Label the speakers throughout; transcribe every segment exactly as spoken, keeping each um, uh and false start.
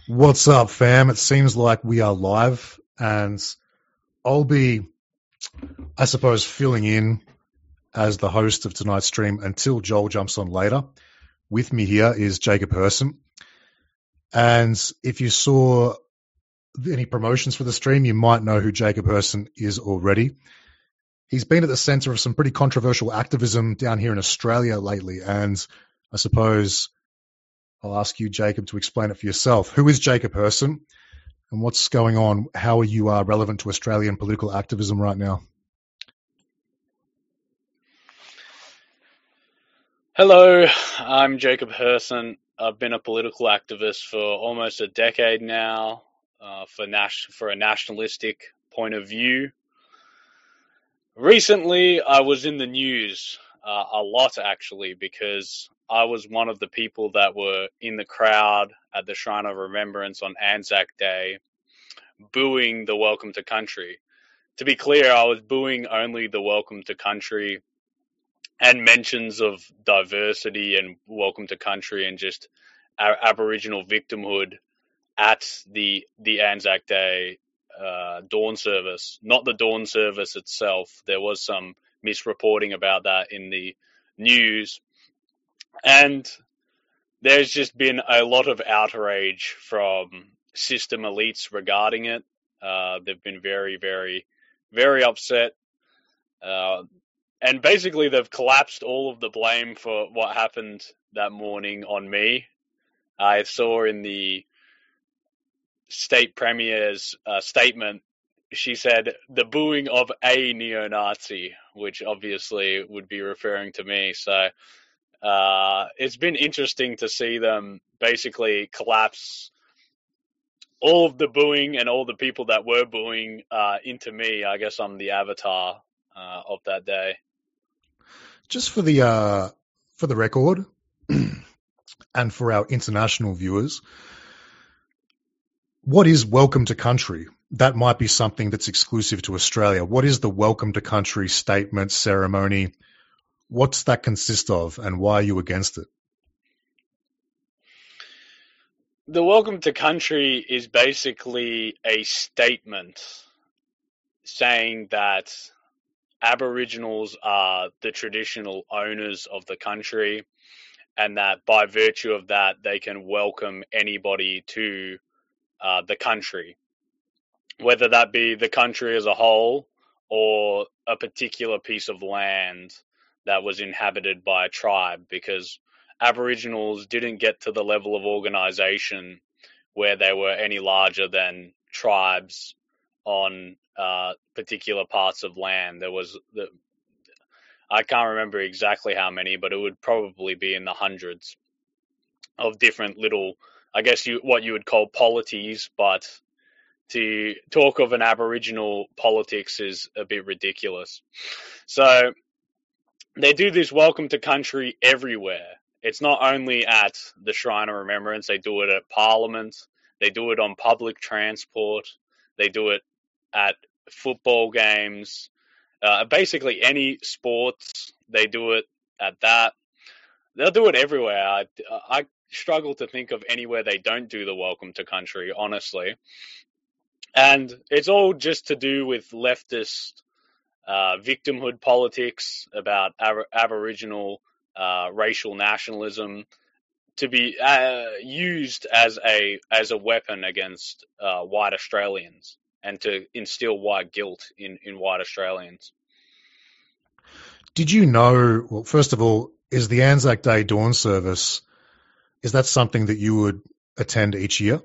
Speaker 1: What's up, fam? It seems like we are live, and I'll be, I suppose, filling in as the host of tonight's stream until Joel jumps on later. With me here is Jacob Herson. And if you saw any promotions for the stream, you might know who Jacob Herson is already. He's been at the center of some pretty controversial activism down here in Australia lately, and I suppose I'll ask you, Jacob, to explain it for yourself. Who is Jacob Herson, and what's going on? How are you uh, relevant to Australian political activism right now?
Speaker 2: Hello, I'm Jacob Herson. I've been a political activist for almost a decade now, uh, for, nas- for a nationalistic point of view. Recently, I was in the news uh, a lot, actually, because I was one of the people that were in the crowd at the Shrine of Remembrance on Anzac Day, booing the Welcome to Country. To be clear, I was booing only the Welcome to Country and mentions of diversity and welcome to country and just our Aboriginal victimhood at the the Anzac Day uh, dawn service, not the dawn service itself. There was some misreporting about that in the news, and there's just been a lot of outrage from system elites regarding it. Uh, they've been very, very, very upset. Uh, And basically, they've collapsed all of the blame for what happened that morning on me. I saw in the state premier's uh, statement, she said, the booing of a neo-Nazi, which obviously would be referring to me. So uh, it's been interesting to see them basically collapse all of the booing and all the people that were booing uh, into me. I guess I'm the avatar uh, of that day.
Speaker 1: Just for the uh, for the record, and for our international viewers, what is Welcome to Country? That might be something that's exclusive to Australia. What is the Welcome to Country statement, ceremony? What's that consist of, and why are you against it?
Speaker 2: The Welcome to Country is basically a statement saying that Aboriginals are the traditional owners of the country, and that by virtue of that, they can welcome anybody to uh, the country, whether that be the country as a whole or a particular piece of land that was inhabited by a tribe, because Aboriginals didn't get to the level of organization where they were any larger than tribes on uh, particular parts of land. There was the, I can't remember exactly how many, but it would probably be in the hundreds of different little, I guess you what you would call polities, but to talk of an Aboriginal politics is a bit ridiculous. So they do this Welcome to Country everywhere. It's not only at the Shrine of Remembrance, they do it at Parliament, they do it on public transport, they do it at football games, uh, basically any sports, they do it at that. They'll do it everywhere. I, I struggle to think of anywhere they don't do the Welcome to Country, honestly. And it's all just to do with leftist uh, victimhood politics about ab- Aboriginal uh, racial nationalism to be uh, used as a as a weapon against uh, white Australians and to instill white guilt in, in white Australians.
Speaker 1: Did you know, well, first of all, is the Anzac Day dawn service, is that something that you would attend each year?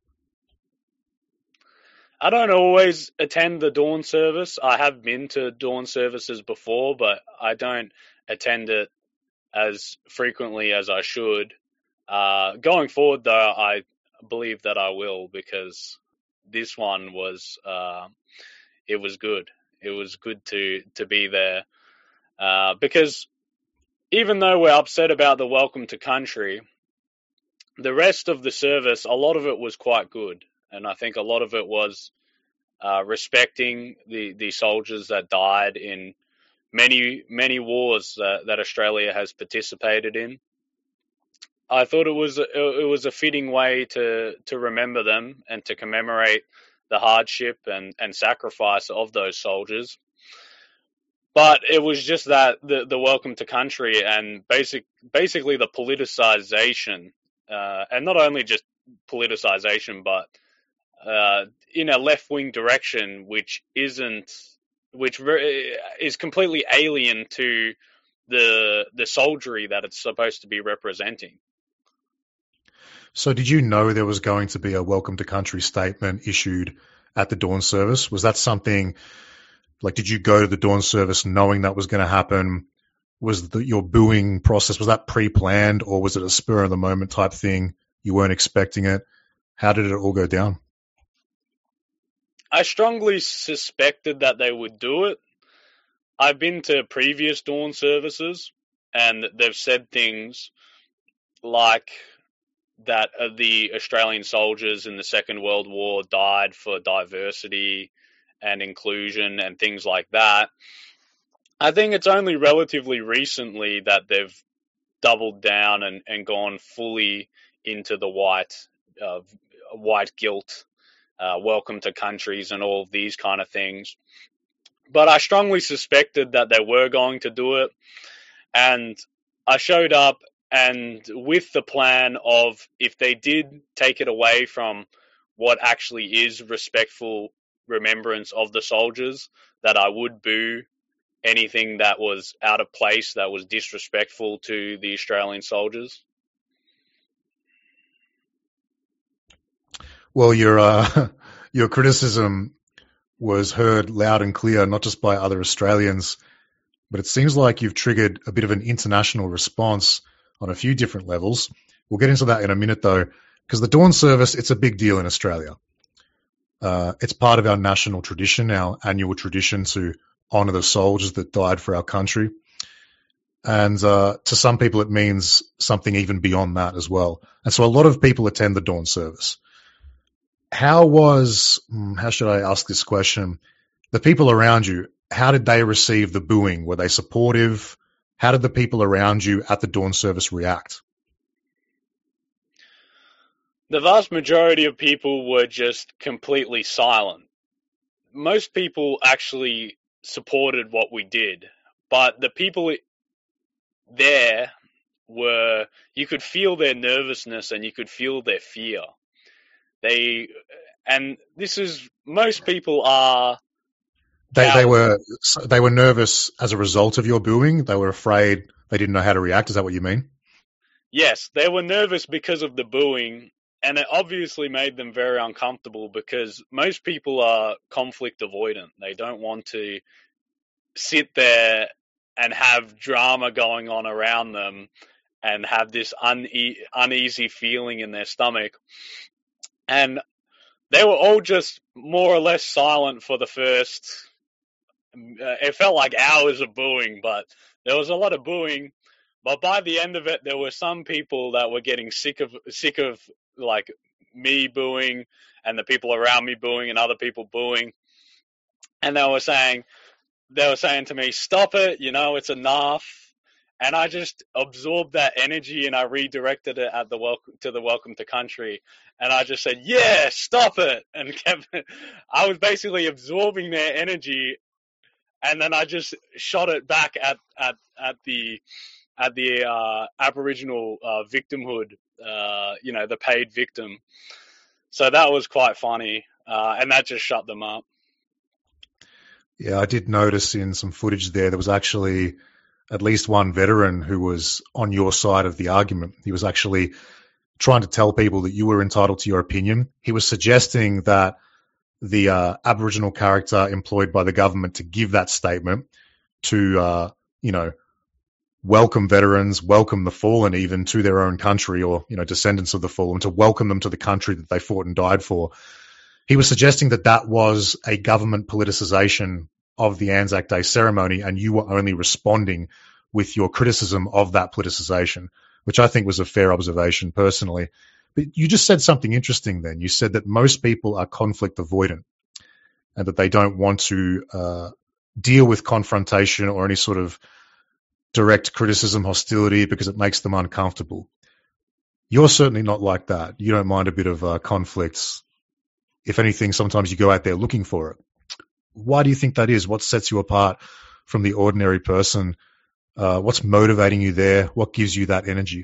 Speaker 2: I don't always attend the dawn service. I have been to dawn services before, but I don't attend it as frequently as I should. Uh, going forward, though, I believe that I will, because this one was uh, it was good. It was good to to be there uh, because even though we're upset about the Welcome to Country, the rest of the service, a lot of it was quite good, and I think a lot of it was uh, respecting the the soldiers that died in many many wars that, that Australia has participated in. I thought it was it was a fitting way to to remember them and to commemorate the hardship and, and sacrifice of those soldiers. But it was just that the the welcome to country and basic basically the politicization, uh, and not only just politicization, but uh, in a left wing direction, which isn't which is completely alien to the the soldiery that it's supposed to be representing.
Speaker 1: So did you know there was going to be a welcome to country statement issued at the dawn service? Was that something, like, did you go to the dawn service knowing that was going to happen? Was the, your booing process, was that pre-planned, or was it a spur of the moment type thing? You weren't expecting it. How did it all go down?
Speaker 2: I strongly suspected that they would do it. I've been to previous dawn services and they've said things like that uh, the Australian soldiers in the Second World War died for diversity and inclusion and things like that. I think it's only relatively recently that they've doubled down and, and gone fully into the white uh, white guilt, uh, welcome to countries and all of these kind of things. But I strongly suspected that they were going to do it, and I showed up and with the plan of, if they did take it away from what actually is respectful remembrance of the soldiers, that I would boo anything that was out of place, that was disrespectful to the Australian soldiers.
Speaker 1: Well, your uh, your criticism was heard loud and clear, not just by other Australians, but it seems like you've triggered a bit of an international response on a few different levels. We'll get into that in a minute, though, because the dawn service, it's a big deal in Australia. Uh, it's part of our national tradition, our annual tradition to honour the soldiers that died for our country. And uh, to some people, it means something even beyond that as well. And so a lot of people attend the dawn service. How was, how should I ask this question? The people around you, how did they receive the booing? Were they supportive? How did the people around you at the dawn service react?
Speaker 2: The vast majority of people were just completely silent. Most people actually supported what we did, but the people there were, you could feel their nervousness and you could feel their fear. They, and this is, most people are.
Speaker 1: They they were they were nervous as a result of your booing. They were afraid. They didn't know how to react. Is that what you mean?
Speaker 2: Yes, they were nervous because of the booing, and it obviously made them very uncomfortable because most people are conflict avoidant. They don't want to sit there and have drama going on around them and have this une- uneasy feeling in their stomach. And they were all just more or less silent for the first, uh, it felt like hours of booing, but there was a lot of booing. But by the end of it, there were some people that were getting sick of, sick of like me booing and the people around me booing and other people booing. And they were saying, they were saying to me, stop it, you know, it's enough. And I just absorbed that energy and I redirected it at the welcome to the welcome to country. And I just said, yeah, stop it. And kept, I was basically absorbing their energy. And then I just shot it back at, at, at the, at the, uh, Aboriginal, uh, victimhood, uh, you know, the paid victim. So that was quite funny. Uh, and that just shut them up.
Speaker 1: Yeah, I did notice in some footage there, there was actually at least one veteran who was on your side of the argument. He was actually trying to tell people that you were entitled to your opinion. He was suggesting that the uh, Aboriginal character employed by the government to give that statement to, uh, you know, welcome veterans, welcome the fallen even to their own country, or, you know, descendants of the fallen, to welcome them to the country that they fought and died for. He was suggesting that that was a government politicization of the Anzac Day ceremony, and you were only responding with your criticism of that politicization, which I think was a fair observation personally. But you just said something interesting then. You said that most people are conflict avoidant and that they don't want to uh, deal with confrontation or any sort of direct criticism, hostility, because it makes them uncomfortable. You're certainly not like that. You don't mind a bit of uh, conflict. If anything, sometimes you go out there looking for it. Why do you think that is? What sets you apart from the ordinary person? Uh, what's motivating you there? What gives you that energy?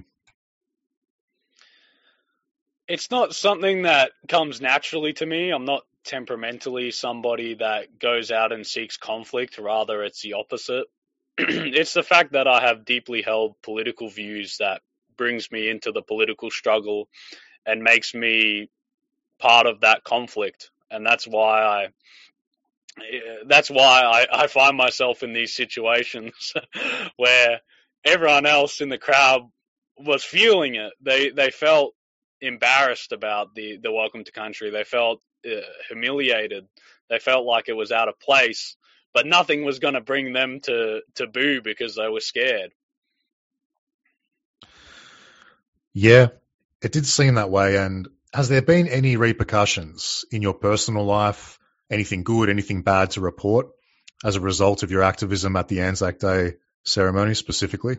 Speaker 2: It's not something that comes naturally to me. I'm not temperamentally somebody that goes out and seeks conflict. Rather, it's the opposite. It's the fact that I have deeply held political views that brings me into the political struggle and makes me part of that conflict. And that's why I that's why I, I find myself in these situations where everyone else in the crowd was feeling it. They they felt embarrassed about the, the Welcome to Country. They felt uh, humiliated. They felt like it was out of place, but nothing was going to bring them to, to boo because they were scared.
Speaker 1: Yeah, it did seem that way. And has there been any repercussions in your personal life, anything good, anything bad to report as a result of your activism at the Anzac Day ceremony specifically?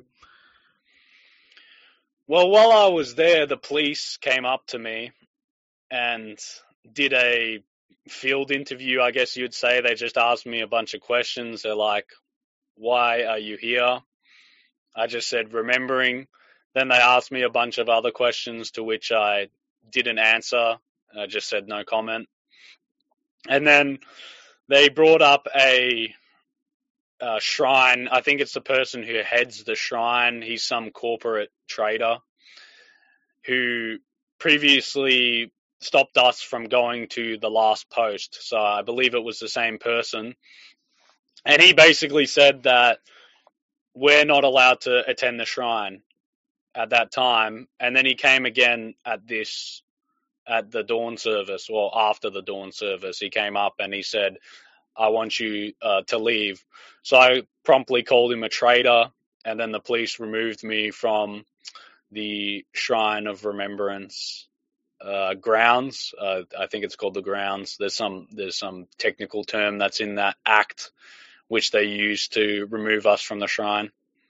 Speaker 2: Well, while I was there, the police came up to me and did a field interview, I guess you'd say. They just asked me a bunch of questions. They're like, why are you here? I just said, remembering. Then they asked me a bunch of other questions to which I didn't answer. I just said no comment. And then they brought up a, a shrine. I think it's the person who heads the shrine. He's some corporate trader who previously stopped us from going to the last post. So I believe it was the same person. And he basically said that we're not allowed to attend the shrine at that time. And then he came again at this, at the dawn service, or after the dawn service. He came up and he said, I want you uh, to leave. So I promptly called him a traitor, and then the police removed me from the Shrine of Remembrance uh, grounds. Uh, I think it's called the grounds. There's some there's some technical term that's in that act which they use to remove us from the shrine.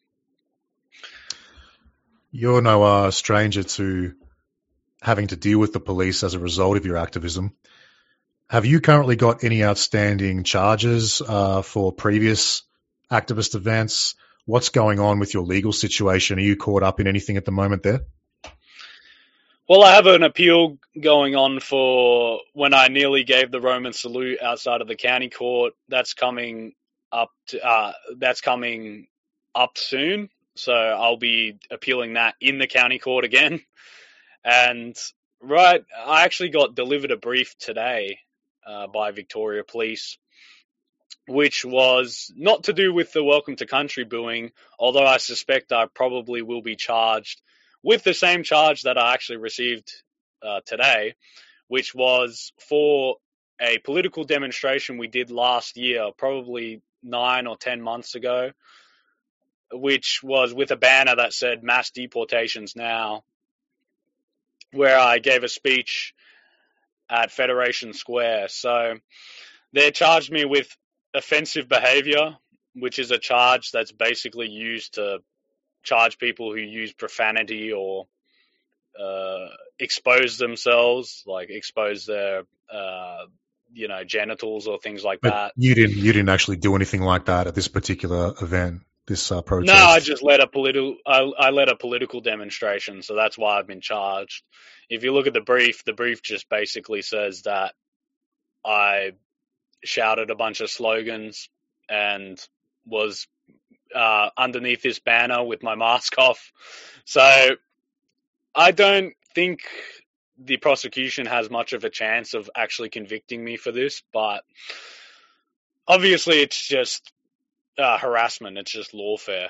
Speaker 1: You're no uh, stranger to having to deal with the police as a result of your activism. Have you currently got any outstanding charges uh, for previous activist events? What's going on with your legal situation? Are you caught up in anything at the moment there?
Speaker 2: Well, I have an appeal going on for when I nearly gave the Roman salute outside of the county court. That's coming up. To, uh, that's coming up soon. So I'll be appealing that in the county court again. And right, I actually got delivered a brief today uh, by Victoria Police, which was not to do with the Welcome to Country booing, although I suspect I probably will be charged with the same charge that I actually received uh, today, which was for a political demonstration we did last year, probably nine or ten months ago, which was with a banner that said mass deportations now, where I gave a speech at Federation Square. So they charged me with offensive behavior, which is a charge that's basically used to charge people who use profanity or uh, expose themselves, like expose their, uh, you know, genitals or things like
Speaker 1: but
Speaker 2: that.
Speaker 1: You didn't. You didn't actually do anything like that at this particular event, this uh, protest.
Speaker 2: No, I just led a political. I, I led a political demonstration, so that's why I've been charged. If you look at the brief, the brief just basically says that I shouted a bunch of slogans and was uh, underneath this banner with my mask off. So I don't think the prosecution has much of a chance of actually convicting me for this, but obviously it's just uh, harassment. It's just lawfare.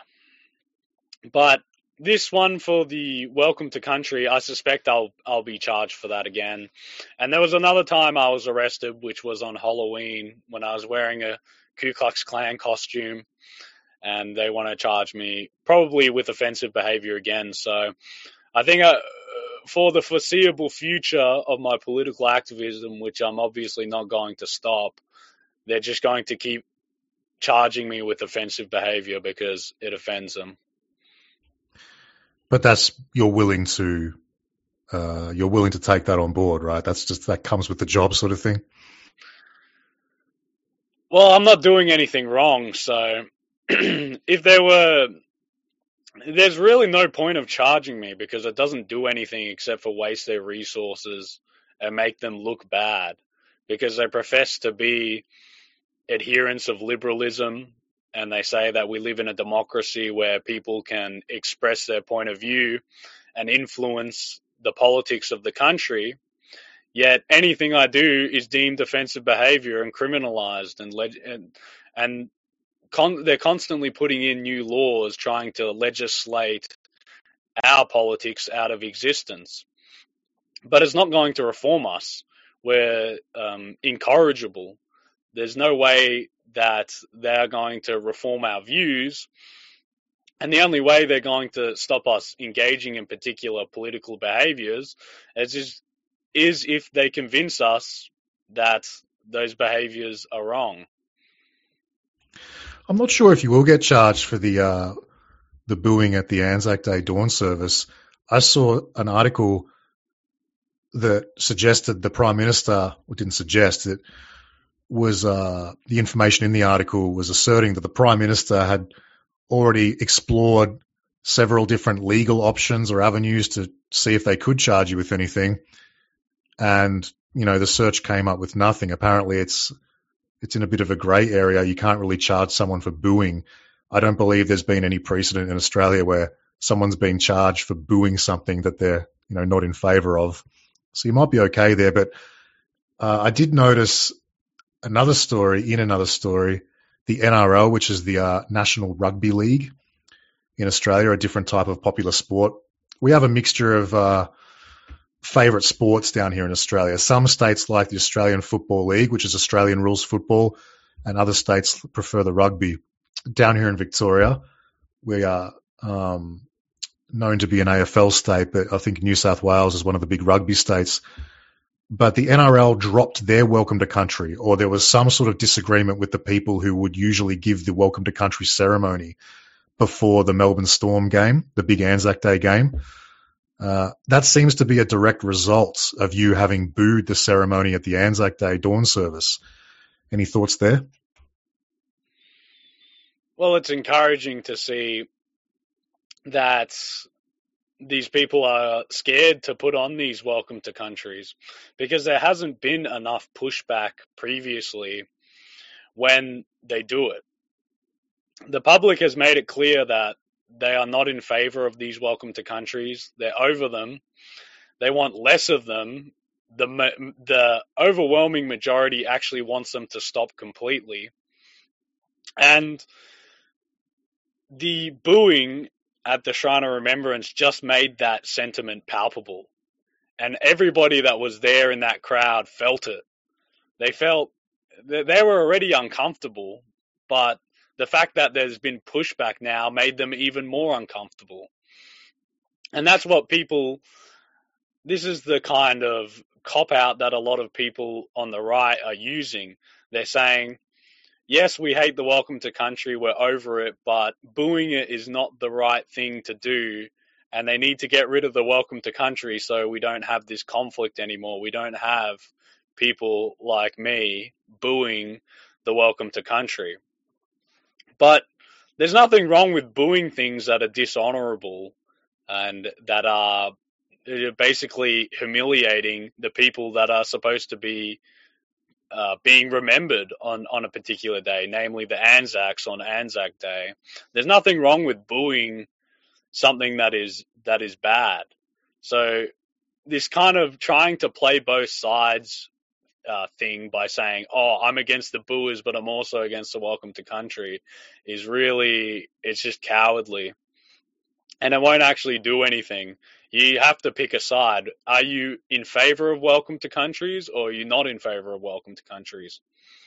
Speaker 2: But this one for the Welcome to Country, I suspect I'll I'll be charged for that again. And there was another time I was arrested, which was on Halloween when I was wearing a Ku Klux Klan costume, and they want to charge me probably with offensive behavior again. So I think uh, for the foreseeable future of my political activism, which I'm obviously not going to stop, they're just going to keep charging me with offensive behavior because it offends them.
Speaker 1: But that's, you're willing to uh, you're willing to take that on board, right? That's just, that comes with the job sort of thing.
Speaker 2: Well, I'm not doing anything wrong, so if there were, there's really no point of charging me because it doesn't do anything except for waste their resources and make them look bad because they profess to be adherents of liberalism and they say that we live in a democracy where people can express their point of view and influence the politics of the country. Yet anything I do is deemed offensive behavior and criminalized, and leg- and, and con- they're constantly putting in new laws trying to legislate our politics out of existence. But it's not going to reform us. We're um, incorrigible. There's no way that they're going to reform our views. And the only way they're going to stop us engaging in particular political behaviors is just is if they convince us that those behaviors are wrong.
Speaker 1: I'm not sure if you will get charged for the uh, the booing at the Anzac Day dawn service. I saw an article that suggested the Prime Minister, or didn't suggest it, was uh, the information in the article was asserting that the Prime Minister had already explored several different legal options or avenues to see if they could charge you with anything. And, you know, the search came up with nothing. Apparently it's it's in a bit of a grey area. You can't really charge someone for booing. I don't believe there's been any precedent in Australia where someone's been charged for booing something that they're, you know, not in favour of. So you might be okay there. But uh, I did notice another story in another story, the N R L, which is the uh, National Rugby League in Australia, a different type of popular sport. We have a mixture of uh, favourite sports down here in Australia. Some states like the Australian Football League, which is Australian rules football, and other states prefer the rugby. Down here in Victoria, we are um, known to be an A F L state, but I think New South Wales is one of the big rugby states. But the N R L dropped their welcome to country, or there was some sort of disagreement with the people who would usually give the welcome to country ceremony before the Melbourne Storm game, the big Anzac Day game. Uh, that seems to be a direct result of you having booed the ceremony at the Anzac Day dawn service. Any thoughts there?
Speaker 2: Well, it's encouraging to see that these people are scared to put on these welcome to countries because there hasn't been enough pushback previously when they do it. The public has made it clear that they are not in favor of these welcome to countries. They're over them. They want less of them. The the overwhelming majority actually wants them to stop completely. And the booing at the Shrine of Remembrance just made that sentiment palpable. And everybody that was there in that crowd felt it. They felt they were already uncomfortable, but the fact that there's been pushback now made them even more uncomfortable. And that's what people, this is the kind of cop-out that a lot of people on the right are using. They're saying, yes, we hate the welcome to country, we're over it, but booing it is not the right thing to do, and they need to get rid of the welcome to country so we don't have this conflict anymore. We don't have people like me booing the welcome to country. But there's nothing wrong with booing things that are dishonorable and that are basically humiliating the people that are supposed to be uh, being remembered on, on a particular day, namely the Anzacs on Anzac Day. There's nothing wrong with booing something that is that is bad. So this kind of trying to play both sides Uh, thing by saying, oh, I'm against the booers, but I'm also against the welcome to country is really, it's just cowardly. And it won't actually do anything. You have to pick a side. Are you in favor of welcome to countries or are you not in favor of welcome to countries?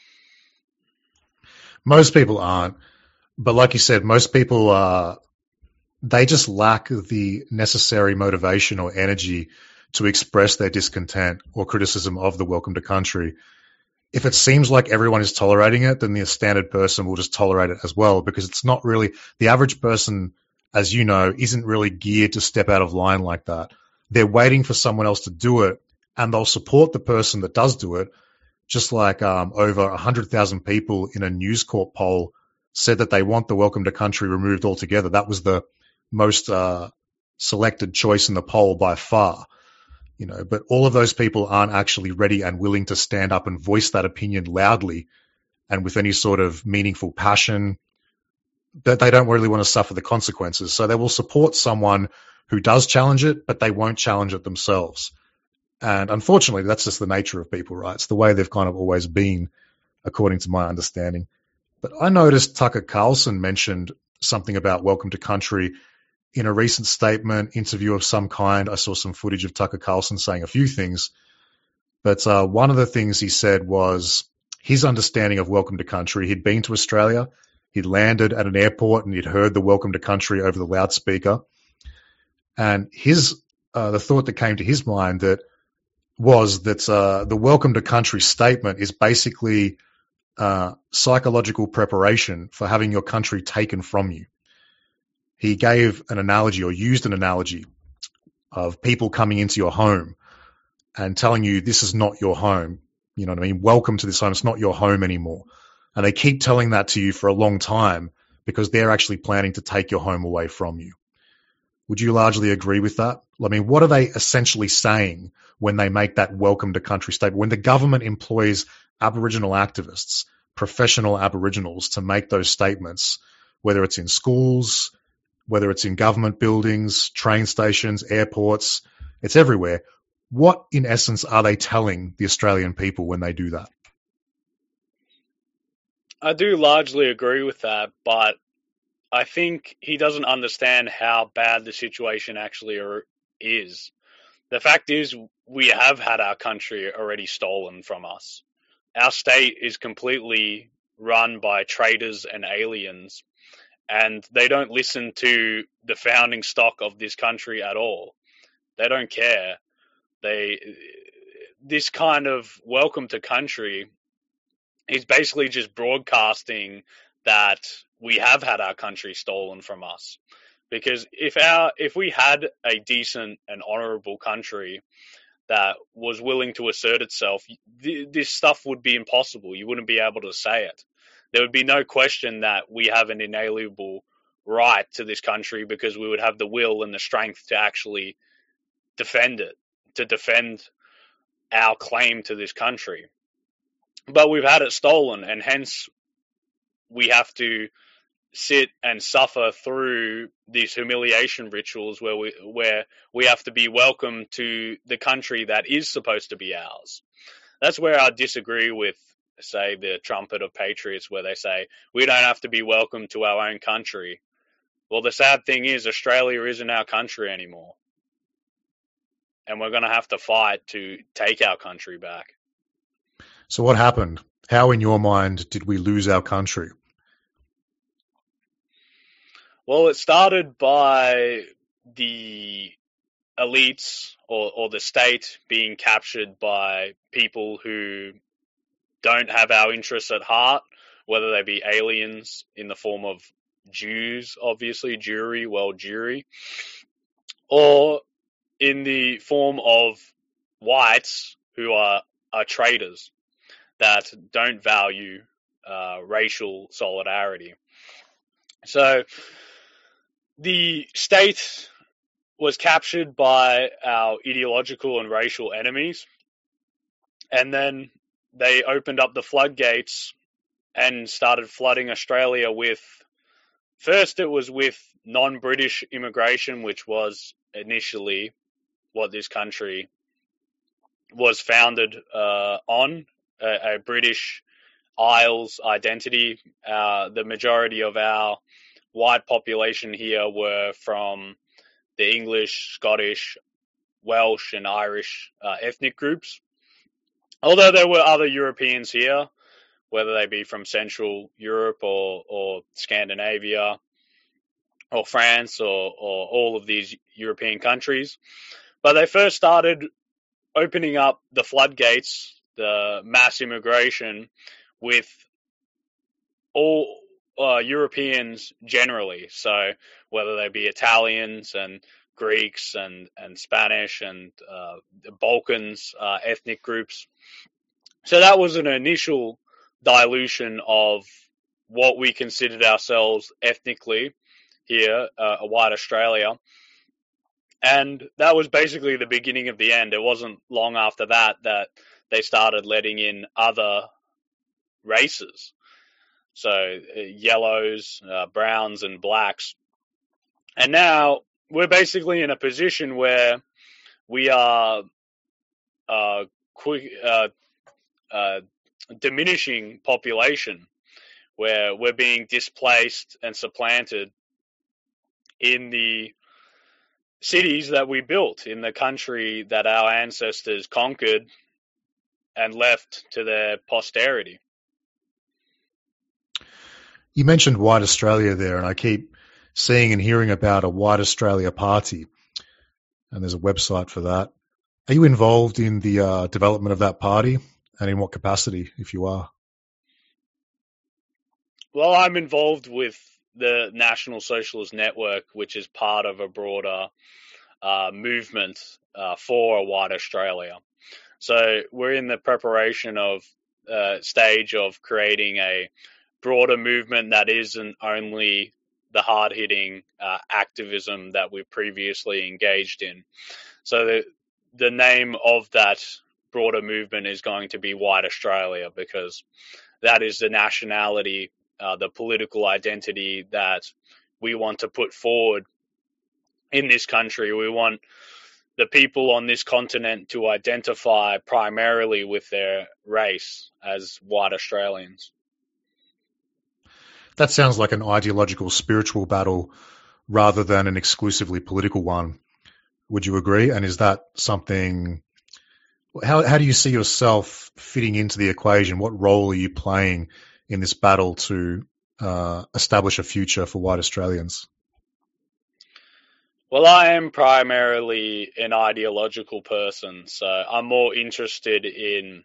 Speaker 1: Most people aren't. But like you said, most people, uh, they just lack the necessary motivation or energy to express their discontent or criticism of the welcome to country. If it seems like everyone is tolerating it, then the standard person will just tolerate it as well, because it's not really, the average person, as you know, isn't really geared to step out of line like that. they're waiting for someone else to do it, and they'll support the person that does do it. Just like um, over one hundred thousand people in a News Corp poll said that they want the Welcome to Country removed altogether. That was the most uh, selected choice in the poll by far. You know, but all of those people aren't actually ready and willing to stand up and voice that opinion loudly and with any sort of meaningful passion. That they don't really want to suffer the consequences. So they will support someone who does challenge it, but they won't challenge it themselves. And unfortunately, that's just the nature of people, right? It's the way they've kind of always been, according to my understanding. But I noticed Tucker Carlson mentioned something about Welcome to Country in a recent statement, interview of some kind. I saw some footage of Tucker Carlson saying a few things. But uh, one of the things he said was his understanding of Welcome to Country. He'd been to Australia. He'd landed at an airport and he'd heard the Welcome to Country over the loudspeaker. And his uh, the thought that came to his mind that was that uh, the Welcome to Country statement is basically uh, psychological preparation for having your country taken from you. He gave an analogy or used an analogy of people coming into your home and telling you this is not your home. You know what I mean? Welcome to this home. It's not your home anymore. And they keep telling that to you for a long time because they're actually planning to take your home away from you. Would you largely agree with that? I mean, what are they essentially saying when they make that Welcome to Country statement? When the government employs Aboriginal activists, professional Aboriginals to make those statements, whether it's in schools, whether it's in government buildings, train stations, airports, it's everywhere. What, in essence, are they telling the Australian people when they do that?
Speaker 2: I do largely agree with that, but I think he doesn't understand how bad the situation actually is. The fact is, we have had our country already stolen from us. Our state is completely run by traitors and aliens, and they don't listen to the founding stock of this country at all. They don't care. They, this kind of Welcome to Country is basically just broadcasting that we have had our country stolen from us. Because if our if we had a decent and honourable country that was willing to assert itself, th- this stuff would be impossible. You wouldn't be able to say it. There would be no question that we have an inalienable right to this country because we would have the will and the strength to actually defend it, to defend our claim to this country. But we've had it stolen, and hence we have to sit and suffer through these humiliation rituals where we where we have to be welcome to the country that is supposed to be ours. That's where I disagree with, say, the trumpet of patriots, where they say we don't have to be welcome to our own country. Well, the sad thing is Australia isn't our country anymore, and we're going to have to fight to take our country back.
Speaker 1: So what happened? How, in your mind, did we lose our country?
Speaker 2: Well, it started by the elites or, or the state being captured by people who don't have our interests at heart, whether they be aliens in the form of Jews, obviously, Jewry, world Jewry, or in the form of whites who are, are traitors that don't value uh, racial solidarity. So the state was captured by our ideological and racial enemies, and then they opened up the floodgates and started flooding Australia with, first it was with non-British immigration, which was initially what this country was founded uh, on, a, a British Isles identity. Uh, the majority of our white population here were from the English, Scottish, Welsh, and Irish uh, ethnic groups. Although there were other Europeans here, whether they be from Central Europe or, or Scandinavia or France or, or all of these European countries. But they first started opening up the floodgates, the mass immigration, with all uh, Europeans generally. So whether they be Italians and Greeks and, and Spanish and uh, the Balkans uh, ethnic groups. So that was an initial dilution of what we considered ourselves ethnically here, uh, white Australia. And that was basically the beginning of the end. It wasn't long after that that they started letting in other races. So uh, yellows, uh, browns, and blacks. And now we're basically in a position where we are uh, quick, uh, uh, diminishing population, where we're being displaced and supplanted in the cities that we built, in the country that our ancestors conquered and left to their posterity.
Speaker 1: You mentioned White Australia there, and I keep seeing and hearing about a White Australia party, and there's a website for that. Are you involved in the uh, development of that party, and in what capacity, if you are?
Speaker 2: Well, I'm involved with the National Socialist Network, which is part of a broader uh, movement uh, for a White Australia. So we're in the preparation of uh, stage of creating a broader movement that isn't only the hard-hitting uh, activism that we previously engaged in. So the, the name of that broader movement is going to be White Australia, because that is the nationality, uh, the political identity that we want to put forward in this country. We want the people on this continent to identify primarily with their race as white Australians.
Speaker 1: That sounds like an ideological, spiritual battle rather than an exclusively political one. Would you agree? And is that something, how, how do you see yourself fitting into the equation? What role are you playing in this battle to uh, establish a future for white Australians?
Speaker 2: Well, I am primarily an ideological person, so I'm more interested in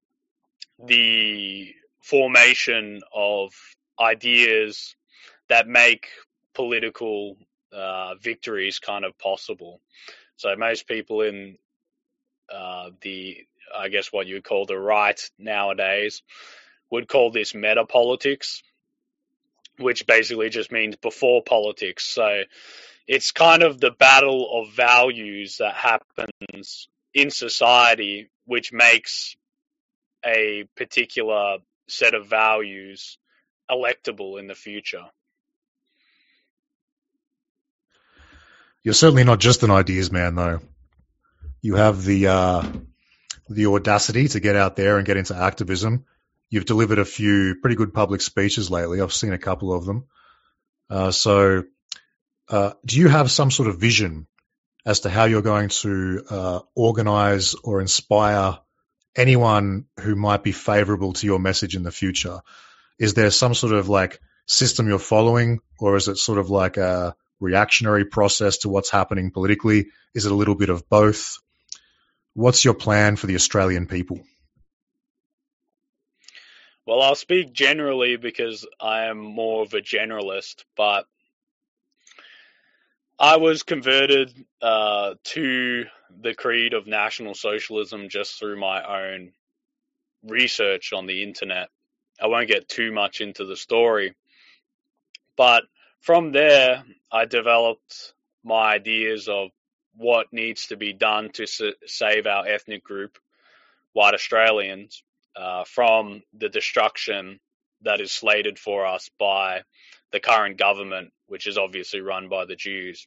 Speaker 2: the formation of ideas that make political uh, victories kind of possible. So most people in uh, the, I guess what you would call the right nowadays, would call this meta politics, which basically just means before politics. So it's kind of the battle of values that happens in society, which makes a particular set of values electable in the future.
Speaker 1: You're certainly not just an ideas man, though. You have the uh, the audacity to get out there and get into activism. You've delivered a few pretty good public speeches lately. I've seen a couple of them. Uh, so uh, do you have some sort of vision as to how you're going to uh, organize or inspire anyone who might be favorable to your message in the future? Is there some sort of like system you're following, or is it sort of like a reactionary process to what's happening politically? Is it a little bit of both? What's your plan for the Australian people?
Speaker 2: Well, I'll speak generally because I am more of a generalist, but I was converted uh, to the creed of National Socialism just through my own research on the internet. I won't get too much into the story, but from there, I developed my ideas of what needs to be done to s- save our ethnic group, white Australians, uh, from the destruction that is slated for us by the current government, which is obviously run by the Jews.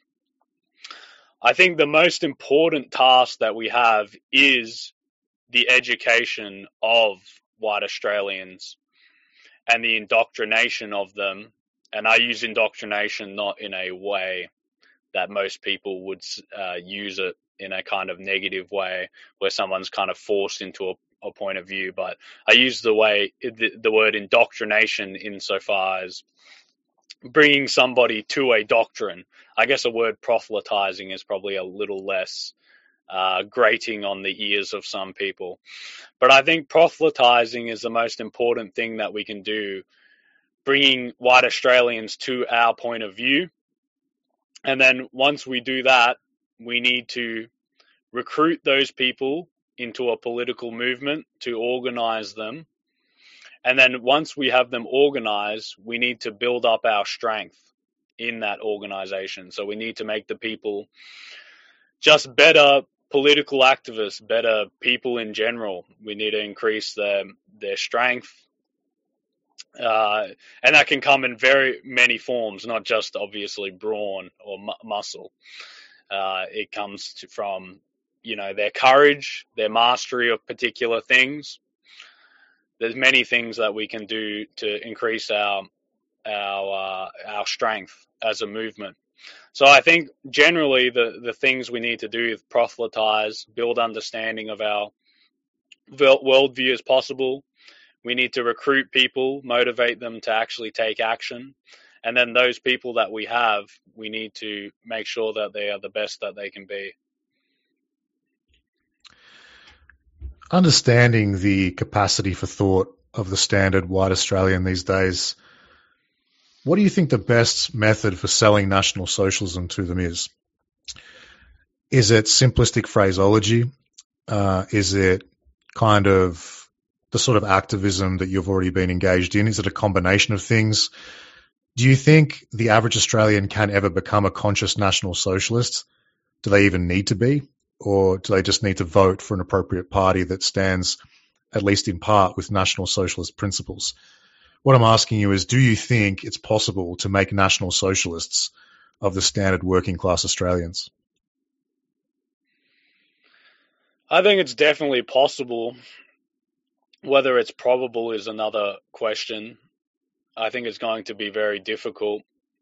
Speaker 2: I think the most important task that we have is the education of white Australians and the indoctrination of them. And I use indoctrination not in a way that most people would uh, use it, in a kind of negative way where someone's kind of forced into a, a point of view. But I use the way the, the word indoctrination insofar as bringing somebody to a doctrine. I guess a word proselytizing is probably a little less uh, grating on the ears of some people. But I think proselytizing is the most important thing that we can do, bringing white Australians to our point of view And then once we do that, we need to recruit those people into a political movement to organize them. And then once we have them organized, we need to build up our strength in that organization. So we need to make the people just better political activists, better people in general. We need to increase their their strength. Uh, and that can come in very many forms, not just obviously brawn or mu- muscle. Uh, it comes to, from, you know, their courage, their mastery of particular things. There's many things that we can do to increase our our uh, our strength as a movement. So I think generally the, the things we need to do is proselytize, build understanding of our worldview as possible. We need to recruit people, motivate them to actually take action. And then those people that we have, we need to make sure that they are the best that they can be.
Speaker 1: Understanding the capacity for thought of the standard white Australian these days, what do you think the best method for selling National Socialism to them is? Is it simplistic phraseology? Uh, is it kind of the sort of activism that you've already been engaged in? Is it a combination of things? Do you think the average Australian can ever become a conscious National Socialist? Do they even need to be? Or do they just need to vote for an appropriate party that stands, at least in part, with National Socialist principles? What I'm asking you is, do you think it's possible to make National Socialists of the standard working class Australians?
Speaker 2: I think it's definitely possible. Whether it's probable is another question. I think it's going to be very difficult.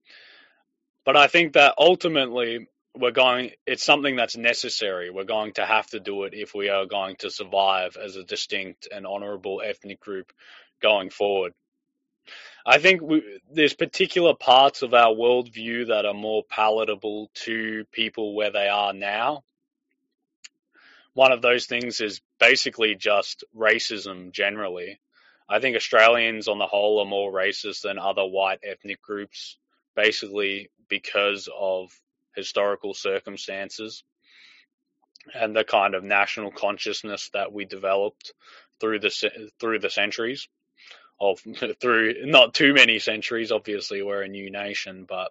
Speaker 2: But I think that ultimately we're going, it's something that's necessary. We're going to have to do it if we are going to survive as a distinct and honourable ethnic group going forward. I think we, there's particular parts of our worldview that are more palatable to people where they are now. One of those things is basically just racism generally. I think Australians on the whole are more racist than other white ethnic groups, basically because of historical circumstances and the kind of national consciousness that we developed through the through the centuries. Of through not too many centuries, obviously we're a new nation, but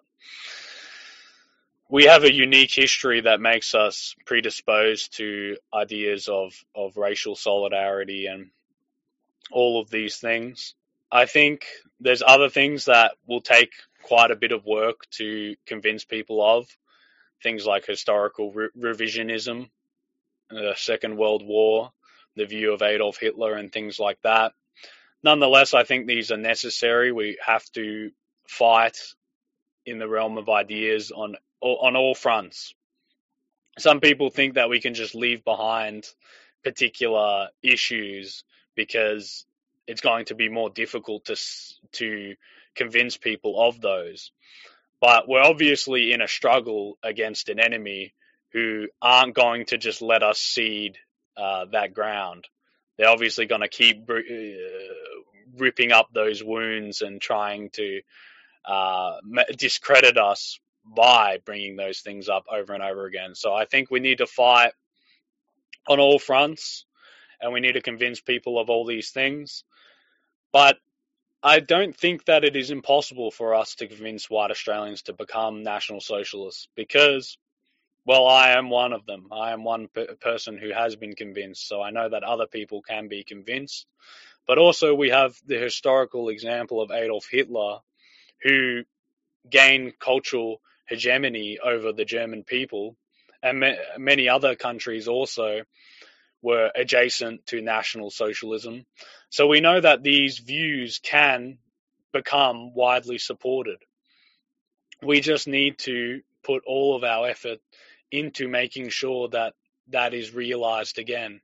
Speaker 2: we have a unique history that makes us predisposed to ideas of, of racial solidarity and all of these things. I think there's other things that will take quite a bit of work to convince people of, things like historical re- revisionism, the Second World War, the view of Adolf Hitler and things like that. Nonetheless, I think these are necessary. We have to fight in the realm of ideas on on all fronts. Some people think that we can just leave behind particular issues because it's going to be more difficult to to convince people of those. But we're obviously in a struggle against an enemy who aren't going to just let us cede uh, that ground. They're obviously going to keep uh, ripping up those wounds and trying to uh, discredit us by bringing those things up over and over again. So I think we need to fight on all fronts, and we need to convince people of all these things. But I don't think that it is impossible for us to convince white Australians to become National Socialists because, well, I am one of them. I am one per- person who has been convinced, so I know that other people can be convinced. But also we have the historical example of Adolf Hitler, who gained cultural hegemony over the German people, and ma- many other countries also were adjacent to National Socialism. So we know that these views can become widely supported. We just need to put all of our effort into making sure that that is realized again.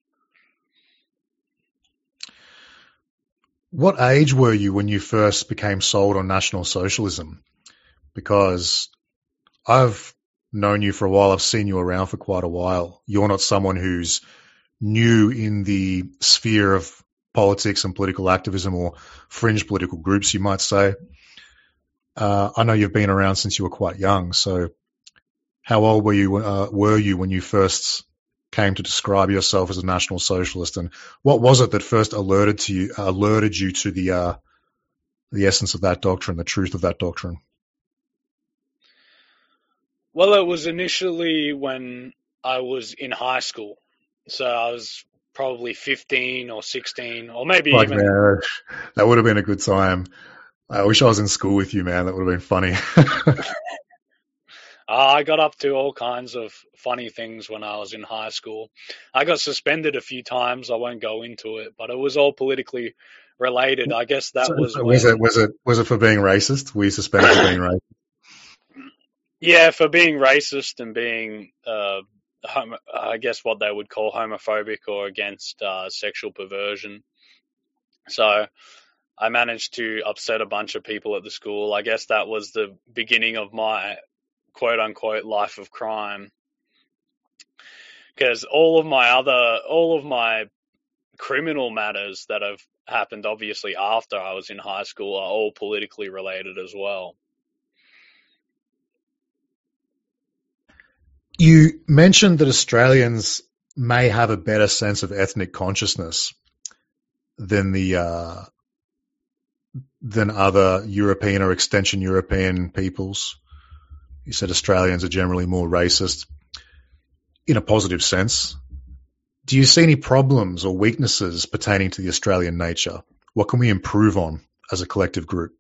Speaker 1: What age were you when you first became sold on National Socialism? Because I've known you for a while. I've seen you around for quite a while. You're not someone who's new in the sphere of politics and political activism or fringe political groups, you might say. Uh, I know you've been around since you were quite young. So how old were you uh, were you when you first came to describe yourself as a National Socialist, and what was it that first alerted to you alerted you to the uh, the essence of that doctrine, the truth of that doctrine?
Speaker 2: Well, it was initially when I was in high school. So I was probably fifteen or sixteen, or maybe
Speaker 1: Like,
Speaker 2: even.
Speaker 1: man, that would have been a good time. I wish I was in school with you, man. That would have been funny.
Speaker 2: uh, I got up to all kinds of funny things when I was in high school. I got suspended a few times. I won't go into it, but it was all politically related. I guess that
Speaker 1: So,
Speaker 2: was
Speaker 1: so
Speaker 2: when.
Speaker 1: was it was it was it for being racist? Were you suspended for being racist?
Speaker 2: Yeah, for being racist and being, uh, homo- I guess what they would call homophobic or against uh, sexual perversion. So I managed to upset a bunch of people at the school. I guess that was the beginning of my quote unquote life of crime. Because all of my other, all of my criminal matters that have happened obviously after I was in high school are all politically related as well.
Speaker 1: You mentioned that Australians may have a better sense of ethnic consciousness than the uh, than other European or extension European peoples. You said Australians are generally more racist in a positive sense. Do you see any problems or weaknesses pertaining to the Australian nature? What can we improve on as a collective group?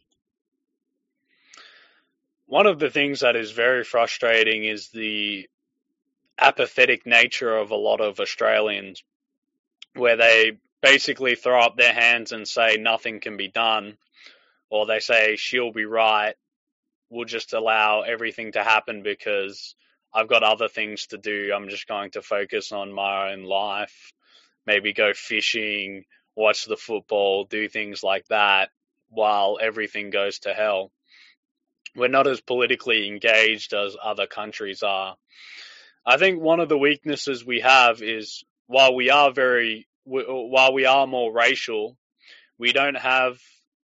Speaker 2: One of the things that is very frustrating is the apathetic nature of a lot of Australians, where they basically throw up their hands and say nothing can be done, or they say she'll be right, we'll just allow everything to happen because I've got other things to do. I'm just going to focus on my own life, maybe go fishing, watch the football, do things like that while everything goes to hell. We're not as politically engaged as other countries are. I think one of the weaknesses we have is while we are very, while we are more racial, we don't have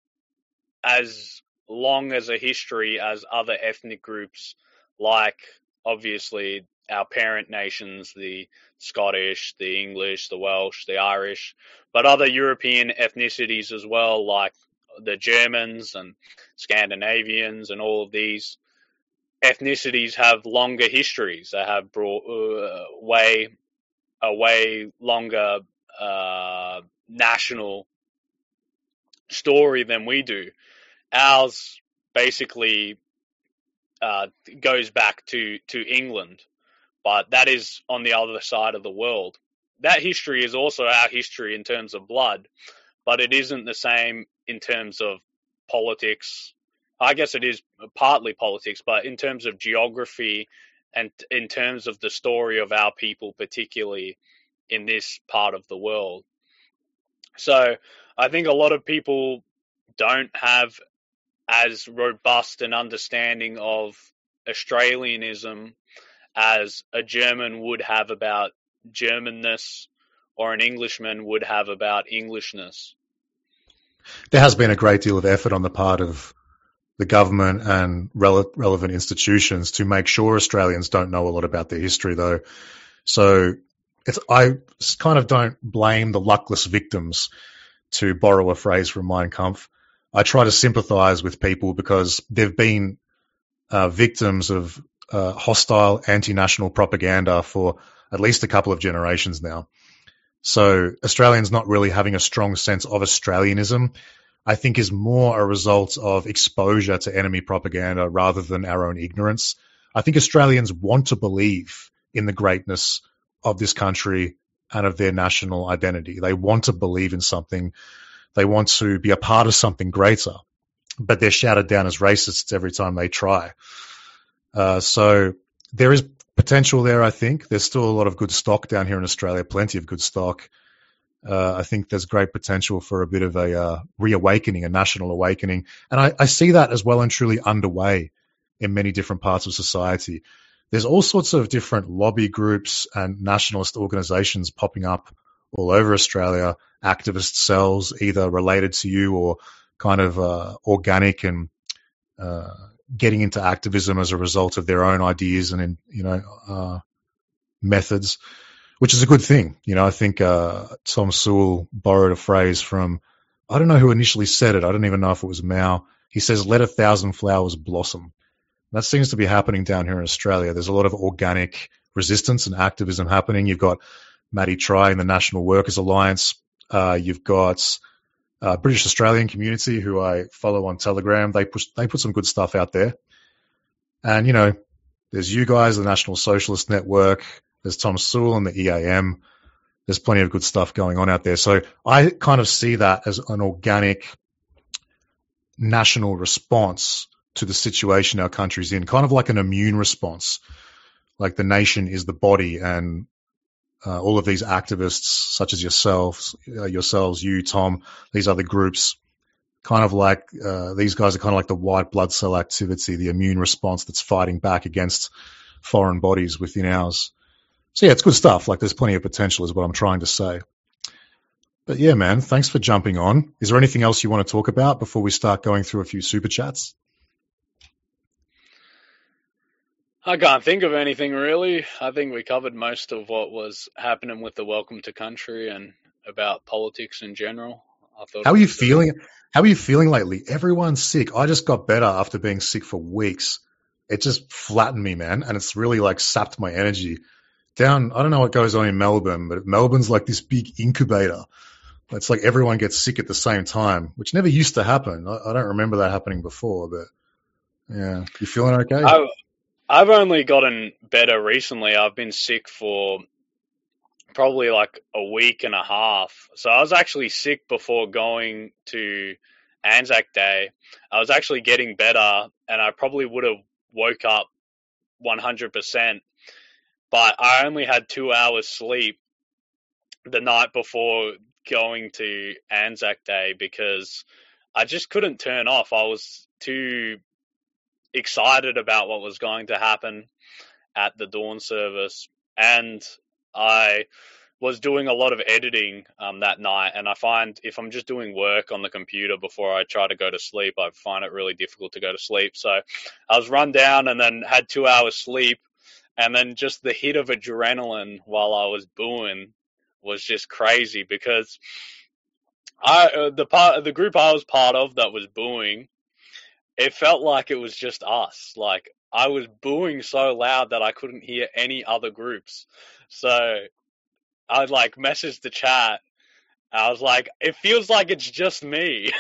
Speaker 2: as long as a history as other ethnic groups, like obviously our parent nations, the Scottish, the English, the Welsh, the Irish, but other European ethnicities as well, like the Germans and Scandinavians and all of these ethnicities have longer histories. They have brought uh, way a way longer uh, national story than we do. Ours basically uh, goes back to, to England, but that is on the other side of the world. That history is also our history in terms of blood, but it isn't the same in terms of politics. I guess it is partly politics, but in terms of geography and in terms of the story of our people, particularly in this part of the world. So I think a lot of people don't have as robust an understanding of Australianism as a German would have about Germanness or an Englishman would have about Englishness.
Speaker 1: There has been a great deal of effort on the part of the government and rele- relevant institutions to make sure Australians don't know a lot about their history, though. So it's, I kind of don't blame the luckless victims, to borrow a phrase from Mein Kampf. I try to sympathise with people because they've been uh, victims of uh, hostile anti-national propaganda for at least a couple of generations now. So Australians not really having a strong sense of Australianism, I think, is more a result of exposure to enemy propaganda rather than our own ignorance. I think Australians want to believe in the greatness of this country and of their national identity. They want to believe in something. They want to be a part of something greater, but they're shouted down as racists every time they try. Uh, so there is potential there, I think. There's still a lot of good stock down here in Australia, plenty of good stock. Uh, I think there's great potential for a bit of a uh, reawakening, a national awakening. And I, I see that as well and truly underway in many different parts of society. There's all sorts of different lobby groups and nationalist organizations popping up all over Australia, activist cells, either related to you or kind of uh, organic and uh, getting into activism as a result of their own ideas and, you know, uh, methods, which is a good thing. You know, I think uh, Tom Sewell borrowed a phrase from, I don't know who initially said it. I don't even know if it was Mao. He says, "Let a thousand flowers blossom." That seems to be happening down here in Australia. There's a lot of organic resistance and activism happening. You've got Matty Try in the National Workers Alliance. Uh, you've got uh, British Australian Community, who I follow on Telegram. They push, they put some good stuff out there. And, you know, there's you guys, the National Socialist Network. There's Tom Sewell and the E A M. There's plenty of good stuff going on out there. So I kind of see that as an organic national response to the situation our country's in, kind of like an immune response. Like the nation is the body, and uh, all of these activists, such as yourselves, uh, yourselves, you, Tom, these other groups, kind of like uh, these guys are kind of like the white blood cell activity, the immune response that's fighting back against foreign bodies within ours. So yeah, it's good stuff. Like there's plenty of potential, is what I'm trying to say. But yeah, man, thanks for jumping on. Is there anything else you want to talk about before we start going through a few super chats?
Speaker 2: I can't think of anything really. I think we covered most of what was happening with the Welcome to Country and about politics in general. I thought.
Speaker 1: How are you feeling? How are you feeling lately? Everyone's sick. I just got better after being sick for weeks. It just flattened me, man, and it's really like sapped my energy. Down, I don't know what goes on in Melbourne, but Melbourne's like this big incubator. It's like everyone gets sick at the same time, which never used to happen. I, I don't remember that happening before, but yeah. You feeling okay?
Speaker 2: I, I've only gotten better recently. I've been sick for probably like a week and a half. So I was actually sick before going to Anzac Day. I was actually getting better, and I probably would have woke up one hundred percent. But I only had two hours sleep the night before going to Anzac Day because I just couldn't turn off. I was too excited about what was going to happen at the dawn service, and I was doing a lot of editing um, that night, and I find if I'm just doing work on the computer before I try to go to sleep, I find it really difficult to go to sleep. So I was run down and then had two hours sleep, and then just the hit of adrenaline while I was booing was just crazy because I uh, the part the group I was part of that was booing, it felt like it was just us. Like I was booing so loud that I couldn't hear any other groups. So I like messaged the chat. I was like, it feels like it's just me.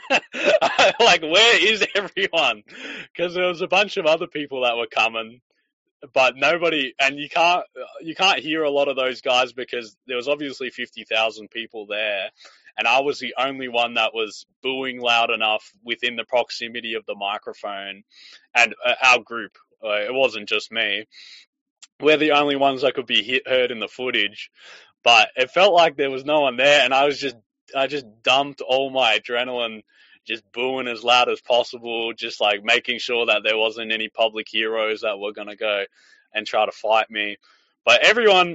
Speaker 2: Like, where is everyone? Because there was a bunch of other people that were coming, but nobody. And you can't you can't hear a lot of those guys because there was obviously fifty thousand people there. And I was the only one that was booing loud enough within the proximity of the microphone and uh, our group. Uh, it wasn't just me. We're the only ones that could be hit, heard in the footage. But it felt like there was no one there. And I was just, I just dumped all my adrenaline, just booing as loud as possible, just like making sure that there wasn't any public heroes that were going to go and try to fight me. But everyone,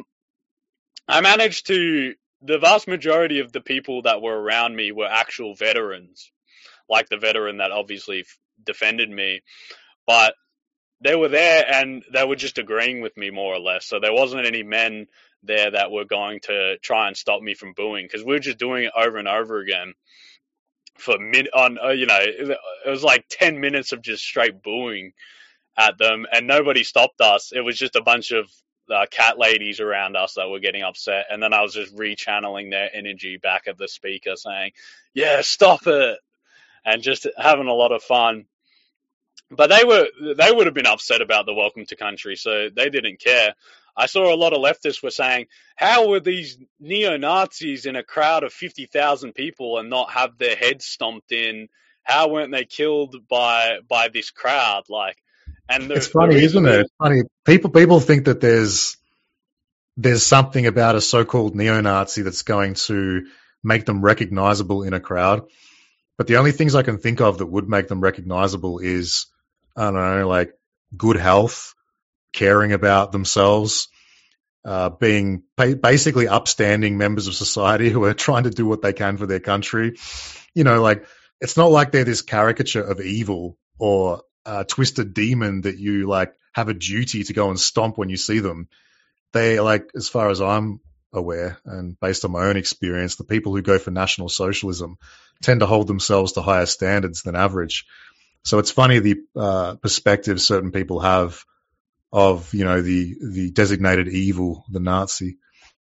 Speaker 2: I managed to, the vast majority of the people that were around me were actual veterans, like the veteran that obviously defended me, but they were there and they were just agreeing with me more or less. So there wasn't any men there that were going to try and stop me from booing because we were just doing it over and over again for min on, you know, it was like ten minutes of just straight booing at them and nobody stopped us. It was just a bunch of Uh, cat ladies around us that were getting upset, and then I was just rechanneling their energy back at the speaker saying, yeah, stop it, and just having a lot of fun. But they were they would have been upset about the Welcome to Country, so they didn't care. I saw a lot of leftists were saying, how were these neo-Nazis in a crowd of fifty thousand people and not have their heads stomped in? How weren't they killed by by this crowd? Like, And the,
Speaker 1: it's funny, isn't it? It's funny. People people think that there's there's something about a so-called neo-Nazi that's going to make them recognizable in a crowd. But the only things I can think of that would make them recognizable is, I don't know, like good health, caring about themselves, uh, being basically upstanding members of society who are trying to do what they can for their country. You know, like it's not like they're this caricature of evil or uh, twisted demon that you like have a duty to go and stomp when you see them. They like, as far as I'm aware and based on my own experience, the people who go for National Socialism tend to hold themselves to higher standards than average. So it's funny the uh, perspective certain people have of, you know, the the designated evil, the Nazi.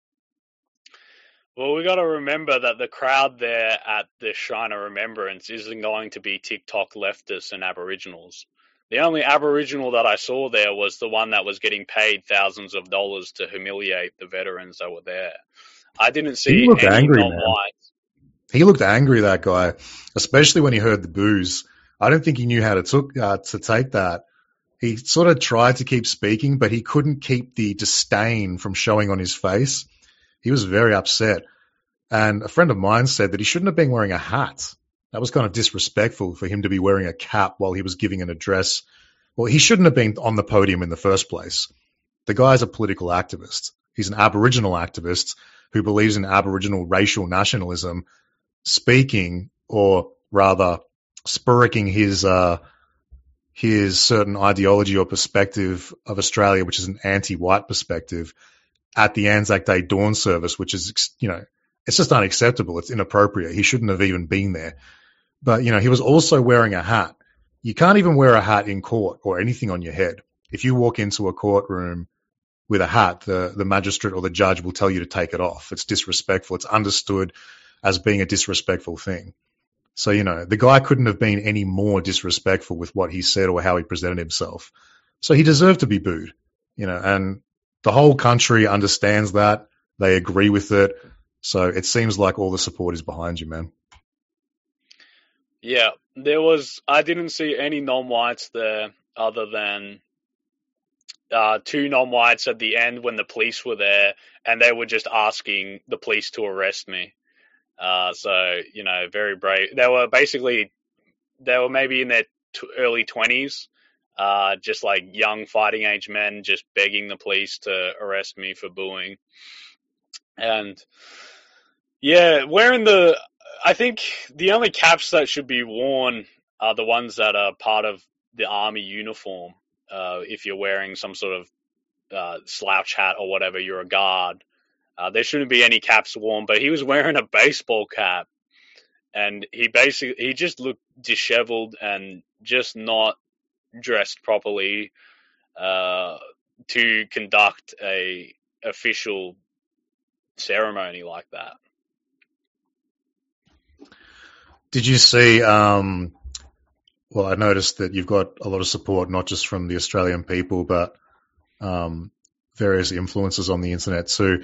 Speaker 2: Well, we got to remember that the crowd there at the Shrine of Remembrance isn't going to be TikTok leftists and Aboriginals. The only Aboriginal that I saw there was the one that was getting paid thousands of dollars to humiliate the veterans that were there. I didn't see
Speaker 1: He looked
Speaker 2: any
Speaker 1: angry,
Speaker 2: non-whites.
Speaker 1: He looked angry, that guy, especially when he heard the boos. I don't think he knew how to took uh, to take that. He sort of tried to keep speaking, but he couldn't keep the disdain from showing on his face. He was very upset. And a friend of mine said that he shouldn't have been wearing a hat. That was kind of disrespectful for him to be wearing a cap while he was giving an address. Well, he shouldn't have been on the podium in the first place. The guy's a political activist. He's an Aboriginal activist who believes in Aboriginal racial nationalism, speaking, or rather spurricking his uh, his certain ideology or perspective of Australia, which is an anti-white perspective, at the Anzac Day dawn service, which is, you know, it's just unacceptable. It's inappropriate. He shouldn't have even been there. But, you know, he was also wearing a hat. You can't even wear a hat in court or anything on your head. If you walk into a courtroom with a hat, the, the magistrate or the judge will tell you to take it off. It's disrespectful. It's understood as being a disrespectful thing. So, you know, the guy couldn't have been any more disrespectful with what he said or how he presented himself. So he deserved to be booed, you know, and the whole country understands that. They agree with it. So it seems like all the support is behind you, man.
Speaker 2: Yeah, there was, I didn't see any non-whites there other than uh, two non-whites at the end when the police were there, and they were just asking the police to arrest me. Uh, so, you know, very brave. They were basically, they were maybe in their t- early twenties, uh, just like young fighting age men just begging the police to arrest me for booing. And yeah, wearing the, I think the only caps that should be worn are the ones that are part of the army uniform. Uh, if you're wearing some sort of uh, slouch hat or whatever, you're a guard. Uh, there shouldn't be any caps worn, but he was wearing a baseball cap, and he basically he just looked disheveled and just not dressed properly uh, to conduct a official ceremony like that.
Speaker 1: Did you see? Um, well, I noticed that you've got a lot of support, not just from the Australian people, but um, various influencers on the internet too.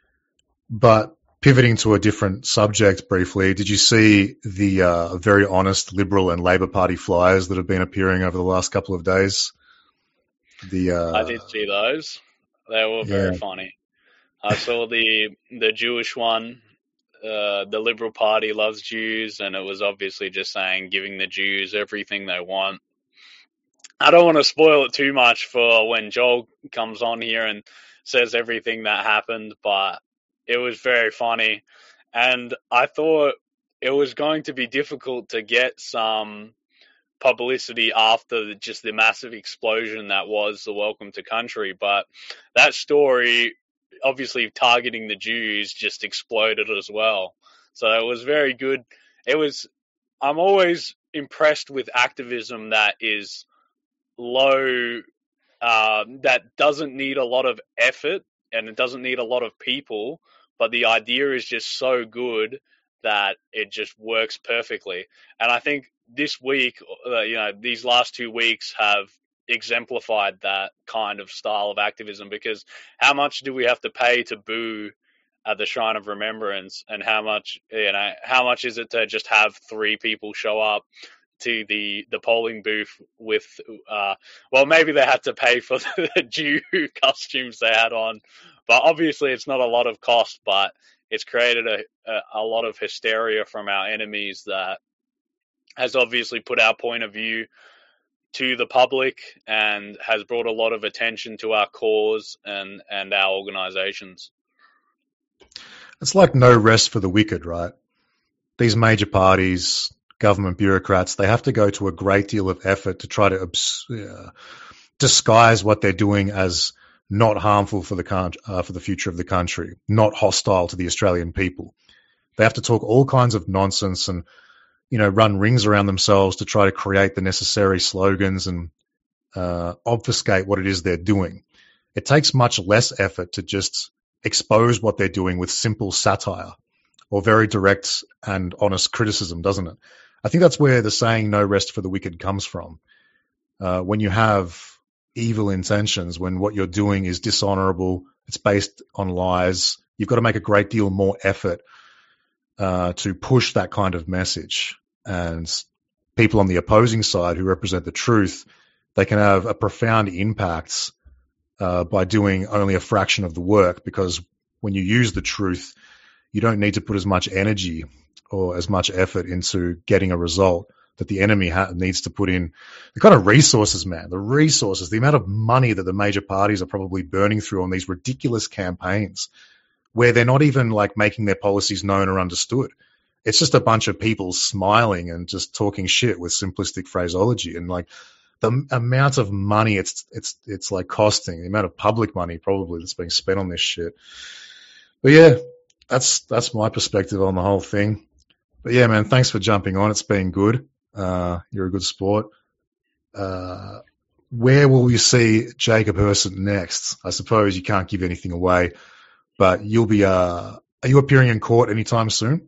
Speaker 1: But pivoting to a different subject briefly, did you see the uh, very honest Liberal and Labor Party flyers that have been appearing over the last couple of days? The uh,
Speaker 2: I did see those. They were very yeah. funny. I saw the the Jewish one. Uh, the Liberal Party loves Jews, and it was obviously just saying giving the Jews everything they want. I don't want to spoil it too much for when Joel comes on here and says everything that happened, but it was very funny. And I thought it was going to be difficult to get some publicity after just the massive explosion that was the Welcome to Country, but that story, obviously targeting the Jews, just exploded as well. So it was very good. It was, I'm always impressed with activism that is low, uh, that doesn't need a lot of effort and it doesn't need a lot of people, but the idea is just so good that it just works perfectly. And I think this week, uh, you know, these last two weeks have exemplified that kind of style of activism, because how much do we have to pay to boo at the Shrine of Remembrance, and how much, you know, how much is it to just have three people show up to the, the polling booth with, uh, well, maybe they had to pay for the Jew costumes they had on, but obviously it's not a lot of cost, but it's created a, a, a lot of hysteria from our enemies that has obviously put our point of view to the public and has brought a lot of attention to our cause and, and our organizations.
Speaker 1: It's like no rest for the wicked, right? These major parties government bureaucrats, they have to go to a great deal of effort to try to uh, disguise what they're doing as not harmful for the con- uh, for the future of the country, not hostile to the Australian people. They have to talk all kinds of nonsense and, you know, run rings around themselves to try to create the necessary slogans and uh, obfuscate what it is they're doing. It takes much less effort to just expose what they're doing with simple satire or very direct and honest criticism, doesn't it? I think that's where the saying "no rest for the wicked" comes from. Uh, when you have evil intentions, when what you're doing is dishonorable, it's based on lies, you've got to make a great deal more effort uh, to push that kind of message. And people on the opposing side who represent the truth, they can have a profound impact uh, by doing only a fraction of the work, because when you use the truth, you don't need to put as much energy or as much effort into getting a result that the enemy ha- needs to put in. The kind of resources, man, the resources, the amount of money that the major parties are probably burning through on these ridiculous campaigns where they're not even like making their policies known or understood. It's just a bunch of people smiling and just talking shit with simplistic phraseology. And like the amount of money it's it's it's like costing, the amount of public money probably that's being spent on this shit. But yeah, that's that's my perspective on the whole thing. But yeah, man, thanks for jumping on. It's been good. Uh, you're a good sport. Uh, where will we see Jacob Hersant next? I suppose you can't give anything away, but you'll be. Uh, are you appearing in court anytime soon?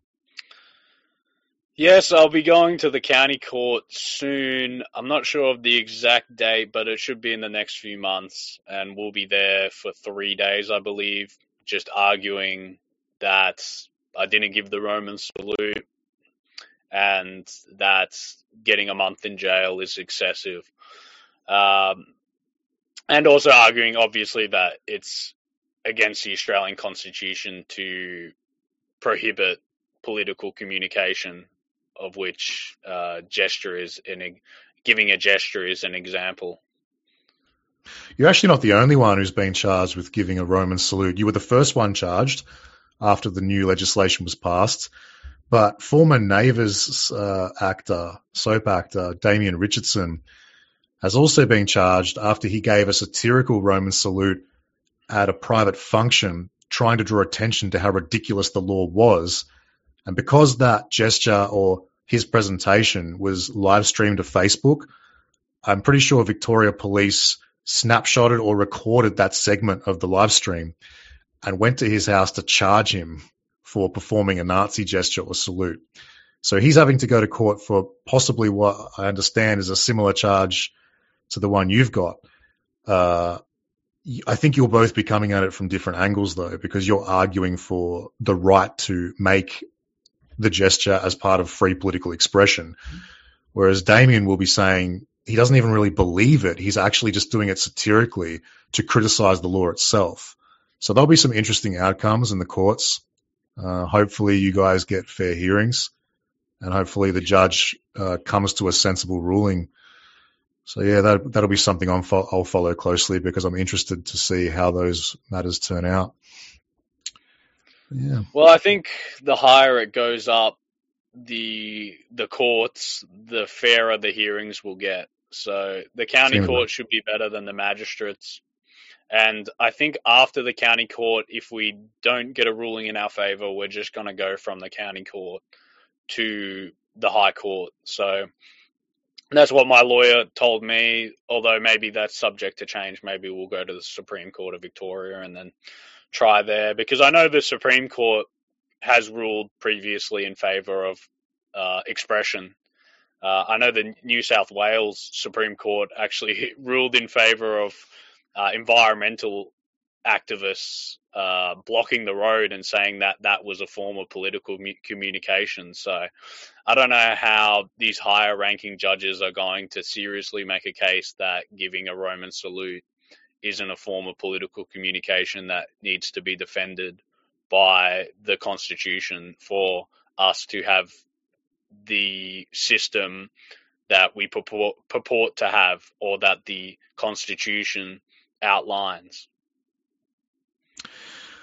Speaker 2: Yes, I'll be going to the county court soon. I'm not sure of the exact date, but it should be in the next few months, and we'll be there for three days, I believe, just arguing that I didn't give the Roman salute and that getting a month in jail is excessive. Um, and also arguing, obviously, that it's against the Australian Constitution to prohibit political communication, of which uh, gesture is an, giving a gesture is an example.
Speaker 1: You're actually not the only one who's been charged with giving a Roman salute. You were the first one charged after the new legislation was passed. But former Neighbours uh, actor, soap actor, Damien Richardson, has also been charged after he gave a satirical Roman salute at a private function, trying to draw attention to how ridiculous the law was. And because that gesture or his presentation was live streamed to Facebook, I'm pretty sure Victoria Police snapshotted or recorded that segment of the live stream and went to his house to charge him for performing a Nazi gesture or salute. So he's having to go to court for possibly what I understand is a similar charge to the one you've got. Uh, I think you'll both be coming at it from different angles, though, because you're arguing for the right to make the gesture as part of free political expression, whereas Damien will be saying he doesn't even really believe it. He's actually just doing it satirically to criticize the law itself. So there'll be some interesting outcomes in the courts. Uh, hopefully you guys get fair hearings, and hopefully the judge uh, comes to a sensible ruling. So yeah, that, that'll be something I'm fo- I'll follow closely, because I'm interested to see how those matters turn out. Yeah.
Speaker 2: Well, I think the higher it goes up the the courts, the fairer the hearings will get. So the county
Speaker 1: Seems
Speaker 2: court
Speaker 1: right.
Speaker 2: should be better than the magistrates. And I think after the county court, if we don't get a ruling in our favour, we're just going to go from the county court to the high court. So that's what my lawyer told me, although maybe that's subject to change. Maybe we'll go to the Supreme Court of Victoria and then try there, because I know the Supreme Court has ruled previously in favour of uh, expression. Uh, I know the New South Wales Supreme Court actually ruled in favour of uh, environmental activists uh, blocking the road and saying that that was a form of political communication. So I don't know how these higher ranking judges are going to seriously make a case that giving a Roman salute isn't a form of political communication that needs to be defended by the Constitution for us to have the system that we purport, purport to have, or that the Constitution outlines.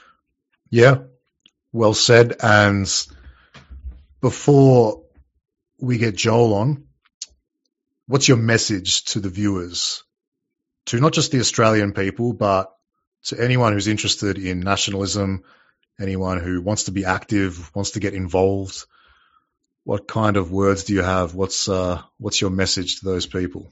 Speaker 1: Yeah, well said. And before we get Joel on, what's your message to the viewers, to not just the Australian people, but to anyone who's interested in nationalism, anyone who wants to be active, wants to get involved? What kind of words do you have? What's uh, what's your message to those people?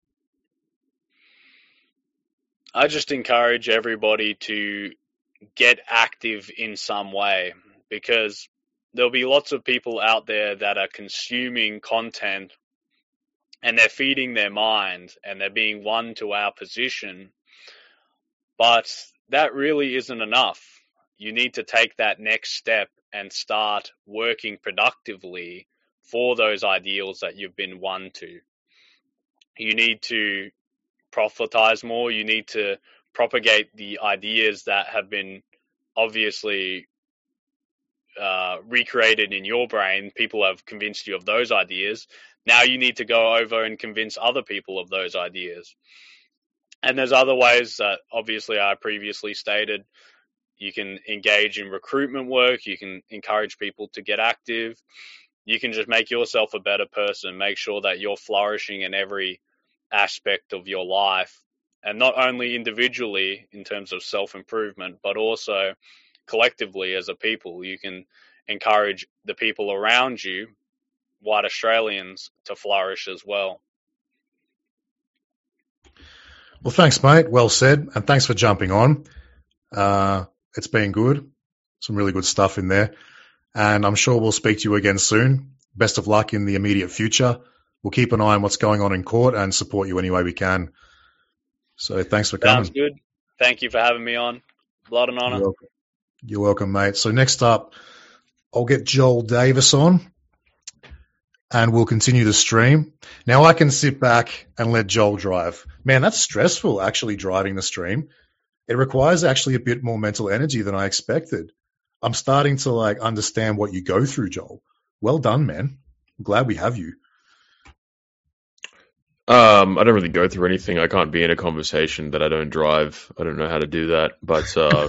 Speaker 2: I just encourage everybody to get active in some way, because there'll be lots of people out there that are consuming content and they're feeding their mind and they're being won to our position. But that really isn't enough. You need to take that next step and start working productively for those ideals that you've been won to. You need to profitize more. You need to propagate the ideas that have been obviously uh, recreated in your brain. People have convinced you of those ideas. Now you need to go over and convince other people of those ideas. And there's other ways that obviously I previously stated. You can engage in recruitment work. You can encourage people to get active. You can just make yourself a better person. Make sure that you're flourishing in every aspect of your life, and not only individually in terms of self-improvement, but also collectively as a people. You can encourage the people around you, white Australians, to flourish as well.
Speaker 1: Well, thanks, mate. Well said. And thanks for jumping on. Uh, it's been good. Some really good stuff in there. And I'm sure we'll speak to you again soon. Best of luck in the immediate future. We'll keep an eye on what's going on in court and support you any way we can. So thanks for coming.
Speaker 2: Sounds good. Thank you for having me on. Blood and honor.
Speaker 1: You're welcome. You're welcome, mate. So next up, I'll get Joel Davis on and we'll continue the stream. Now I can sit back and let Joel drive. Man, that's stressful, actually, driving the stream. It requires actually a bit more mental energy than I expected. I'm starting to like understand what you go through, Joel. Well done, man. I'm glad we have you.
Speaker 3: Um, I don't really go through anything. I can't be in a conversation that I don't drive. I don't know how to do that, but uh,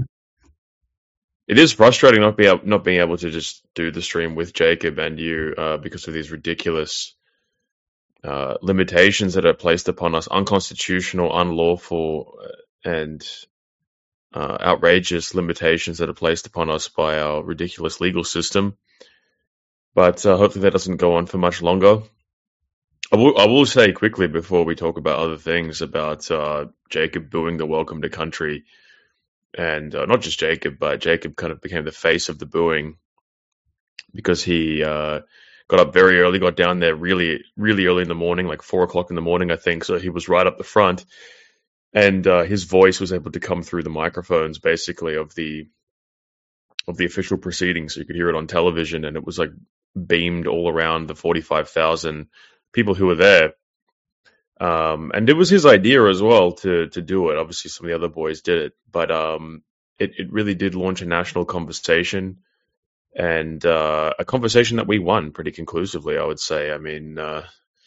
Speaker 3: it is frustrating not be able, not being able to just do the stream with Jacob and you uh, because of these ridiculous uh, limitations that are placed upon us, unconstitutional, unlawful, and uh, outrageous limitations that are placed upon us by our ridiculous legal system. But uh, hopefully that doesn't go on for much longer. I will, I will say quickly before we talk about other things about uh, Jacob booing the welcome to country, and uh, not just Jacob, but Jacob kind of became the face of the booing because he uh, got up very early, got down there really, really early in the morning, like four o'clock in the morning, I think. So he was right up the front, and uh, his voice was able to come through the microphones, basically of the of the official proceedings. So you could hear it on television, and it was like beamed all around the forty-five thousand people who were there. Um, and it was his idea as well to to do it. Obviously, some of the other boys did it, but um, it, it really did launch a national conversation, and uh, a conversation that we won pretty conclusively, I would say. I mean, uh,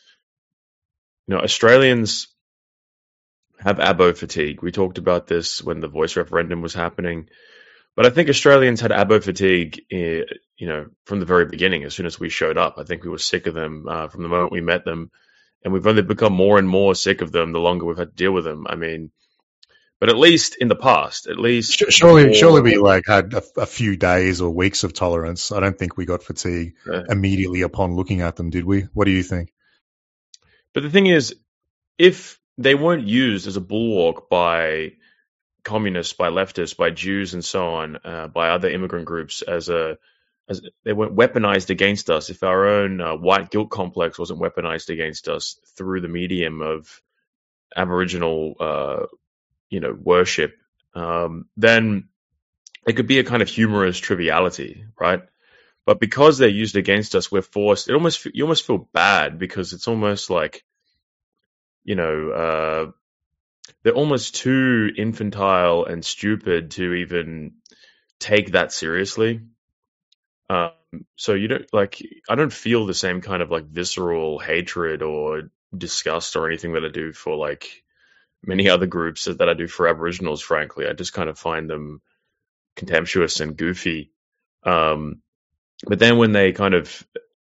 Speaker 3: you know, Australians have abo fatigue. We talked about this when the voice referendum was happening. But I think Australians had abo fatigue, you know, from the very beginning. As soon as we showed up, I think we were sick of them uh, from the moment we met them, and we've only become more and more sick of them the longer we've had to deal with them. I mean, but at least in the past, at least
Speaker 1: surely, before, surely we like had a, a few days or weeks of tolerance. I don't think we got fatigue uh, immediately upon looking at them, did we? What do you think?
Speaker 3: But the thing is, if they weren't used as a bulwark by communists, by leftists, by Jews, and so on, uh, by other immigrant groups, as a as they weren't weaponized against us, if our own uh, white guilt complex wasn't weaponized against us through the medium of Aboriginal, uh, you know, worship, um, then it could be a kind of humorous triviality, right? But because they're used against us, we're forced. It almost you almost feel bad because it's almost like, you know. Uh, They're almost too infantile and stupid to even take that seriously. Um, so you don't like, I don't feel the same kind of like visceral hatred or disgust or anything that I do for like many other groups that I do for Aboriginals, frankly. I just kind of find them contemptuous and goofy. Um, but then when they kind of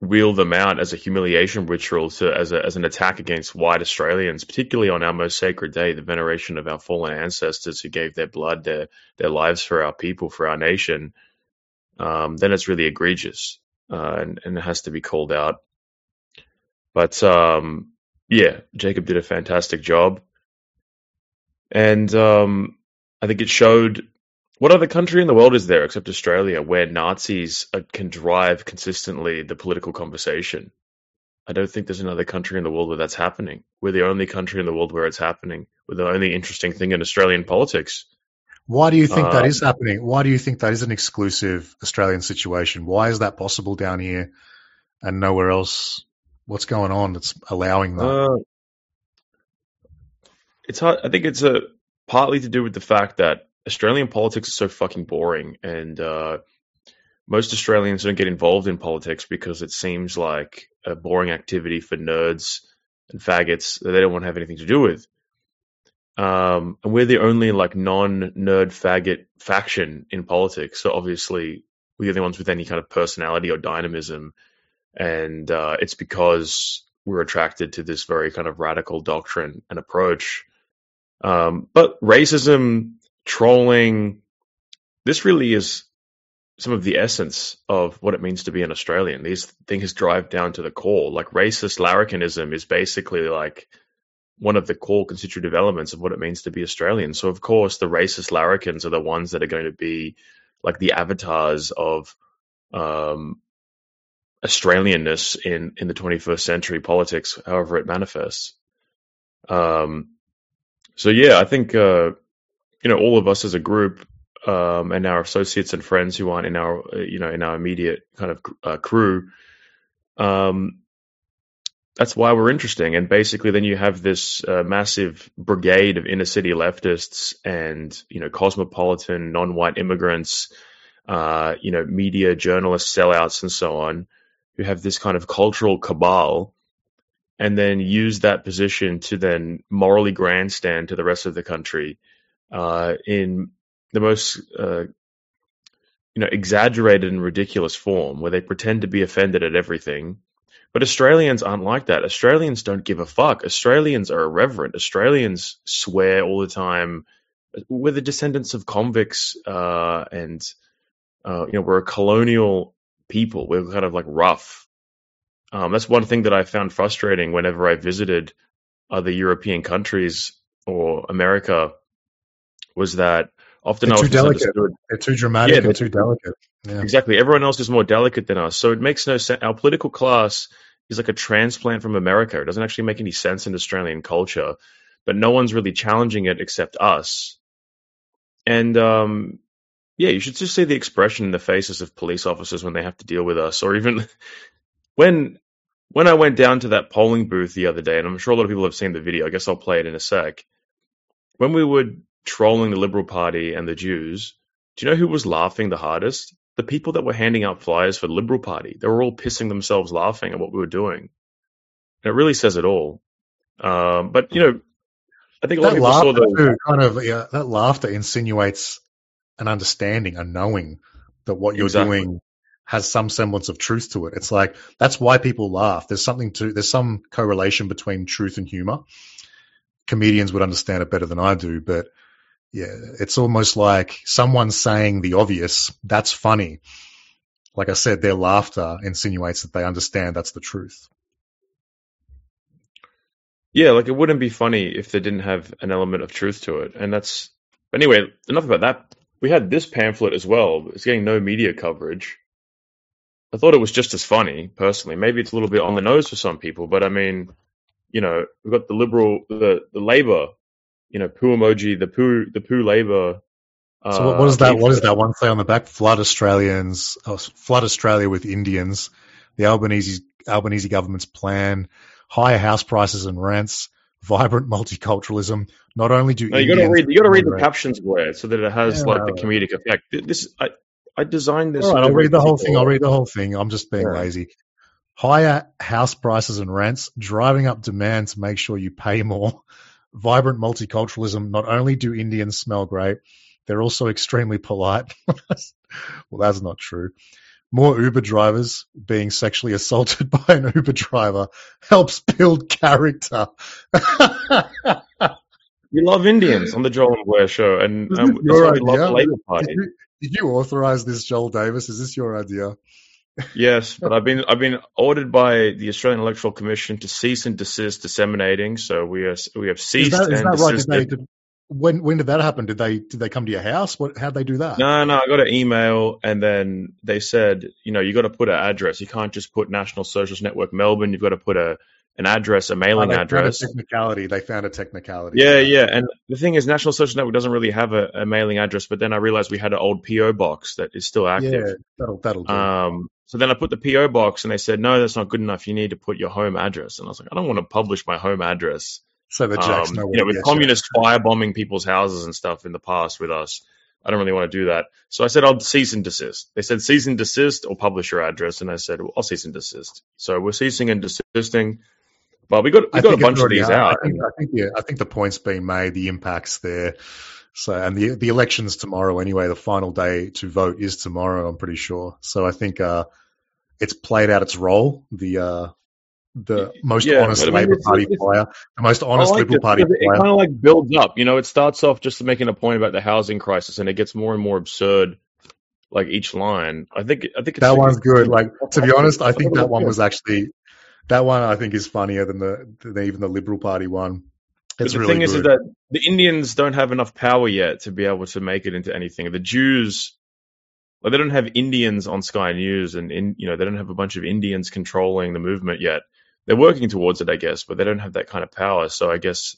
Speaker 3: wheel them out as a humiliation ritual, to, as, a, as an attack against white Australians, particularly on our most sacred day, the veneration of our fallen ancestors who gave their blood, their, their lives for our people, for our nation, um, then it's really egregious, uh, and, and it has to be called out. But um, yeah, Jacob did a fantastic job. And um, I think it showed, what other country in the world is there except Australia where Nazis uh, can drive consistently the political conversation? I don't think there's another country in the world where that's happening. We're the only country in the world where it's happening. We're the only interesting thing in Australian politics.
Speaker 1: Why do you think
Speaker 3: Uh,
Speaker 1: that is happening? Why do you think that is an exclusive Australian situation? Why is that possible down here and nowhere else? What's going on that's allowing that?
Speaker 3: uh, it's hard. I think it's a partly to do with the fact that Australian politics is so fucking boring, and uh, most Australians don't get involved in politics because it seems like a boring activity for nerds and faggots that they don't want to have anything to do with. Um, and we're the only like non-nerd faggot faction in politics, so obviously we're the only ones with any kind of personality or dynamism, and uh, it's because we're attracted to this very kind of radical doctrine and approach. Um, but racism, trolling, this really is some of the essence of what it means to be an Australian. These things drive down to the core. Like racist larrikinism is basically like one of the core constitutive elements of what it means to be Australian. So of course the racist larrikins are the ones that are going to be like the avatars of um, Australianness in, in the twenty-first century politics, however it manifests. Um, so yeah, I think, uh, you know, all of us as a group, um, and our associates and friends who aren't in our, uh, you know, in our immediate kind of uh, crew, um, that's why we're interesting. And basically then you have this uh, massive brigade of inner city leftists and, you know, cosmopolitan, non-white immigrants, uh, you know, media, journalists, sellouts, and so on, who have this kind of cultural cabal, and then use that position to then morally grandstand to the rest of the country uh, in the most, uh, you know, exaggerated and ridiculous form, where they pretend to be offended at everything. But Australians aren't like that. Australians don't give a fuck. Australians are irreverent. Australians swear all the time. We're the descendants of convicts, uh, and uh, you know, we're a colonial people. We're kind of like rough. Um, that's one thing that I found frustrating whenever I visited other European countries or America, was that often
Speaker 1: They're
Speaker 3: I was
Speaker 1: too delicate.
Speaker 3: misunderstood.
Speaker 1: They're too dramatic
Speaker 3: Yeah,
Speaker 1: and too delicate. Yeah.
Speaker 3: Exactly. Everyone else is more delicate than us. So it makes no sense. Our political class is like a transplant from America. It doesn't actually make any sense in Australian culture, but no one's really challenging it except us. And um, yeah, you should just see the expression in the faces of police officers when they have to deal with us, or even when when I went down to that polling booth the other day, and I'm sure a lot of people have seen the video. I guess I'll play it in a sec. When we were trolling the Liberal Party and the Jews, do you know who was laughing the hardest? The people that were handing out flyers for the Liberal Party. They were all pissing themselves laughing at what we were doing. And it really says it all. Um, but, you know, I think a lot
Speaker 1: That
Speaker 3: of people saw
Speaker 1: laughter
Speaker 3: the...
Speaker 1: too, kind of yeah, that laughter insinuates an understanding, a knowing that what you're
Speaker 3: Exactly.
Speaker 1: doing has some semblance of truth to it. It's like that's why people laugh. There's something to there's some correlation between truth and humor. Comedians would understand it better than I do, but yeah, it's almost like someone saying the obvious. That's funny. Like I said, their laughter insinuates that they understand that's the truth.
Speaker 3: Yeah, like it wouldn't be funny if they didn't have an element of truth to it. And that's... Anyway, enough about that. We had this pamphlet as well. It's getting no media coverage. I thought it was just as funny, personally. Maybe it's a little bit on the nose for some people, but I mean, you know, we've got the Liberal, the, the Labour, you know, poo emoji, the poo, the poo Labour. Uh,
Speaker 1: So what, what is that? What
Speaker 3: leaflet.
Speaker 1: does that one say on the back? Flood Australians, oh, flood Australia with Indians. The Albanese Albanese government's plan, higher house prices and rents, vibrant multiculturalism. Not only do
Speaker 3: No, you got to read. You got to read the captions, Blair, so that it has
Speaker 1: Yeah,
Speaker 3: like
Speaker 1: no,
Speaker 3: the comedic effect. This, I, I designed this.
Speaker 1: all right,
Speaker 3: with
Speaker 1: I'll
Speaker 3: a
Speaker 1: read the whole
Speaker 3: particular-
Speaker 1: thing. I'll read the whole thing. I'm just being
Speaker 3: Yeah.
Speaker 1: lazy. Higher house prices and rents, driving up demand to make sure you pay more. Vibrant multiculturalism. Not only do Indians smell great, they're also extremely polite. Well, that's not true. more Uber drivers being sexually assaulted by an Uber driver helps build character.
Speaker 3: We love Indians on the Joel and Blair show, and
Speaker 1: Is
Speaker 3: um,
Speaker 1: this
Speaker 3: that's
Speaker 1: your
Speaker 3: why we love the
Speaker 1: idea?
Speaker 3: Labour
Speaker 1: Did
Speaker 3: Party.
Speaker 1: you, did you authorize this, Joel Davis? Is this your idea?
Speaker 3: Yes, but I've been I've been ordered by the Australian Electoral Commission to cease and desist disseminating. So we are we have
Speaker 1: Is
Speaker 3: ceased
Speaker 1: that is
Speaker 3: and
Speaker 1: that right? Did
Speaker 3: desisted.
Speaker 1: they did, when when did that happen? Did they did they come to your house? What how'd they do that?
Speaker 3: No, no, I got an email, and then they said, you know, you got to put an address. You can't just put National Socialist Network Melbourne. You've got to put a an address, a
Speaker 1: Oh,
Speaker 3: mailing
Speaker 1: they
Speaker 3: address.
Speaker 1: found a technicality. They found a technicality.
Speaker 3: Yeah,
Speaker 1: Okay.
Speaker 3: yeah. And the thing is, National Social Network doesn't really have a, a mailing address, but then I realized we had an old P O box that is still active.
Speaker 1: Yeah, that'll that'll do.
Speaker 3: Um, so then I put the P O box, and they said, no, that's not good enough. You need to put your home address. And I was like, I don't want to publish my home address.
Speaker 1: So the Jacks
Speaker 3: Um,
Speaker 1: know
Speaker 3: you
Speaker 1: where
Speaker 3: know,
Speaker 1: to
Speaker 3: with
Speaker 1: get you.
Speaker 3: communists firebombing people's houses and stuff in the past with us, I don't really want to do that. So I said, I'll cease and desist. They said, cease and desist or publish your address. And I said, well, I'll cease and desist. So we're ceasing and desisting. But we got we
Speaker 1: I
Speaker 3: got a
Speaker 1: think it's
Speaker 3: bunch of
Speaker 1: already
Speaker 3: these
Speaker 1: hard. I
Speaker 3: out.
Speaker 1: think
Speaker 3: And
Speaker 1: I think yeah, I think the point's been made. The impact's there. So and the the election's tomorrow anyway. The final day to vote is tomorrow. I'm pretty sure. So I think uh, it's played out its role. The uh, the most
Speaker 3: yeah,
Speaker 1: honest
Speaker 3: but I mean,
Speaker 1: Labor
Speaker 3: it's,
Speaker 1: Party
Speaker 3: it's,
Speaker 1: player, the most
Speaker 3: I
Speaker 1: honest
Speaker 3: like
Speaker 1: Liberal
Speaker 3: it
Speaker 1: Party
Speaker 3: because it
Speaker 1: player.
Speaker 3: kind of like builds up. You know, it starts off just making a point about the housing crisis, and it gets more and more absurd. Like each line, I think I think it's
Speaker 1: That one's good. Like to be honest, I
Speaker 3: I
Speaker 1: think
Speaker 3: thought it
Speaker 1: that
Speaker 3: was
Speaker 1: one
Speaker 3: good.
Speaker 1: was actually that one. I think is funnier than the than even the Liberal Party one.
Speaker 3: But
Speaker 1: It's
Speaker 3: the
Speaker 1: really
Speaker 3: thing is, is
Speaker 1: good.
Speaker 3: that the Indians don't have enough power yet to be able to make it into anything. The Jews, like, they don't have Indians on Sky News, and in, you know, they don't have a bunch of Indians controlling the movement yet. They're working towards it, I guess, but they don't have that kind of power. So I guess,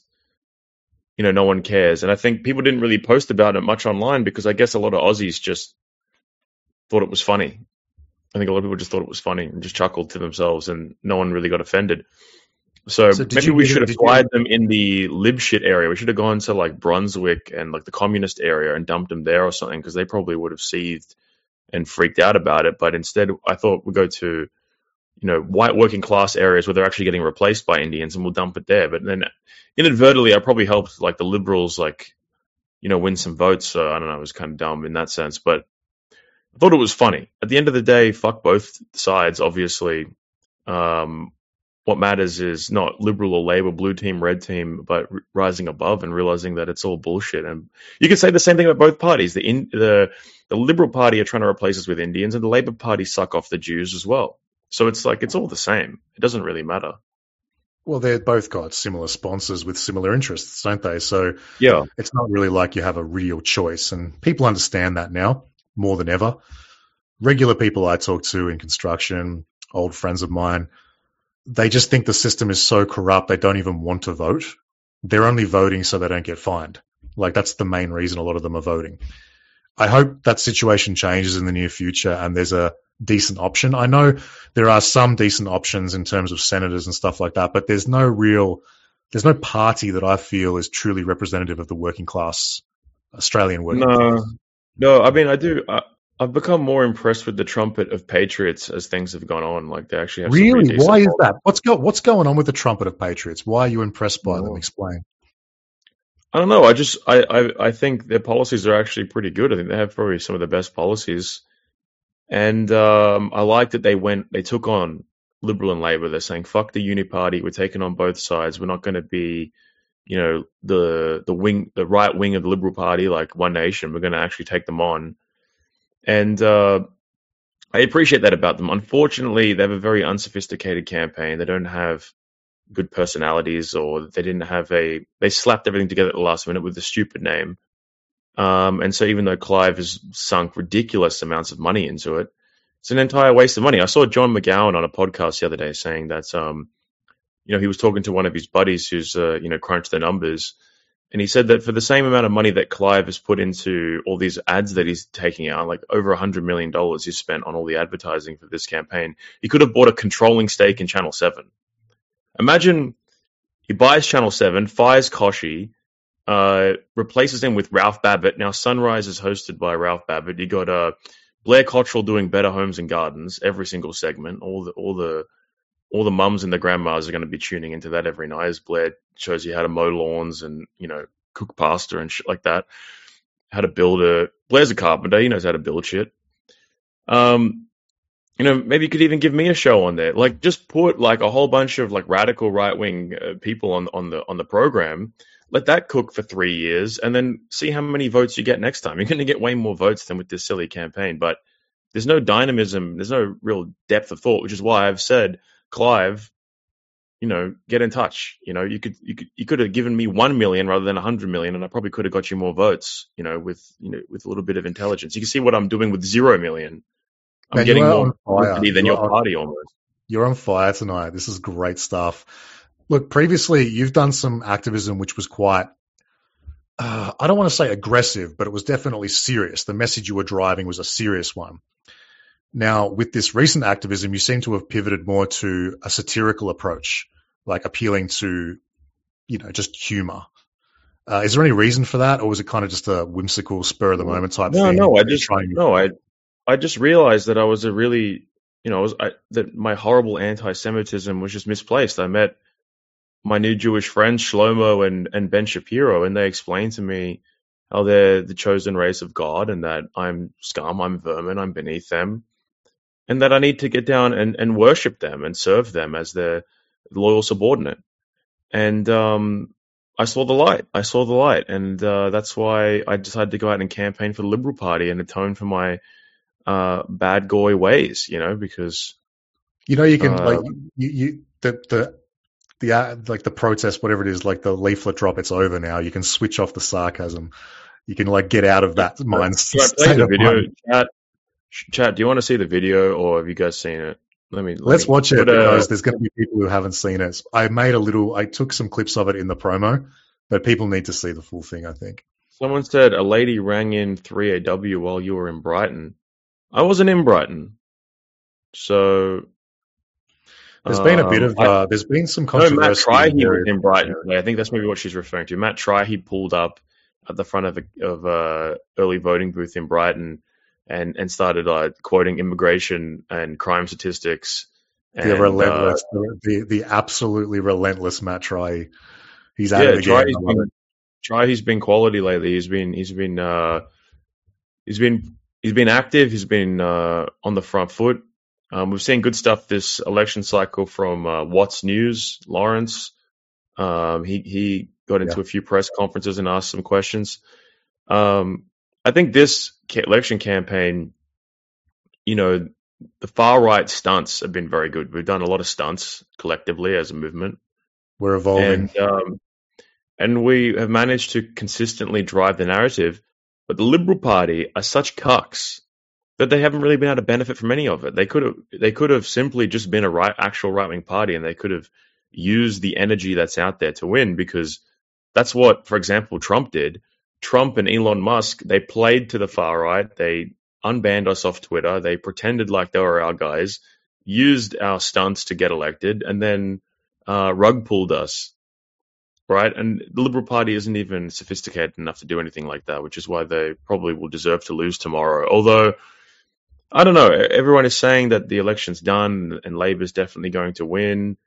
Speaker 3: you know, no one cares. And I think people didn't really post about it much online because I guess a lot of Aussies just thought it was funny. I think a lot of people just thought it was funny and just chuckled to themselves, and no one really got offended. So,
Speaker 1: So did
Speaker 3: maybe
Speaker 1: you
Speaker 3: we
Speaker 1: get
Speaker 3: should
Speaker 1: it?
Speaker 3: have
Speaker 1: Did you?
Speaker 3: flied them in the lib shit area. We should have gone to like Brunswick and like the communist area and dumped them there or something, because they probably would have seethed and freaked out about it. But instead, I thought we'd go to, you know, white working class areas where they're actually getting replaced by Indians, and we'll dump it there. But then inadvertently, I probably helped like the Liberals, like, you know, win some votes. So I don't know, it was kind of dumb in that sense. But I thought it was funny. At the end of the day, fuck both sides, obviously. Um, what matters is not Liberal or Labor, blue team, red team, but r- rising above and realizing that it's all bullshit. And you can say the same thing about both parties. The in, the the Liberal Party are trying to replace us with Indians, and the Labor Party suck off the Jews as well. So it's like it's all the same. It doesn't really matter.
Speaker 1: Well, they've both got similar sponsors with similar interests, don't they? So
Speaker 3: Yeah.
Speaker 1: it's not really like you have a real choice, and people understand that now more than ever. Regular people I talk to in construction, old friends of mine, they just think the system is so corrupt they don't even want to vote. They're only voting so they don't get fined. Like, that's the main reason a lot of them are voting. I hope that situation changes in the near future and there's a decent option. I know there are some decent options in terms of senators and stuff like that, but there's no real, there's no party that I feel is truly representative of the working class, Australian working class.
Speaker 3: No, no. I mean, I do. I, I've become more impressed with the trumpet of patriots as things have gone on. Like, they actually have some pretty
Speaker 1: Really?
Speaker 3: decent
Speaker 1: Why is
Speaker 3: policies.
Speaker 1: that? What's go, what's going on with the trumpet of patriots? Why are you impressed by them?
Speaker 3: No.
Speaker 1: Explain.
Speaker 3: I don't know. I just I, I I think their policies are actually pretty good. I think they have probably some of the best policies, and um, I like that they went they took on Liberal and Labor. They're saying fuck the uni party. We're taking on both sides. We're not going to be, you know, the the wing the right wing of the Liberal Party, like One Nation. We're going to actually take them on, and uh, I appreciate that about them. Unfortunately, they have a very unsophisticated campaign. They don't have good personalities, or they didn't have a they slapped everything together at the last minute with a stupid name. Um, and so even though Clive has sunk ridiculous amounts of money into it, it's an entire waste of money. I saw John McGowan on a podcast the other day saying that, um, you know, he was talking to one of his buddies who's, uh, you know, crunched the numbers. And he said that for the same amount of money that Clive has put into all these ads that he's taking out, like over one hundred million dollars he's spent on all the advertising for this campaign, he could have bought a controlling stake in Channel seven. Imagine he buys Channel seven, fires Koshy, uh, replaces him with Ralph Babbitt. Now Sunrise is hosted by Ralph Babbitt. You got uh, Blair Cottrell doing Better Homes and Gardens every single segment. All the all the all the mums and the grandmas are going to be tuning into that every night as Blair shows you how to mow lawns and, you know, cook pasta and shit like that. How to build a Blair's a carpenter. He knows how to build shit. Um. You know, maybe you could even give me a show on there. Like, just put like a whole bunch of like radical right wing uh, people on on the on the program. Let that cook for three years, and then see how many votes you get next time. You're going to get way more votes than with this silly campaign, but there's no dynamism. There's no real depth of thought, which is why I've said, Clive, you know, get in touch. You know, you could you could you could have given me one million rather than a hundred million, and I probably could have got you more votes. You know, with you know with a little bit of intelligence. You can see what I'm doing with zero million. I'm
Speaker 1: Man, you
Speaker 3: getting
Speaker 1: are
Speaker 3: more
Speaker 1: on fire.
Speaker 3: publicity than
Speaker 1: You
Speaker 3: your
Speaker 1: are,
Speaker 3: party almost.
Speaker 1: you're on fire tonight. This is great stuff. Look, previously you've done some activism which was quite, uh, I don't want to say aggressive, but it was definitely serious. The message you were driving was a serious one. Now, with this recent activism, you seem to have pivoted more to a satirical approach, like appealing to, you know, just humor. Uh, is there any reason for that, or was it kind of just a whimsical, spur of the moment type
Speaker 3: No,
Speaker 1: thing?
Speaker 3: no, I
Speaker 1: You're
Speaker 3: just
Speaker 1: trying to-
Speaker 3: no, I I just realized that I was a really, you know, I was, I, that my horrible anti-Semitism was just misplaced. I met my new Jewish friends Shlomo and and Ben Shapiro, and they explained to me how they're the chosen race of God, and that I'm scum, I'm vermin, I'm beneath them, and that I need to get down and, and worship them and serve them as their loyal subordinate. And um, I saw the light. I saw the light, and uh, that's why I decided to go out and campaign for the Liberal Party and atone for my uh, bad goy ways. You know, because
Speaker 1: You know, you can
Speaker 3: uh,
Speaker 1: like you, you the the the uh, like the protest, whatever it is, like the leaflet drop. It's over now. You can switch off the sarcasm. You can like get out of that mind.
Speaker 3: should I play
Speaker 1: state
Speaker 3: the
Speaker 1: of
Speaker 3: video?
Speaker 1: mind.
Speaker 3: Chat, chat. Do you want to see the video, or have you guys seen it? Let me. Let
Speaker 1: Let's
Speaker 3: me
Speaker 1: watch it
Speaker 3: put a,
Speaker 1: because there's going to be people who haven't seen it. I made a little. I took some clips of it in the promo, but people need to see the full thing, I think.
Speaker 3: Someone said a lady rang in three A W while you were in Brighton. I wasn't in Brighton, so
Speaker 1: There's been a bit
Speaker 3: um,
Speaker 1: of.
Speaker 3: I,
Speaker 1: Uh, there's been some
Speaker 3: no, Matt
Speaker 1: controversy.
Speaker 3: Tryhe
Speaker 1: in
Speaker 3: was
Speaker 1: various
Speaker 3: in Brighton
Speaker 1: areas.
Speaker 3: today. I think that's maybe what she's referring to. Matt Tryhe pulled up at the front of a of a early voting booth in Brighton and and started uh, quoting immigration and crime statistics.
Speaker 1: The
Speaker 3: And
Speaker 1: relentless,
Speaker 3: uh,
Speaker 1: the the absolutely relentless Matt Try. He's at
Speaker 3: yeah,
Speaker 1: it again.
Speaker 3: Tryhe's
Speaker 1: I love
Speaker 3: been
Speaker 1: it.
Speaker 3: Tryhe's been quality lately. He's been he's been uh, he's been he's been active. He's been uh, on the front foot. Um, we've seen good stuff this election cycle from uh, Watts News, Lawrence. Um, he he got into
Speaker 1: Yeah.
Speaker 3: a few press conferences and asked some questions. Um, I think this ca- election campaign, you know, the far right stunts have been very good. We've done a lot of stunts collectively as a movement,
Speaker 1: We're evolving.
Speaker 3: and um, and we have managed to consistently drive the narrative. But the Liberal Party are such cucks that they haven't really been able to benefit from any of it. They could have they could have simply just been a right actual right wing party, and they could have used the energy that's out there to win, because that's what, for example, Trump did. Trump and Elon Musk, they played to the far right. They unbanned us off Twitter. They pretended like they were our guys, used our stunts to get elected, and then uh, rug pulled us. Right, and the Liberal Party isn't even sophisticated enough to do anything like that, which is why they probably will deserve to lose tomorrow. Although, I don't know, everyone is saying that the election's done and Labor's definitely going to win.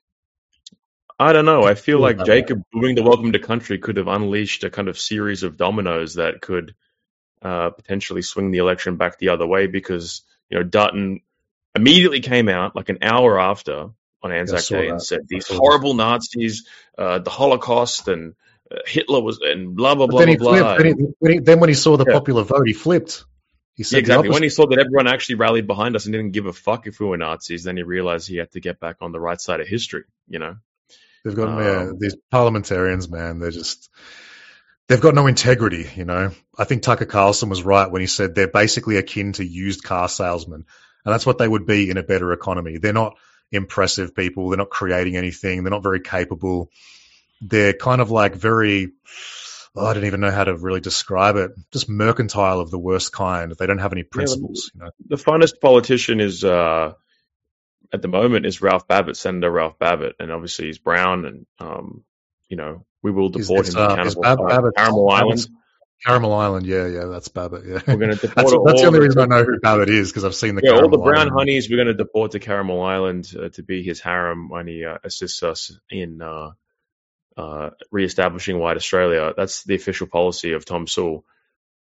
Speaker 3: I don't know. I feel like Jacob doing the Welcome to Country could have unleashed a kind of series of dominoes that could uh, potentially swing the election back the other way, because, you know, Dutton immediately came out like an hour after on Anzac Day and said these horrible Nazis, uh, the Holocaust, and uh, Hitler was, and blah blah
Speaker 1: But
Speaker 3: blah
Speaker 1: then he
Speaker 3: blah
Speaker 1: flipped.
Speaker 3: blah.
Speaker 1: Then, he, when he, then when he saw the
Speaker 3: Yeah.
Speaker 1: popular vote, he flipped. He said
Speaker 3: Yeah, exactly.
Speaker 1: the
Speaker 3: When he
Speaker 1: opposite.
Speaker 3: saw that everyone actually rallied behind us and didn't give a fuck if we were Nazis, then he realized he had to get back on the right side of history. You know,
Speaker 1: They've got
Speaker 3: Um,
Speaker 1: yeah, these parliamentarians, man. They're just they've got no integrity. You know, I think Tucker Carlson was right when he said they're basically akin to used car salesmen, and that's what they would be in a better economy. They're not impressive people. They're not creating anything. They're not very capable. They're kind of like very, oh, I don't even know how to really describe it. Just mercantile of the worst kind. They don't have any principles. You know,
Speaker 3: the funnest politician is uh, at the moment is Ralph Babbitt, Senator Ralph Babbitt, and obviously he's brown, and um, you know we will
Speaker 1: Is
Speaker 3: deport
Speaker 1: this,
Speaker 3: him to
Speaker 1: uh, is
Speaker 3: Cannibal,
Speaker 1: Bab-
Speaker 3: uh,
Speaker 1: Babbitt's-
Speaker 3: Caramel Island.
Speaker 1: Babbitt's- Caramel Island, yeah, yeah, that's Babbitt. Yeah,
Speaker 3: We're going to deport
Speaker 1: that's,
Speaker 3: all
Speaker 1: that's the only reason I
Speaker 3: the,
Speaker 1: know who Babbitt is, because I've seen the
Speaker 3: yeah, all
Speaker 1: Caramel
Speaker 3: the brown
Speaker 1: Island.
Speaker 3: honeys. We're going to deport to Caramel Island uh, to be his harem when he uh, assists us in uh, uh, re-establishing white Australia. That's the official policy of Tom Sewell.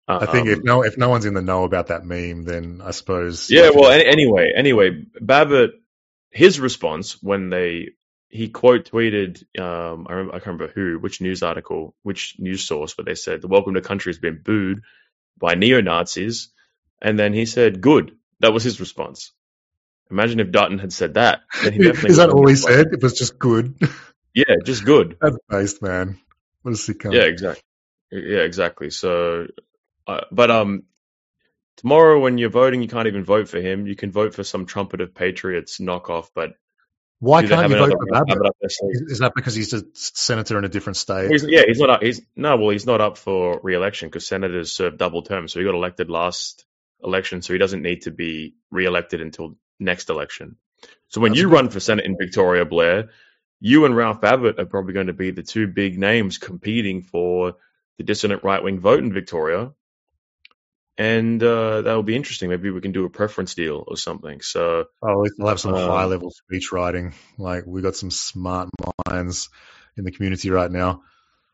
Speaker 1: I think if
Speaker 3: Um,
Speaker 1: no if no one's in the know about that meme, then I suppose
Speaker 3: yeah.
Speaker 1: if it
Speaker 3: Well,
Speaker 1: is-
Speaker 3: any, anyway, anyway, Babbitt, his response when they he quote tweeted, um, I, remember, I can't remember who, which news article, which news source, but they said the welcome to country has been booed by neo-Nazis, and then he said, "Good." That was his response. Imagine if Dutton had said that. Then he definitely
Speaker 1: is that
Speaker 3: would've
Speaker 1: all he
Speaker 3: been like,
Speaker 1: said? It was just good.
Speaker 3: Yeah, just good.
Speaker 1: That's based, man. What a sitcom.
Speaker 3: Yeah, exactly. Yeah, exactly. So, uh, but um, tomorrow when you're voting, you can't even vote for him. You can vote for some trumpet of patriots knockoff, but
Speaker 1: Why
Speaker 3: do they
Speaker 1: can't
Speaker 3: have
Speaker 1: you vote
Speaker 3: another
Speaker 1: for
Speaker 3: Ralph
Speaker 1: Babbitt?
Speaker 3: Babbitt up their sleeve?
Speaker 1: Is, is that because he's a senator in a different state?
Speaker 3: He's, yeah, he's not up. He's no, well, he's not up for re-election because senators serve double terms. So he got elected last election, so he doesn't need to be re-elected until next election. So when
Speaker 1: That's
Speaker 3: you
Speaker 1: good.
Speaker 3: run for Senate in Victoria, Blair, you and Ralph Babbitt are probably going to be the two big names competing for the dissident right-wing vote in Victoria. And uh, that'll be interesting. Maybe we can do a preference deal or something. So,
Speaker 1: Oh, at least we'll have some
Speaker 3: Um,
Speaker 1: high-level speech writing. Like, we got some smart minds in the community right now.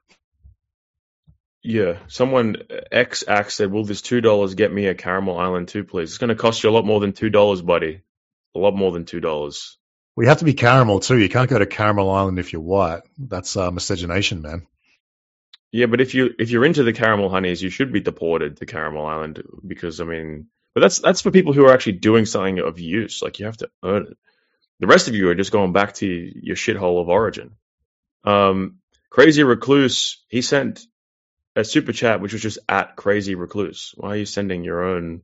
Speaker 3: yeah, someone, X Axe said, will this two dollars get me a Caramel Island too, please? It's going to cost you a lot more than two dollars, buddy. A lot more than two dollars.
Speaker 1: We have to be caramel, too. You can't go to Caramel Island if you're white. That's uh, miscegenation, man.
Speaker 3: Yeah, but if you if you're into the caramel honeys, you should be deported to Caramel Island because I mean, but that's that's for people who are actually doing something of use. Like you have to earn it. The rest of you are just going back to your shithole of origin. Um, Crazy Recluse, he sent a super chat which was just at Crazy Recluse. Why are you sending your own?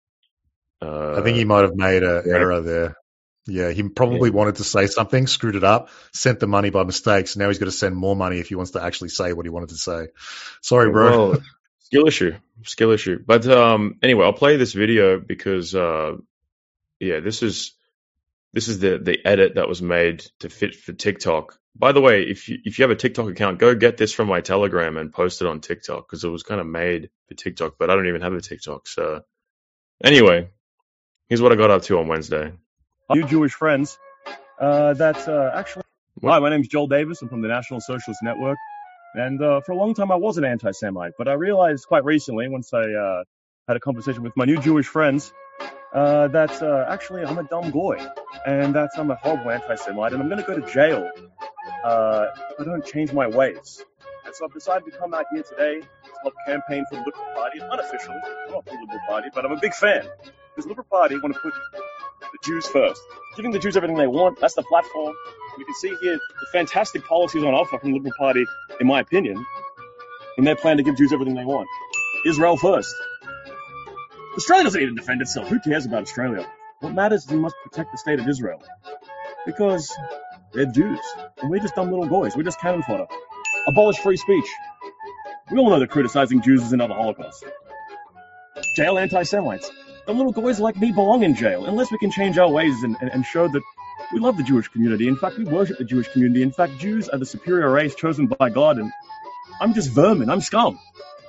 Speaker 3: Uh,
Speaker 1: I think he might have made an
Speaker 3: right.
Speaker 1: error there. Yeah, he probably
Speaker 3: Yeah.
Speaker 1: wanted to say something, screwed it up, sent the money by mistake. So now he's got to send more money if he wants to actually say what he wanted to say. Sorry, bro.
Speaker 3: Well, skill issue, skill issue. But um, anyway, I'll play this video because uh, yeah, this is this is the the edit that was made to fit for TikTok. By the way, if you if you have a TikTok account, go get this from my Telegram and post it on TikTok because it was kind of made for TikTok, but I don't even have a TikTok. So anyway, here's what I got up to on Wednesday.
Speaker 4: New Jewish friends. Uh, that's uh, actually.
Speaker 3: What?
Speaker 4: Hi, my name's Joel Davis. I'm from the National Socialist Network. And uh, for a long time, I was an anti Semite. But I realized quite recently, once I uh, had a conversation with my new Jewish friends, uh, that uh, actually I'm a dumb goy. And that I'm a horrible anti Semite. And I'm going to go to jail uh, if I don't change my ways. And so I've decided to come out here today to help campaign for the Liberal Party. Unofficially, I'm not for the Liberal Party, but I'm a big fan. Because the Liberal Party want to put the Jews first. Giving the Jews everything they want, that's the platform. You can see here the fantastic policies on offer from the Liberal Party, in my opinion, in their plan to give Jews everything they want. Israel first. Australia doesn't need to defend itself. Who cares about Australia? What matters is we must protect the state of Israel. Because they're Jews. And we're just dumb little boys. We're just cannon fodder. Abolish free speech. We all know that criticizing Jews is another Holocaust. Jail anti-Semites. The little boys like me belong in jail, unless we can change our ways and, and, and show that we love the Jewish community. In fact, we worship the Jewish community. In fact, Jews are the superior race chosen by God, and I'm just vermin. I'm scum.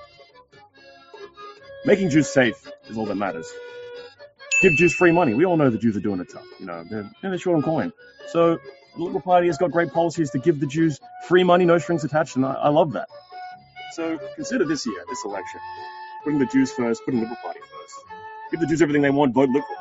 Speaker 4: Making Jews safe is all that matters. Give Jews free money. We all know the Jews are doing it tough. You know, they're, they're short on coin. So the Liberal Party has got great policies to give the Jews free money, no strings attached, and I, I love that. So consider this year, this election, putting the Jews first, putting the Liberal Party first. Give the Jews everything they want, vote Liberal.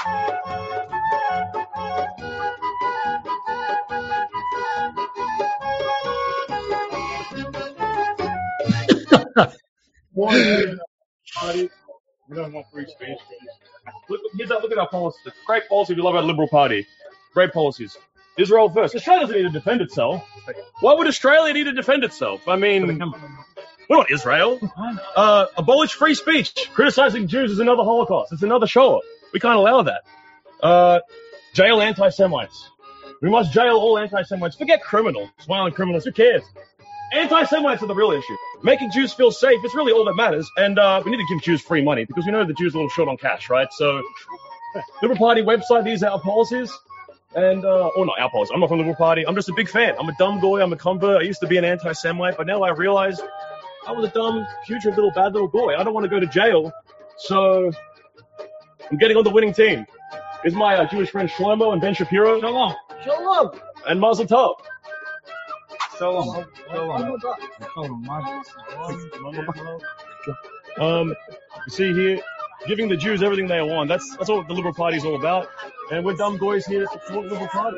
Speaker 4: One party. We don't want free speech. Look, look, look at our policies. Great policy. We love our Liberal Party. Great policies. Israel first. Australia doesn't need to defend itself. Why would Australia need to defend itself? I mean, we're not Israel. Uh, abolish free speech. Criticizing Jews is another Holocaust. It's another Shoah. We can't allow that. Uh, jail anti-Semites. We must jail all anti-Semites. Forget criminals, violent criminals. Who cares? Anti-Semites are the real issue. Making Jews feel safe is really all that matters. And uh, we need to give Jews free money because we know the Jews are a little short on cash, right? So, Liberal Party website, these are our policies. And, uh, or not our policies. I'm not from the Liberal Party. I'm just a big fan. I'm a dumb boy. I'm a convert. I used to be an anti-Semite, but now I realize I was a dumb, putrid little bad little boy. I don't want to go to jail. So, I'm getting on the winning team. Is my uh, Jewish friend Shlomo and Ben Shapiro. Shalom. Shalom. And Mazel Tov. Shalom. Shalom. Shalom. Um, you see here, giving the Jews everything they want. That's that's what the Liberal Party is all about. And we're dumb boys here to support the Liberal Party.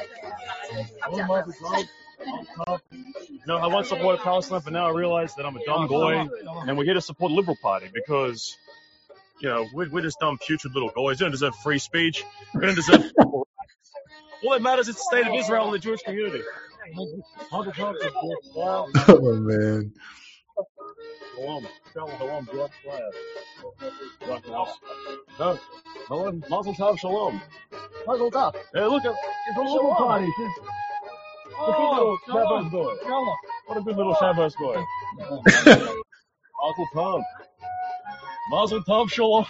Speaker 4: No, I once supported Palestine, but now I realize that I'm a dumb boy, and we're here to support the Liberal Party because, you know, we're, we're just dumb, putrid little boys. We don't deserve free speech. We don't deserve... All that matters is the state of Israel and the Jewish community.
Speaker 1: Oh, man.
Speaker 4: Shalom. Shalom. Shalom. Black flag. Black house. No. Shalom. Mazel tov. Shalom. Mazel tov. Hey, look at it's a little party. It's a good little Shabbos boy. What a good little Shabbos boy. Mazel tov. Mazel tov. Shalom.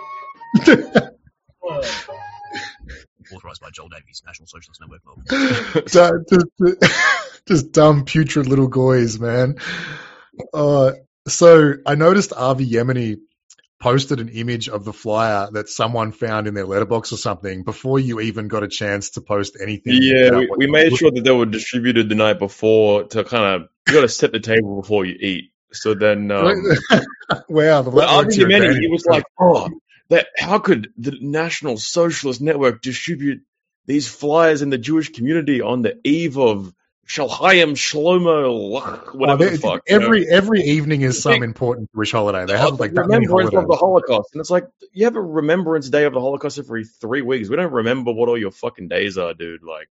Speaker 5: Authorized by Joel Davies, National Socialist Network.
Speaker 1: just, just, just dumb, putrid little goys, man. Uh, so I noticed Avi Yemeni posted an image of the flyer that someone found in their letterbox or something before you even got a chance to post anything.
Speaker 3: Yeah, we, we made sure that they were distributed the night before to kind of, you got to set the table before you eat. So then, um,
Speaker 1: wow, the
Speaker 3: well, Avi Yemeni, he was like, oh, that how could the National Socialist Network distribute these flyers in the Jewish community on the eve of Shalhayim Shlomo, whatever
Speaker 1: oh,
Speaker 3: the fuck.
Speaker 1: Every
Speaker 3: you know?
Speaker 1: every evening is some important Jewish holiday. They have like that many
Speaker 3: remembrance
Speaker 1: holidays.
Speaker 3: of the Holocaust, and it's like you have a Remembrance Day of the Holocaust every three weeks. We don't remember what all your fucking days are, dude. Like,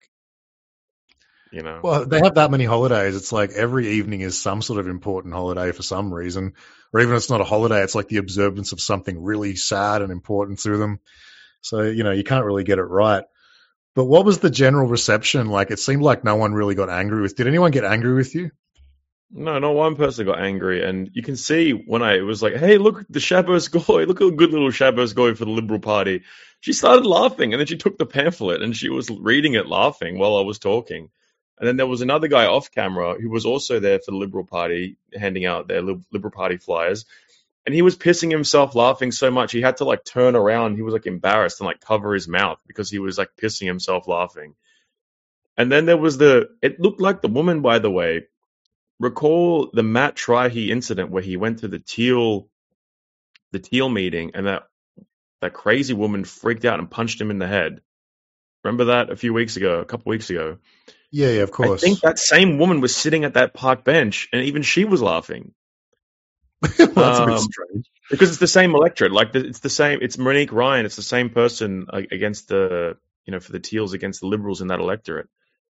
Speaker 3: you know.
Speaker 1: Well, they have that many holidays. It's like every evening is some sort of important holiday for some reason, or even if it's not a holiday, it's like the observance of something really sad and important to them. So you know, you can't really get it right. But what was the general reception like? It seemed like no one really got angry with. Did anyone get angry with you?
Speaker 3: No, not one person got angry, and you can see when I it was like, "Hey, look, the Shabbos goy! Look at a good little Shabbos goy for the Liberal Party." She started laughing, and then she took the pamphlet and she was reading it, laughing while I was talking. And then there was another guy off camera who was also there for the Liberal Party, handing out their Liberal Party flyers. And he was pissing himself laughing so much he had to like turn around. He was like embarrassed and like cover his mouth because he was like pissing himself laughing. And then there was the, it looked like the woman, by the way, recall the Matt Trihey incident where he went to the Teal, the Teal meeting and that, that crazy woman freaked out and punched him in the head. Remember that a few weeks ago, a couple weeks ago?
Speaker 1: Yeah, yeah, of course.
Speaker 3: I think that same woman was sitting at that park bench and even she was laughing.
Speaker 1: Well, that's
Speaker 3: um,
Speaker 1: a bit strange.
Speaker 3: Because it's the same electorate. Like, the, it's the same, it's Monique Ryan. It's the same person uh, against the, you know, for the Teals against the Liberals in that electorate.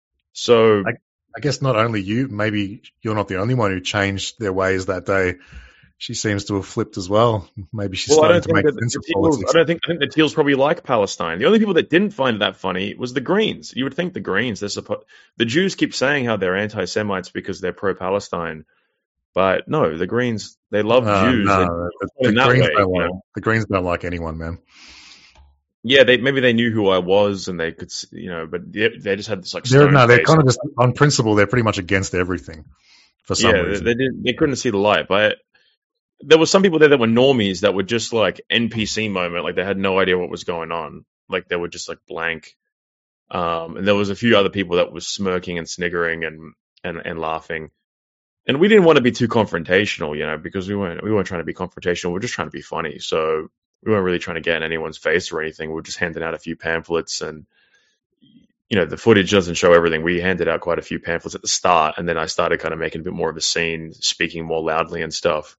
Speaker 3: So
Speaker 1: I, I guess not only you, maybe you're not the only one who changed their ways that day. She seems to have flipped as well. Maybe she's
Speaker 3: well,
Speaker 1: starting to make
Speaker 3: that
Speaker 1: sense
Speaker 3: the
Speaker 1: of
Speaker 3: Teals,
Speaker 1: politics.
Speaker 3: I don't think, I think the Teals probably like Palestine. The only people that didn't find it that funny was the Greens. You would think the Greens, they're suppo- the Jews keep saying how they're anti-Semites because they're pro-Palestine. But no, the Greens, they love
Speaker 1: Uh,
Speaker 3: Jews.
Speaker 1: no, the, the,
Speaker 3: that
Speaker 1: Greens
Speaker 3: way,
Speaker 1: don't
Speaker 3: you
Speaker 1: like,
Speaker 3: know?
Speaker 1: the Greens don't like anyone, man.
Speaker 3: Yeah, they maybe they knew who I was and they could, s- you know, but they, they just had this like
Speaker 1: They're,
Speaker 3: stone
Speaker 1: no, they're
Speaker 3: face.
Speaker 1: kind of just, on principle, they're pretty much against everything for some
Speaker 3: Yeah,
Speaker 1: reason.
Speaker 3: they, they didn't. They couldn't see the light. But there were some people there that were normies that were just like N P C moment, like they had no idea what was going on, like they were just like blank. Um, and there was a few other people that was smirking and sniggering and and and laughing. And we didn't want to be too confrontational, you know, because we weren't we weren't trying to be confrontational. We were just trying to be funny. So we weren't really trying to get in anyone's face or anything. We were just handing out a few pamphlets and. You know, the footage doesn't show everything. We handed out quite a few pamphlets at the start, and then I started kind of making a bit more of a scene, speaking more loudly and stuff.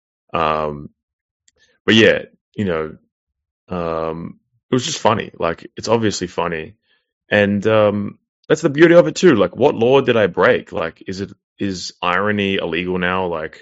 Speaker 3: Um, but yeah, you know, um, it was just funny. Like, it's obviously funny. And um, that's the beauty of it too. Like, what law did I break? Like, is it is irony illegal now? Like,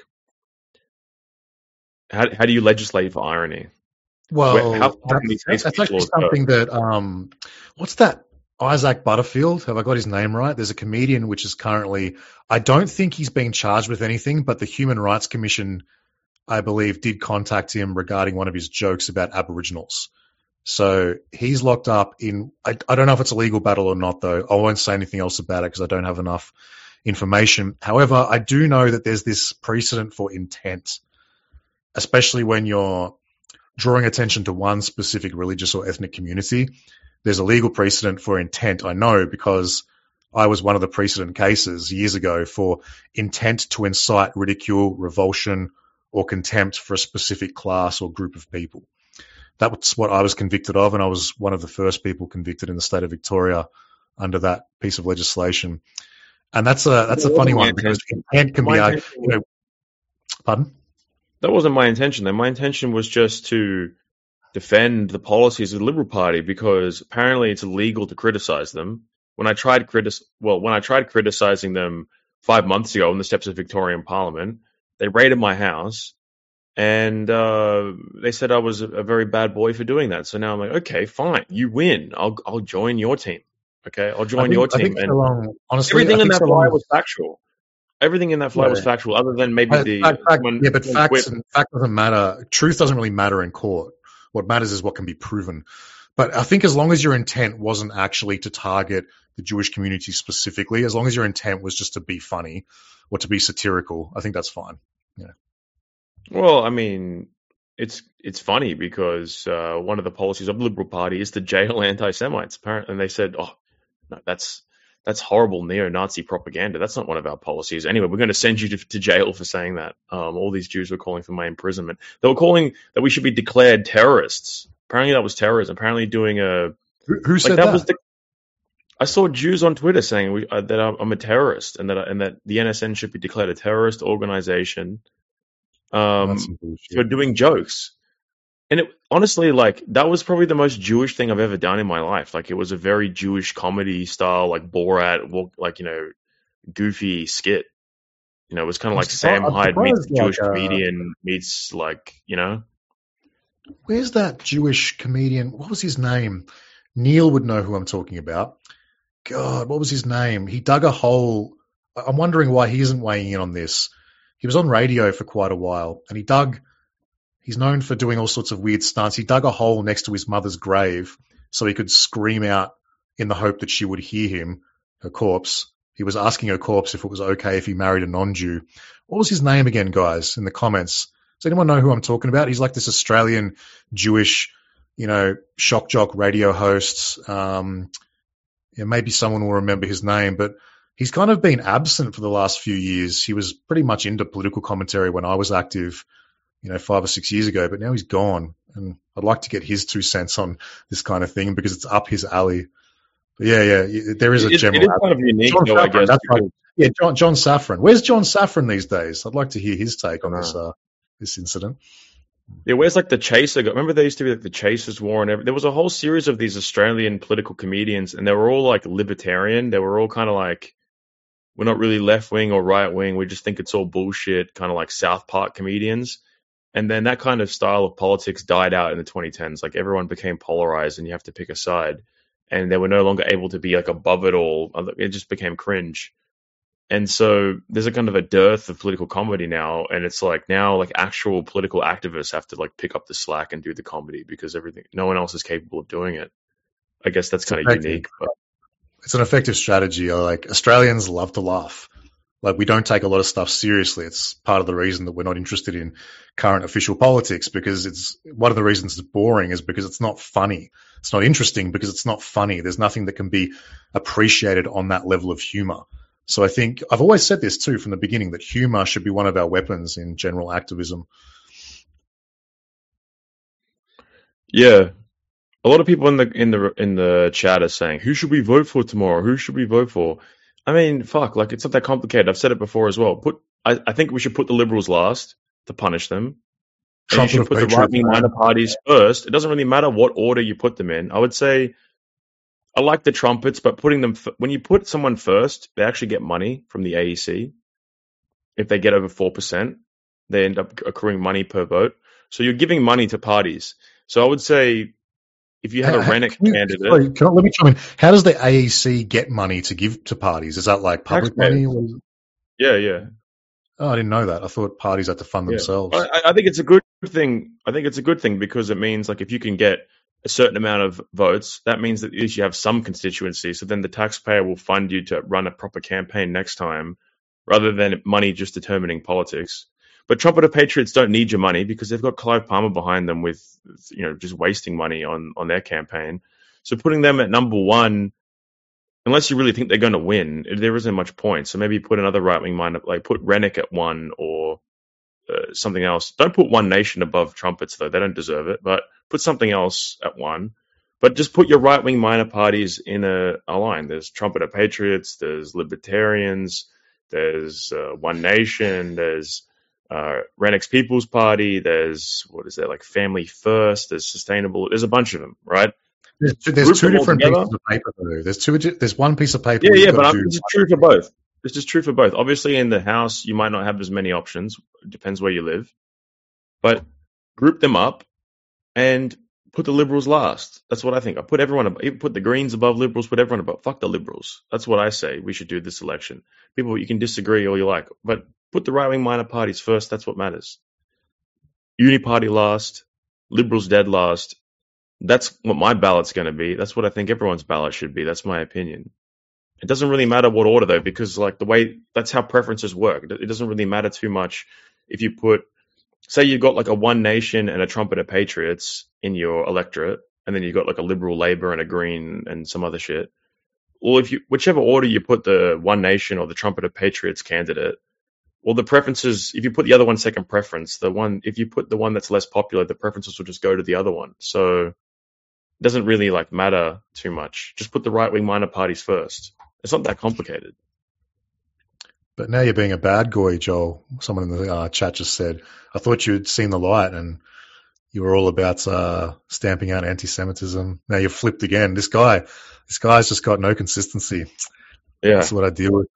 Speaker 3: how how do you legislate for irony?
Speaker 1: Well,
Speaker 3: Where- how far can
Speaker 1: that's,
Speaker 3: these
Speaker 1: that's
Speaker 3: Facebook
Speaker 1: actually
Speaker 3: laws go?
Speaker 1: something that, um, what's that? Isaac Butterfield, have I got his name right? There's a comedian which is currently, I don't think he's being charged with anything, but the Human Rights Commission, I believe, did contact him regarding one of his jokes about Aboriginals. So he's locked up in, I, I don't know if it's a legal battle or not, though. I won't say anything else about it because I don't have enough information. However, I do know that there's this precedent for intent, especially when you're drawing attention to one specific religious or ethnic community. There's a legal precedent for intent, I know, because I was one of the precedent cases years ago for intent to incite ridicule, revulsion, or contempt for a specific class or group of people. That was what I was convicted of, and I was one of the first people convicted in the state of Victoria under that piece of legislation. And that's a that's a funny one because intent can be, you know, pardon?
Speaker 3: That wasn't my intention. Though. My intention was just to defend the policies of the Liberal Party because apparently it's illegal to criticize them. When I tried critic, well, when I tried criticizing them five months ago on the steps of Victorian Parliament, they raided my house and uh, they said I was a, a very bad boy for doing that. So now I'm like, okay, fine, you win. I'll I'll join your team. Okay, I'll join
Speaker 1: think,
Speaker 3: your team. And
Speaker 1: so long, honestly,
Speaker 3: everything in that
Speaker 1: so
Speaker 3: flyer
Speaker 1: long,
Speaker 3: was factual. Everything in that flyer yeah. was factual, other than maybe
Speaker 1: fact,
Speaker 3: the
Speaker 1: fact, fact,
Speaker 3: when,
Speaker 1: yeah, but
Speaker 3: when
Speaker 1: facts and fact doesn't matter. Truth doesn't really matter in court. What matters is what can be proven. But I think as long as your intent wasn't actually to target the Jewish community specifically, as long as your intent was just to be funny or to be satirical, I think that's fine. Yeah.
Speaker 3: Well, I mean, it's it's funny because uh, one of the policies of the Liberal Party is to jail anti-Semites. Apparently, and they said, "Oh, no, that's." That's horrible neo-Nazi propaganda. That's not one of our policies. Anyway, we're going to send you to, to jail for saying that. Um, all these Jews were calling for my imprisonment. They were calling that we should be declared terrorists. Apparently that was terrorism. Apparently doing a...
Speaker 1: Who, who said
Speaker 3: like that,
Speaker 1: that?
Speaker 3: Was the, I saw Jews on Twitter saying we, uh, that I'm a terrorist and that and that the N S N should be declared a terrorist organization um, for doing jokes. And it, honestly, like, that was probably the most Jewish thing I've ever done in my life. Like, it was a very Jewish comedy style, like Borat, like, you know, goofy skit. You know, it was kind of like Sam Hyde meets a Jewish like, uh, comedian meets, like, you know.
Speaker 1: Where's that Jewish comedian? What was his name? Neil would know who I'm talking about. God, what was his name? He dug a hole. I'm wondering why he isn't weighing in on this. He was on radio for quite a while, and he dug... He's known for doing all sorts of weird stunts. He dug a hole next to his mother's grave so he could scream out in the hope that she would hear him, her corpse. He was asking her corpse if it was okay if he married a non-Jew. What was his name again, guys, in the comments? Does anyone know who I'm talking about? He's like this Australian Jewish, you know, shock jock radio host. Um, yeah, maybe someone will remember his name, but he's kind of been absent for the last few years. He was pretty much into political commentary when I was active, you know, five or six years ago, but now he's gone. And I'd like to get his two cents on this kind of thing because it's up his alley. But yeah, yeah, there is a
Speaker 3: it,
Speaker 1: general.
Speaker 3: It is kind of unique,
Speaker 1: John
Speaker 3: though,
Speaker 1: Safran,
Speaker 3: I guess.
Speaker 1: That's right. Yeah, John, John Safran. Where's John Safran these days? I'd like to hear his take on this uh, this incident.
Speaker 3: Yeah, where's like the Chaser? Remember there used to be like the Chasers War and everything. There was a whole series of these Australian political comedians, and they were all like libertarian. They were all kind of like, we're not really left wing or right wing. We just think it's all bullshit, kind of like South Park comedians. And then that kind of style of politics died out in the twenty tens. Like everyone became polarized and you have to pick a side. And they were no longer able to be like above it all. It just became cringe. And so there's a kind of a dearth of political comedy now. And it's like now like actual political activists have to like pick up the slack and do the comedy because everything, no one else is capable of doing it. I guess that's kind of unique. But
Speaker 1: it's an effective strategy. Like Australians love to laugh. Like we don't take a lot of stuff seriously. It's part of the reason that we're not interested in current official politics because it's one of the reasons it's boring is because it's not funny. It's not interesting because it's not funny. There's nothing that can be appreciated on that level of humor. So I think I've always said this too from the beginning that humor should be one of our weapons in general activism.
Speaker 3: Yeah. A lot of people in the in the in the chat are saying, who should we vote for tomorrow? Who should we vote for? I mean, fuck, like it's not that complicated. I've said it before as well. Put, I, I think we should put the Liberals last to punish them. And you should put the right-wing minor parties first. It doesn't really matter what order you put them in. I would say I like the trumpets, but putting them when you put someone first, they actually get money from the A E C. If they get over four percent, they end up accruing money per vote. So you're giving money to parties. So I would say, if you have a Rennick
Speaker 1: you,
Speaker 3: candidate...
Speaker 1: Sorry, can I, let me chime in. How does the A E C get money to give to parties? Is that like public money? Or is it...
Speaker 3: Yeah, yeah.
Speaker 1: Oh, I didn't know that. I thought parties had to fund
Speaker 3: yeah.
Speaker 1: themselves.
Speaker 3: I, I think it's a good thing. I think it's a good thing because it means like if you can get a certain amount of votes, that means that at least you have some constituency. So then the taxpayer will fund you to run a proper campaign next time rather than money just determining politics. But Trumpeter Patriots don't need your money because they've got Clive Palmer behind them with, you know, just wasting money on, on their campaign. So putting them at number one, unless you really think they're going to win, there isn't much point. So maybe put another right-wing mind, like put Rennick at one or uh, something else. Don't put One Nation above trumpets, though. They don't deserve it. But put something else at one. But just put your right wing minor parties in a, a line. There's Trumpeter Patriots. There's Libertarians. There's uh, One Nation. There's uh, Renix People's Party. There's, what is that, like Family First. There's Sustainable. There's a bunch of them, right?
Speaker 1: There's two, there's
Speaker 3: Group
Speaker 1: two
Speaker 3: them all
Speaker 1: different
Speaker 3: together.
Speaker 1: pieces of paper though. There's two. There's one piece of paper.
Speaker 3: Yeah,
Speaker 1: where you've
Speaker 3: yeah,
Speaker 1: got
Speaker 3: but
Speaker 1: to
Speaker 3: I'm,
Speaker 1: do
Speaker 3: this is true for both. This is true for both. Obviously, in the House, you might not have as many options. It depends where you live. But group them up and put the Liberals last. That's what I think. I put everyone above, even put the Greens above Liberals, put everyone above. Fuck the Liberals. That's what I say we should do this election. People, you can disagree all you like, but put the right-wing minor parties first. That's what matters. Uni Party last, Liberals dead last. That's what my ballot's going to be. That's what I think everyone's ballot should be. That's my opinion. It doesn't really matter what order, though, because like the way that's how preferences work. It doesn't really matter too much if you put, say, you've got like a One Nation and a Trumpeter Patriots in your electorate, and then you've got like a Liberal Labor and a Green and some other shit. Well, if you whichever order you put the One Nation or the Trumpeter Patriots candidate, well, the preferences, if you put the other one second preference, the one if you put the one that's less popular, the preferences will just go to the other one. So it doesn't really like matter too much. Just put the right wing minor parties first. It's not that complicated.
Speaker 1: But now you're being a bad guy, Joel. Someone in the uh, chat just said, I thought you'd seen the light and you were all about uh, stamping out anti-Semitism. Now you've flipped again. This guy, this guy's just got no consistency.
Speaker 3: Yeah.
Speaker 1: That's what I deal with.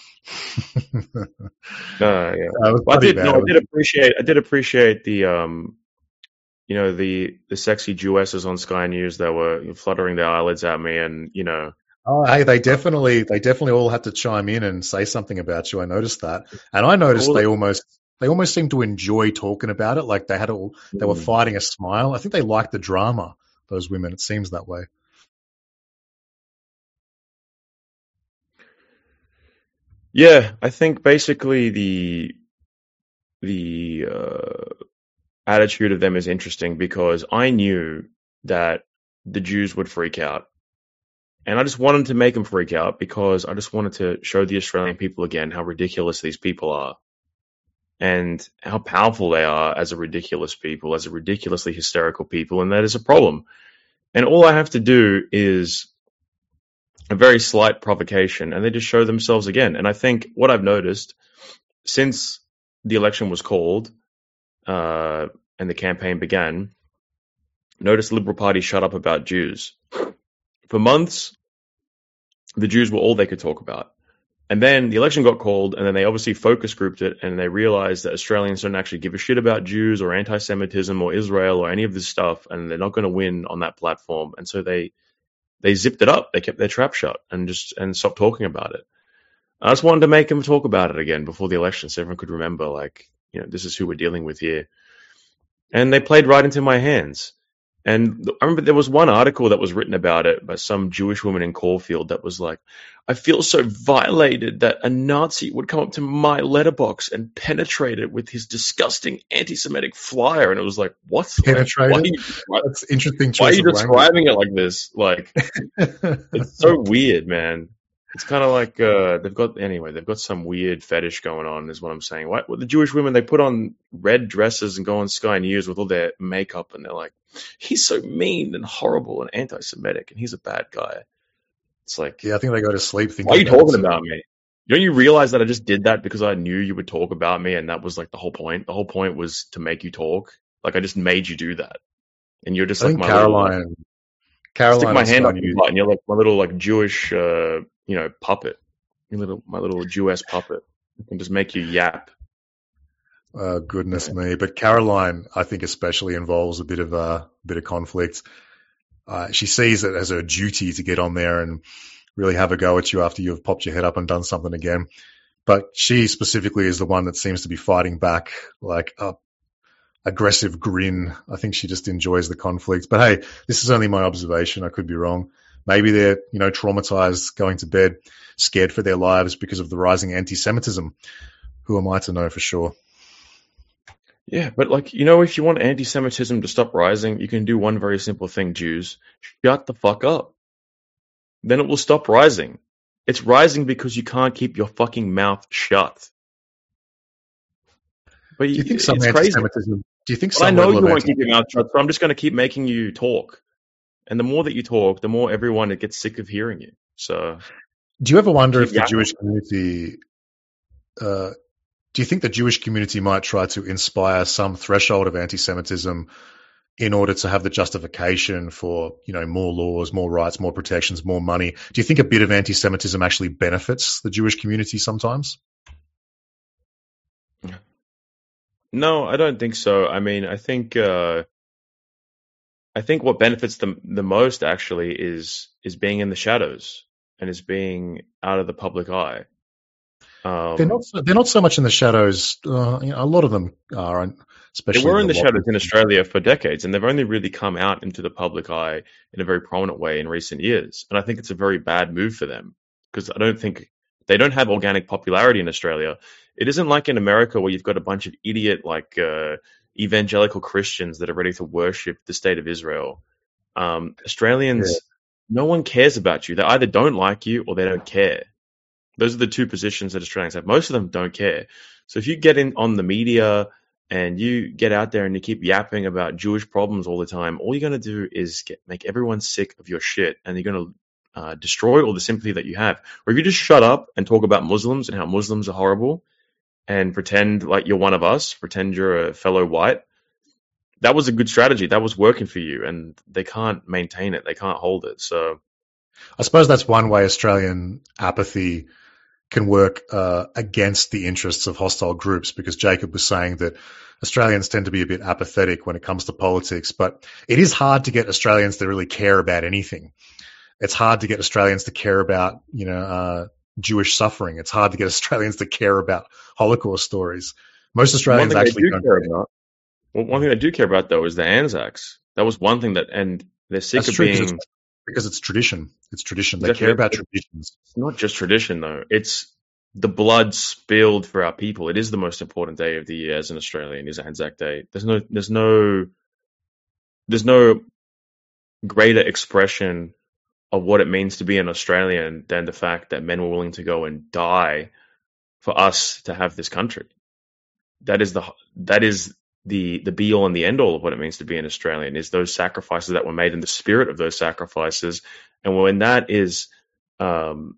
Speaker 3: uh, yeah.
Speaker 1: Uh,
Speaker 3: well, I did. No, I did appreciate. I did appreciate the, um, you know, the the sexy Jewesses on Sky News that were fluttering their eyelids at me, and you know.
Speaker 1: Oh, hey, they definitely, they definitely all had to chime in and say something about you. I noticed that, and I noticed well, they almost, they almost seemed to enjoy talking about it. Like they had all, they were fighting a smile. I think they liked the drama. Those women, it seems that way.
Speaker 3: Yeah, I think basically the the uh, attitude of them is interesting because I knew that the Jews would freak out. And I just wanted to make them freak out because I just wanted to show the Australian people again how ridiculous these people are and how powerful they are as a ridiculous people, as a ridiculously hysterical people, and that is a problem. And all I have to do is a very slight provocation, and they just show themselves again. And I think what I've noticed since the election was called uh, and the campaign began, notice the Liberal Party shut up about Jews. For months, the Jews were all they could talk about. And then the election got called, and then they obviously focus grouped it, and they realized that Australians don't actually give a shit about Jews or anti-Semitism or Israel or any of this stuff, and they're not going to win on that platform. And so they they zipped it up. They kept their trap shut and just and stopped talking about it. I just wanted to make them talk about it again before the election so everyone could remember, like, you know, this is who we're dealing with here. And they played right into my hands. And I remember there was one article that was written about it by some Jewish woman in Caulfield that was like, I feel so violated that a Nazi would come up to my letterbox and penetrate it with his disgusting anti-Semitic flyer. And it was like, what?
Speaker 1: Penetrate
Speaker 3: like,
Speaker 1: it? Why, That's interesting.
Speaker 3: Why are you describing
Speaker 1: language.
Speaker 3: it like this? Like, it's so weird, man. It's kind of like uh, they've got, anyway, they've got some weird fetish going on is what I'm saying. Why, well, the Jewish women, they put on red dresses and go on Sky News with all their makeup and they're like, he's so mean and horrible and anti-Semitic and he's a bad guy. It's like,
Speaker 1: yeah, I think they go to sleep thinking,
Speaker 3: why are you
Speaker 1: about
Speaker 3: talking
Speaker 1: it.
Speaker 3: about me? Don't you realize that I just did that because I knew you would talk about me and that was like the whole point? The whole point was to make you talk. Like I just made you do that. And you're just
Speaker 1: I
Speaker 3: like
Speaker 1: think
Speaker 3: my
Speaker 1: Caroline,
Speaker 3: little,
Speaker 1: Caroline
Speaker 3: stick my
Speaker 1: on
Speaker 3: hand
Speaker 1: Sky
Speaker 3: up your
Speaker 1: News.
Speaker 3: butt and you're like my little like Jewish, uh, you know, puppet. Your little, my little Jewess puppet. I can just make you yap.
Speaker 1: Oh, goodness yeah. me. But Caroline, I think especially involves a bit of a, a bit of conflict. Uh, she sees it as her duty to get on there and really have a go at you after you've popped your head up and done something again. But she specifically is the one that seems to be fighting back like a aggressive grin. I think she just enjoys the conflict. But hey, this is only my observation. I could be wrong. Maybe they're, you know, traumatized going to bed, scared for their lives because of the rising anti-Semitism. Who am I to know for sure?
Speaker 3: Yeah, but like, you know, if you want anti-Semitism to stop rising, you can do one very simple thing, Jews. Shut the fuck up. Then it will stop rising. It's rising because you can't keep your fucking mouth shut. But
Speaker 1: Do you think some
Speaker 3: it's crazy.
Speaker 1: anti-Semitism? Do you think
Speaker 3: But
Speaker 1: some
Speaker 3: I know
Speaker 1: level
Speaker 3: you
Speaker 1: of
Speaker 3: won't
Speaker 1: anti-
Speaker 3: keep your mouth shut, so I'm just going to keep making you talk. And the more that you talk, the more everyone gets sick of hearing you. So,
Speaker 1: Do you ever wonder
Speaker 3: keep
Speaker 1: if the
Speaker 3: yapping.
Speaker 1: Jewish community? Uh, do you think the Jewish community might try to inspire some threshold of anti-Semitism in order to have the justification for, you know, more laws, more rights, more protections, more money? Do you think a bit of anti-Semitism actually benefits the Jewish community sometimes?
Speaker 3: No, I don't think so. I mean, I think uh, I think what benefits them the most actually is is being in the shadows and is being out of the public eye. Um,
Speaker 1: They're not. So, they're not so much in the shadows. Uh, you know, a lot of them are,
Speaker 3: They
Speaker 1: especially
Speaker 3: were in
Speaker 1: the
Speaker 3: the shadows in
Speaker 1: lobbies.
Speaker 3: Australia for decades, and they've only really come out into the public eye in a very prominent way in recent years. And I think it's a very bad move for them because I don't think they don't have organic popularity in Australia. It isn't like in America where you've got a bunch of idiot like uh, evangelical Christians that are ready to worship the state of Israel. Um, Australians,
Speaker 1: Yeah.
Speaker 3: no one cares about you. They either don't like you or they don't care. Those are the two positions that Australians have. Most of them don't care. So if you get in on the media and you get out there and you keep yapping about Jewish problems all the time, all you're going to do is get, make everyone sick of your shit, and you're going to uh, destroy all the sympathy that you have. Or if you just shut up and talk about Muslims and how Muslims are horrible and pretend like you're one of us, pretend you're a fellow white, that was a good strategy. That was working for you, and they can't maintain it. They can't hold it. So
Speaker 1: I suppose that's one way Australian apathy can work uh, against the interests of hostile groups, because Jacob was saying that Australians tend to be a bit apathetic when it comes to politics, but it is hard to get Australians to really care about anything. It's hard to get Australians to care about, you know, uh, Jewish suffering. It's hard to get Australians to care about Holocaust stories. Most
Speaker 3: one
Speaker 1: Australians
Speaker 3: thing I
Speaker 1: actually
Speaker 3: do
Speaker 1: don't
Speaker 3: care
Speaker 1: care.
Speaker 3: about, well, one thing I do care about though is the Anzacs. That was one thing that, and they're sick
Speaker 1: That's
Speaker 3: of
Speaker 1: true because
Speaker 3: being.
Speaker 1: it's, because it's tradition. It's tradition. They
Speaker 3: Exactly.
Speaker 1: care about
Speaker 3: It's
Speaker 1: traditions.
Speaker 3: not just tradition, though. It's the blood spilled for our people. It is the most important day of the year as an Australian, is Anzac Day. There's no, there's no, there's no greater expression of what it means to be an Australian than the fact that men were willing to go and die for us to have this country. That is the, that is the, the be all and the end all of what it means to be an Australian, is those sacrifices that were made in the spirit of those sacrifices. And when that is, um,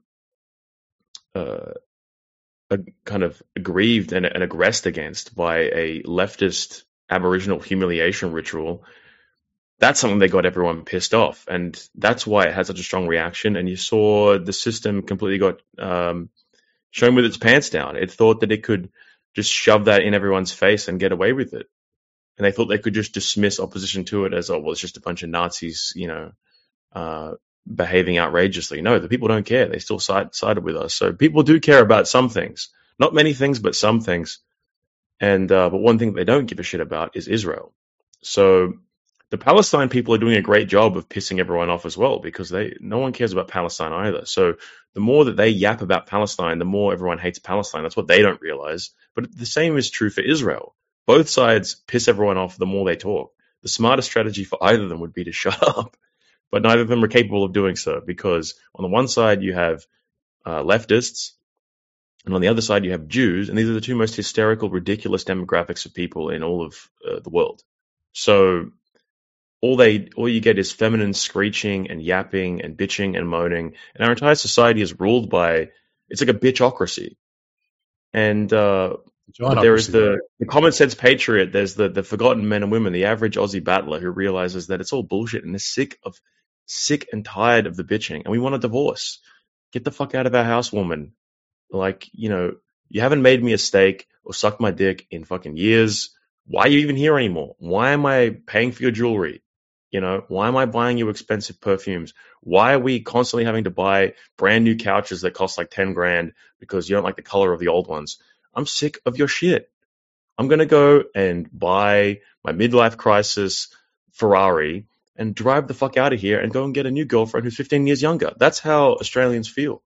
Speaker 3: uh, a, kind of aggrieved and, and aggressed against by a leftist Aboriginal humiliation ritual, that's something that got everyone pissed off. And that's why it had such a strong reaction. And you saw the system completely got um, shown with its pants down. It thought that it could just shove that in everyone's face and get away with it. And they thought they could just dismiss opposition to it as, oh, well, it's just a bunch of Nazis, you know, uh, behaving outrageously. No, the people don't care. They still side, sided with us. So people do care about some things, not many things, but some things. And uh, but one thing they don't give a shit about is Israel. So the Palestine people are doing a great job of pissing everyone off as well, because they no one cares about Palestine either. So the more that they yap about Palestine, the more everyone hates Palestine. That's what they don't realize. But the same is true for Israel. Both sides piss everyone off the more they talk. The smartest strategy for either of them would be to shut up. But neither of them are capable of doing so, because on the one side you have uh, leftists, and on the other side you have Jews, and these are the two most hysterical, ridiculous demographics of people in all of uh, the world. So all they, all you get is feminine screeching and yapping and bitching and moaning, and our entire society is ruled by, it's like a bitchocracy. And uh, but there is the, the common sense patriot. There's the, the forgotten men and women, the average Aussie battler who realizes that it's all bullshit and is sick of, sick and tired of the bitching, and we want a divorce. Get the fuck out of our house, woman. Like, you know, you haven't made me a steak or sucked my dick in fucking years. Why are you even here anymore? Why am I paying for your jewelry? You know, why am I buying you expensive perfumes? Why are we constantly having to buy brand new couches that cost like ten grand because you don't like the color of the old ones? I'm sick of your shit. I'm going to go and buy my midlife crisis Ferrari and drive the fuck out of here and go and get a new girlfriend who's fifteen years younger. That's how Australians feel.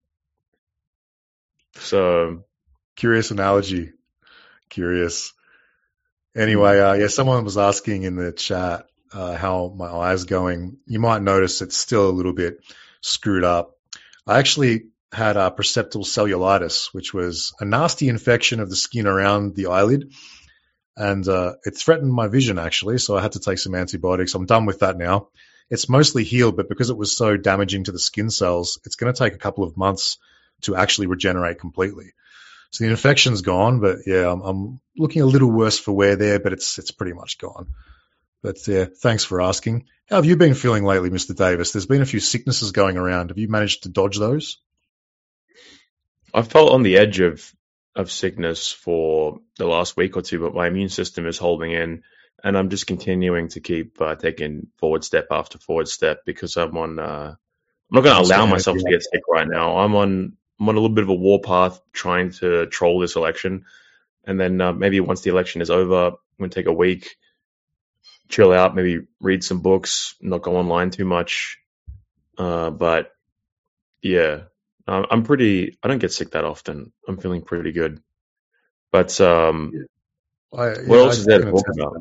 Speaker 3: So,
Speaker 1: curious analogy. Curious. Anyway, uh, yeah, someone was asking in the chat uh, how my eye's going. You might notice it's still a little bit screwed up. I actually had uh, perceptual cellulitis, which was a nasty infection of the skin around the eyelid. and uh, it threatened my vision actually. So I had to take some antibiotics. I'm done with that now. It's mostly healed, but because it was so damaging to the skin cells, it's going to take a couple of months to actually regenerate completely. So the infection's gone, but yeah, I'm, I'm looking a little worse for wear there, but it's it's pretty much gone. But yeah, thanks for asking. How have you been feeling lately, Mister Davis? There's been a few sicknesses going around. Have you managed to dodge those?
Speaker 3: I felt on the edge of of sickness for the last week or two, but my immune system is holding in, and I'm just continuing to keep uh, taking forward step after forward step because I'm on. Uh, I'm not going to allow myself to get sick right now. I'm on. I'm on a little bit of a warpath trying to troll this election, and then uh, maybe once the election is over, I'm going to take a week, chill out, maybe read some books, not go online too much. Uh, but yeah. I'm pretty. I don't get sick that often. I'm feeling pretty good. But um,
Speaker 1: I, yeah,
Speaker 3: what else
Speaker 1: I
Speaker 3: is there to
Speaker 1: can
Speaker 3: talk
Speaker 1: attest to
Speaker 3: about?
Speaker 1: that.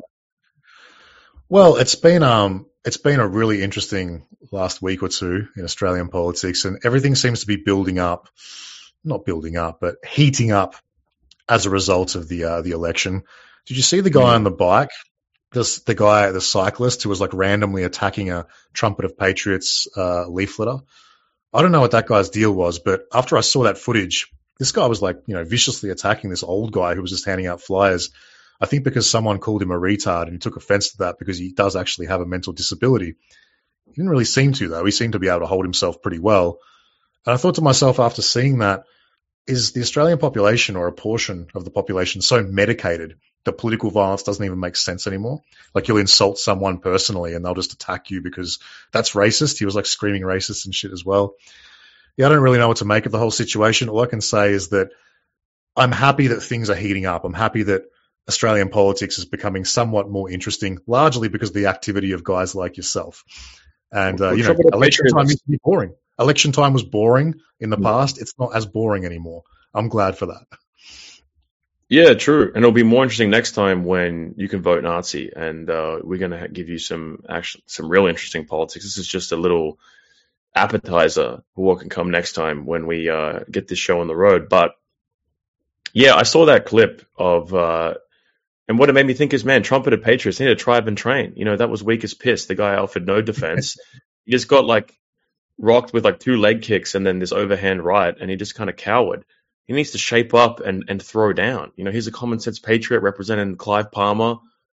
Speaker 1: Well, it's been um, it's been a really interesting last week or two in Australian politics, and everything seems to be building up, not building up, but heating up as a result of the uh, the election. Did you see the guy
Speaker 3: Yeah.
Speaker 1: on the bike? This the guy, the cyclist who was like randomly attacking a Trumpet of Patriots uh, leafleter. I don't know what that guy's deal was, but after I saw that footage, this guy was like, you know, viciously attacking this old guy who was just handing out flyers. I think because someone called him a retard and he took offense to that because he does actually have a mental disability. He didn't really seem to, though. He seemed to be able to hold himself pretty well. And I thought to myself after seeing that, is the Australian population or a portion of the population so medicated that political violence doesn't even make sense anymore? Like you'll insult someone personally and they'll just attack you because that's racist. He was like screaming racist and shit as well. Yeah, I don't really know what to make of the whole situation. All I can say is that I'm happy that things are heating up. I'm happy that Australian politics is becoming somewhat more interesting, largely because of the activity of guys like yourself. And, uh, you know, election time used to be boring. Election time was boring in the past. It's not as boring anymore. I'm glad for that.
Speaker 3: Yeah, true. And it'll be more interesting next time when you can vote Nazi, and uh, we're going to give you some actually some real interesting politics. This is just a little appetizer for what can come next time when we uh, get this show on the road. But yeah, I saw that clip of, uh, and what it made me think is, man, Trumpet of Patriots, they need to tribe and train. You know, that was weak as piss. The guy offered no defense. He just got like rocked with like two leg kicks and then this overhand right, and he just kind of cowered. He needs to shape up and, and throw down. You know, he's a common sense patriot representing Clive Palmer.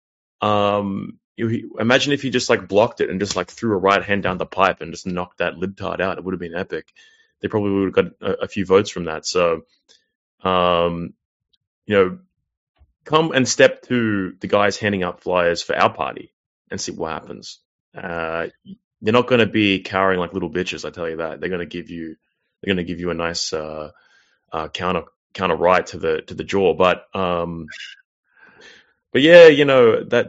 Speaker 3: Um, you, he, imagine if he just like blocked it and just like threw a right hand down the pipe and just knocked that libtard out. It would have been epic. They probably would have got a, a few votes from that. So, um, you know, come and step to the guys handing out flyers for our party and see what happens. Uh, they're not going to be cowering like little bitches, I tell you that. They're going to give you, they're going to give you a nice uh, uh, counter counter right to the to the jaw. But um, but yeah, you know that.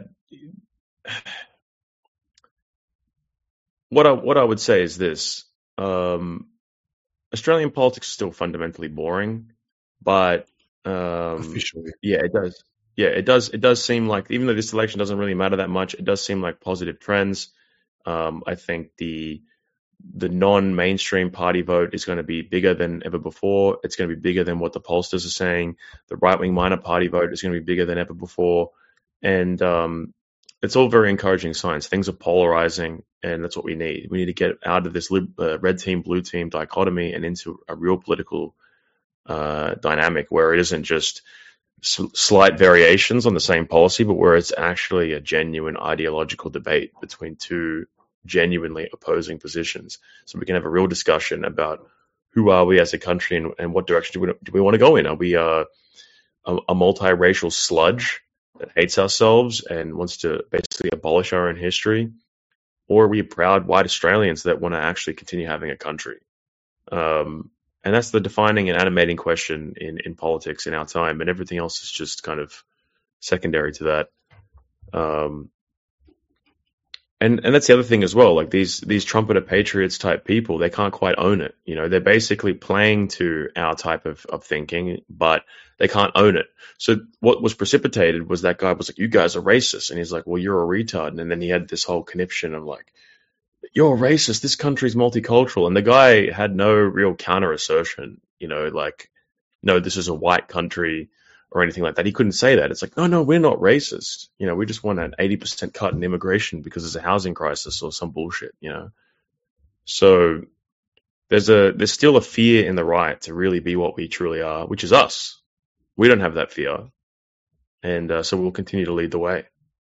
Speaker 3: What I what I would say is this: um, Australian politics is still fundamentally boring, but um,
Speaker 1: Officially.
Speaker 3: yeah, it does. Yeah, it does. It does seem like, even though this election doesn't really matter that much, it does seem like positive trends. Um, I think the the non-mainstream party vote is going to be bigger than ever before. It's going to be bigger than what the pollsters are saying. The right-wing minor party vote is going to be bigger than ever before, and um, it's all very encouraging signs. Things are polarizing, and that's what we need. We need to get out of this lib- uh, red team, blue team dichotomy and into a real political uh, dynamic where it isn't just s- slight variations on the same policy, but where it's actually a genuine ideological debate between two genuinely opposing positions. So we can have a real discussion about who are we as a country and, and what direction do we, do we want to go in? Are we uh, a, a multiracial sludge that hates ourselves and wants to basically abolish our own history? Or are we proud white Australians that want to actually continue having a country? Um, and that's the defining and animating question in, in politics in our time, and everything else is just kind of secondary to that. Um, and and that's the other thing as well. Like these these Trumpet of Patriots type people, they can't quite own it. You know, they're basically playing to our type of, of thinking, but they can't own it. So what was precipitated was that guy was like, "You guys are racist," and he's like, "Well, you're a retard." And then he had this whole conniption of like, "You're a racist. This country's multicultural." And the guy had no real counter assertion. You know, like, no, this is a white country. or anything like that. He couldn't say that. It's like, no, no, we're not racist. You know, we just want an eighty percent cut in immigration because there's a housing crisis or some bullshit, you know? So there's a, there's still a fear in the right to really be what we truly are, which is us. We don't have that fear. And uh, so we'll continue to lead the way.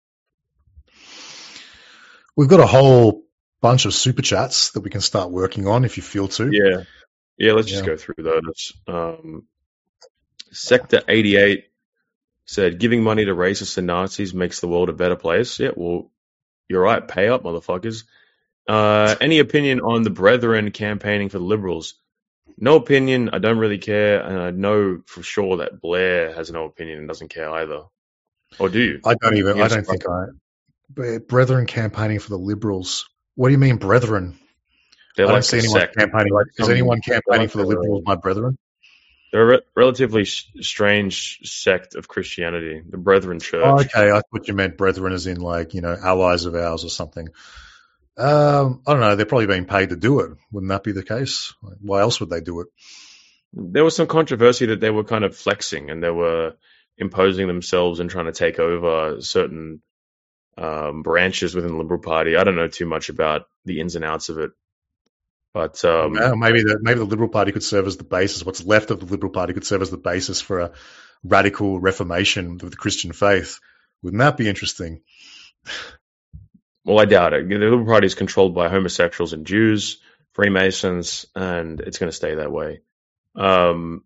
Speaker 1: We've got a whole bunch of super chats that we can start working on if you feel to.
Speaker 3: Yeah. Yeah, let's
Speaker 1: Yeah.
Speaker 3: just go through those. Um, Sector eighty-eight said, giving money to racists and Nazis makes the world a better place. Yeah, well, you're right. Pay up, motherfuckers. Uh, any opinion on the Brethren campaigning for the Liberals? No opinion. I don't really care. And I know for sure that Blair has no opinion and doesn't care either. Or do you?
Speaker 1: I don't even, I
Speaker 3: Yes,
Speaker 1: don't think I, but Brethren campaigning for the Liberals. What do you mean, Brethren?
Speaker 3: They're
Speaker 1: I don't
Speaker 3: like
Speaker 1: see
Speaker 3: a
Speaker 1: anyone
Speaker 3: sect.
Speaker 1: campaigning.
Speaker 3: Like
Speaker 1: Is
Speaker 3: some-
Speaker 1: anyone campaigning
Speaker 3: like
Speaker 1: for the
Speaker 3: a-
Speaker 1: Liberals, my brethren?
Speaker 3: They're a re- relatively sh- strange sect of Christianity, the Brethren Church.
Speaker 1: Oh, okay, I thought you meant brethren as in like, you know, allies of ours or something. Um, I don't know. They're probably being paid to do it. Wouldn't that be the case? Like, why else would they do it?
Speaker 3: There was some controversy that they were kind of flexing and they were imposing themselves and trying to take over certain um, branches within the Liberal Party. I don't know too much about the ins and outs of it. But um,
Speaker 1: Well, maybe the maybe the Liberal Party could serve as the basis. What's left of the Liberal Party could serve as the basis for a radical reformation of the Christian faith. Wouldn't that be interesting?
Speaker 3: well, I doubt it. The Liberal Party is controlled by homosexuals and Jews, Freemasons, and it's going to stay that way. Um,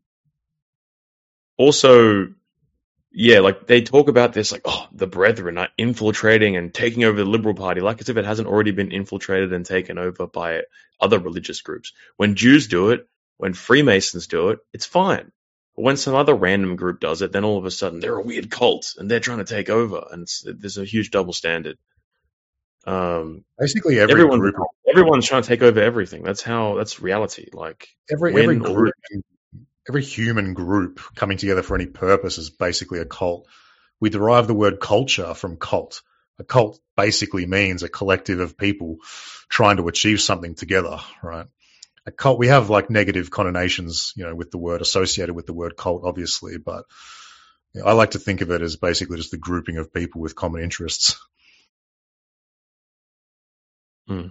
Speaker 3: also, yeah, like they talk about this, like, oh, the Brethren are infiltrating and taking over the Liberal Party, like as if it hasn't already been infiltrated and taken over by other religious groups. When Jews do it, when Freemasons do it, it's fine. But when some other random group does it, then all of a sudden they're a weird cult and they're trying to take over, and it's, there's a huge double standard. Um,
Speaker 1: Basically, every
Speaker 3: everyone's,
Speaker 1: group,
Speaker 3: everyone's trying to take over everything. That's how, that's reality. Like,
Speaker 1: every
Speaker 3: when
Speaker 1: every
Speaker 3: or-
Speaker 1: group, every human group coming together for any purpose is basically a cult. We derive the word culture from cult. A cult basically means a collective of people trying to achieve something together, right? A cult, we have like negative connotations, you know, with the word associated with the word cult, obviously, but you know, I like to think of it as basically just the grouping of people with common interests.
Speaker 3: Hmm.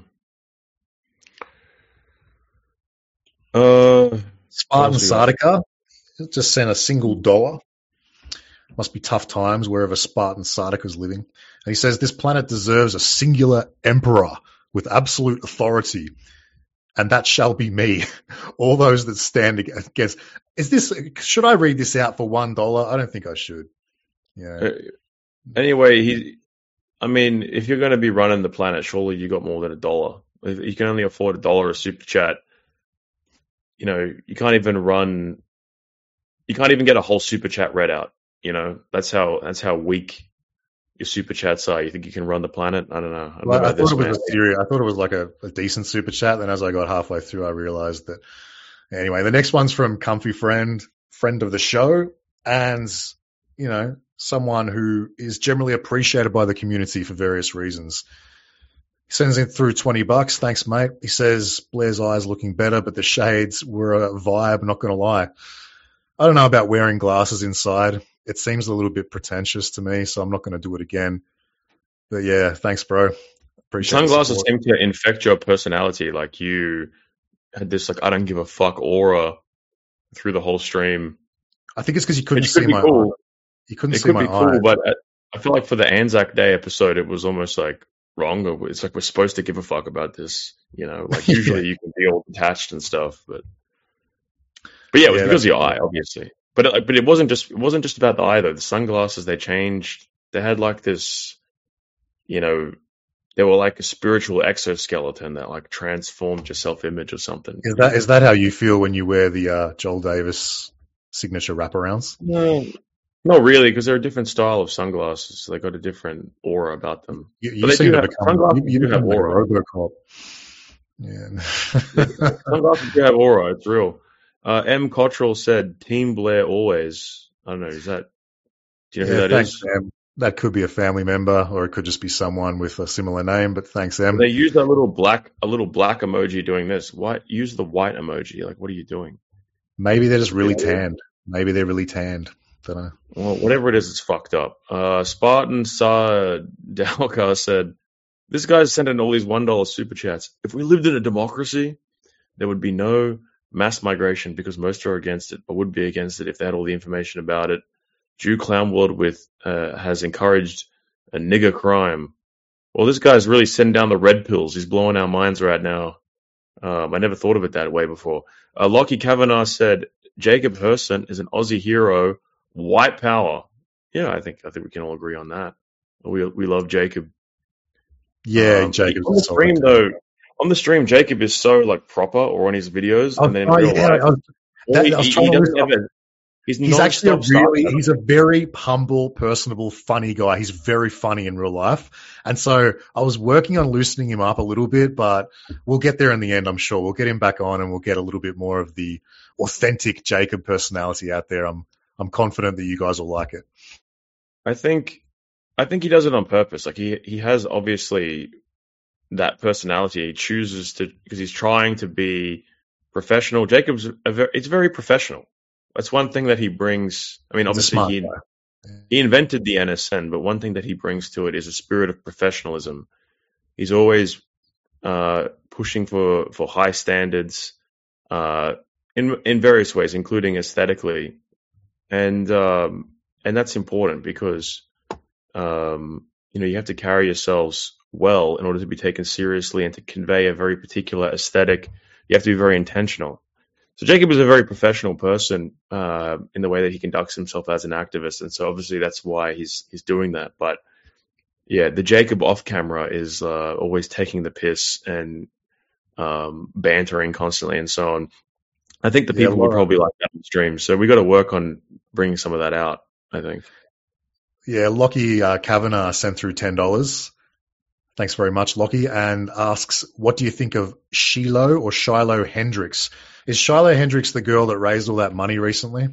Speaker 3: Uh,
Speaker 1: Spartan
Speaker 3: What else we got?
Speaker 1: Sardica just sent a single dollar. Must be tough times wherever Spartan Sardica is living. And he says, this planet deserves a singular emperor with absolute authority, and that shall be me. All those that stand against. Is this? Should I read this out for one dollar? I don't think I should. Yeah.
Speaker 3: Uh, Anyway, he. I mean, if you're going to be running the planet, surely you got more than a dollar. If you can only afford a dollar a super chat, you know, you can't even run. You can't even get a whole super chat read out. You know, that's how that's how weak your super chats are. You think you can run the planet? I don't know. I don't
Speaker 1: Well,
Speaker 3: know
Speaker 1: I
Speaker 3: about this,
Speaker 1: thought it was
Speaker 3: man.
Speaker 1: a serious. I thought it was like a, a decent super chat. Then as I got halfway through, I realized that. Anyway, the next one's from Comfy Friend, friend of the show, and you know, someone who is generally appreciated by the community for various reasons. He sends it through twenty bucks. Thanks, mate. He says Blair's eyes looking better, but the shades were a vibe. Not going to lie. I don't know about wearing glasses inside. It seems a little bit pretentious to me, so I'm not going to do it again. But yeah, thanks, bro. Appreciate the
Speaker 3: Sunglasses
Speaker 1: support.
Speaker 3: seem to infect your personality. Like you had this, like I don't give a fuck aura through the whole stream.
Speaker 1: I think it's because you couldn't
Speaker 3: Which could
Speaker 1: see
Speaker 3: be
Speaker 1: my
Speaker 3: cool.
Speaker 1: eye. You couldn't
Speaker 3: It
Speaker 1: see
Speaker 3: could
Speaker 1: my
Speaker 3: be cool,
Speaker 1: eye.
Speaker 3: but I- I feel like for the Anzac Day episode, it was almost like wrong. It's like we're supposed to give a fuck about this, you know. Like usually you can be all detached and stuff, but but yeah, it was
Speaker 1: Yeah,
Speaker 3: because of
Speaker 1: that's
Speaker 3: your eye, obviously. But it, but it wasn't just it wasn't just about the eye though. The sunglasses they changed. They had like this, you know, they were like a spiritual exoskeleton that like transformed your self image or something.
Speaker 1: Is that is that how you feel when you wear the uh, Joel Davis signature wraparounds?
Speaker 3: No, not really, because they're a different style of sunglasses. So they got a different aura about them.
Speaker 1: You, you
Speaker 3: But they
Speaker 1: seem
Speaker 3: do
Speaker 1: to
Speaker 3: have-
Speaker 1: become
Speaker 3: sunglasses
Speaker 1: you, you
Speaker 3: do have
Speaker 1: become like a
Speaker 3: aura.
Speaker 1: RoboCop. Yeah.
Speaker 3: Sunglasses do have aura. It's real. Uh, M. Cottrell said, "Team Blair always." I don't know. Is that? Do you know
Speaker 1: Yeah,
Speaker 3: who that
Speaker 1: thanks,
Speaker 3: is?
Speaker 1: Em. That could be a family member, or it could just be someone with a similar name. But thanks, Em.
Speaker 3: They use that little black, a little black emoji doing this. Why use the white emoji? Like, what are you doing?
Speaker 1: Maybe they're just really tanned. Maybe they're really tanned. Don't know.
Speaker 3: Well, whatever it is, it's fucked up. Uh, Spartan Sa Dalkar said, "This guy's sending all these one dollar super chats. If we lived in a democracy, there would be no mass migration because most are against it, but would be against it if they had all the information about it. Jew clown world with uh, has encouraged a nigger crime. Well, this guy's really sending down the red pills. He's blowing our minds right now. Um, I never thought of it that way before." Uh, Lockie Kavanagh said, "Jacob Herson is an Aussie hero. White power." Yeah, I think I think we can all agree on that. We we love Jacob.
Speaker 1: Yeah,
Speaker 3: Um,
Speaker 1: Jacob's
Speaker 3: on the
Speaker 1: a solid
Speaker 3: stream
Speaker 1: guy.
Speaker 3: though. On the stream, Jacob is so like proper, or on his videos,
Speaker 1: Oh,
Speaker 3: and then in
Speaker 1: oh,
Speaker 3: real
Speaker 1: yeah,
Speaker 3: life,
Speaker 1: I was, that,
Speaker 3: he,
Speaker 1: I was
Speaker 3: he,
Speaker 1: trying
Speaker 3: he
Speaker 1: to
Speaker 3: doesn't
Speaker 1: look
Speaker 3: have
Speaker 1: up.
Speaker 3: a. He's,
Speaker 1: He's actually a
Speaker 3: non-stop style.
Speaker 1: really, he's a very humble, personable, funny guy. He's very funny in real life. And so I was working on loosening him up a little bit, but we'll get there in the end, I'm sure. We'll get him back on and we'll get a little bit more of the authentic Jacob personality out there. I'm, I'm confident that you guys will like it.
Speaker 3: I think, I think he does it on purpose. Like he, he has obviously that personality. He chooses to because he's trying to be professional. Jacob's a very, it's very professional. That's one thing that he brings. I mean,
Speaker 1: He's a
Speaker 3: obviously
Speaker 1: smart
Speaker 3: he
Speaker 1: guy.
Speaker 3: he invented the N S N, but one thing that he brings to it is a spirit of professionalism. He's always uh, pushing for, for high standards uh, in in various ways, including aesthetically, and um, and that's important because um, you know you have to carry yourselves well in order to be taken seriously and to convey a very particular aesthetic. You have to be very intentional. So Jacob is a very professional person uh, in the way that he conducts himself as an activist, and so obviously that's why he's he's doing that. But yeah, the Jacob off camera is uh, always taking the piss and um, bantering constantly and so on. I think the
Speaker 1: Yeah,
Speaker 3: people would
Speaker 1: Laura.
Speaker 3: probably like that on stream, so we got to work on bringing some of that out. I think.
Speaker 1: Yeah, Lockie uh, Kavanagh sent through ten dollars. Thanks very much, Lockie, and asks, what do you think of Shiloh or Shiloh Hendricks? Is Shiloh Hendricks the girl that raised all that money recently?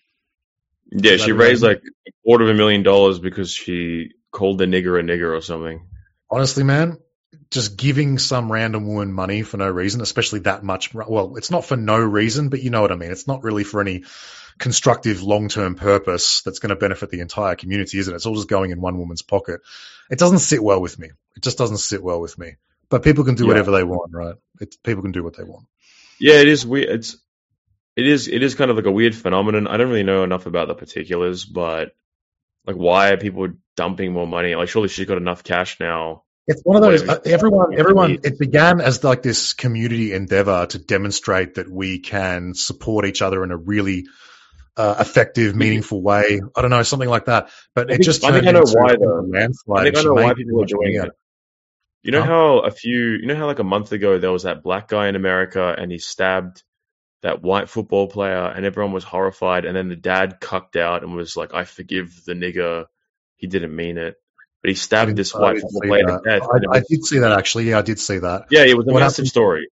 Speaker 3: Yeah,
Speaker 1: Is that
Speaker 3: she
Speaker 1: her
Speaker 3: raised
Speaker 1: name?
Speaker 3: like a quarter of a million dollars because she called the nigger a nigger or something.
Speaker 1: Honestly, man, just giving some random woman money for no reason, especially that much. Well, it's not for no reason, but you know what I mean. It's not really for any constructive long-term purpose that's going to benefit the entire community, is it? It's all just going in one woman's pocket. It doesn't sit well with me. It just doesn't sit well with me. But people can do
Speaker 3: Yeah.
Speaker 1: whatever they want, right? It's, people can do what they want.
Speaker 3: Yeah, it is weird. It's it is it is kind of like a weird phenomenon. I don't really know enough about the particulars, but like why are people dumping more money? Like surely she's got enough cash now.
Speaker 1: It's one of those.
Speaker 3: Whatever
Speaker 1: Uh,
Speaker 3: she-
Speaker 1: everyone, everyone.
Speaker 3: needs.
Speaker 1: It began as like this community endeavor to demonstrate that we can support each other in a really uh, effective, meaningful way. I don't know, something like that. But
Speaker 3: I
Speaker 1: it
Speaker 3: think-
Speaker 1: just
Speaker 3: I think
Speaker 1: turned
Speaker 3: I know
Speaker 1: into
Speaker 3: why,
Speaker 1: a
Speaker 3: though.
Speaker 1: landslide.
Speaker 3: I think I
Speaker 1: and she
Speaker 3: know why
Speaker 1: made
Speaker 3: people are
Speaker 1: much money
Speaker 3: doing
Speaker 1: out
Speaker 3: it.
Speaker 1: of
Speaker 3: You know
Speaker 1: Huh?
Speaker 3: how a few, you know how like a month ago there was that black guy in America and he stabbed that white football player and everyone was horrified, and then the dad cucked out and was like, "I forgive the nigger, he didn't mean it," but he
Speaker 1: I
Speaker 3: stabbed
Speaker 1: didn't,
Speaker 3: this
Speaker 1: I
Speaker 3: white
Speaker 1: didn't
Speaker 3: football
Speaker 1: see
Speaker 3: player to
Speaker 1: that.
Speaker 3: death. and it
Speaker 1: I, I
Speaker 3: was-
Speaker 1: did see that actually. Yeah, I did see that.
Speaker 3: Yeah, it was a
Speaker 1: What
Speaker 3: massive
Speaker 1: happened?
Speaker 3: story.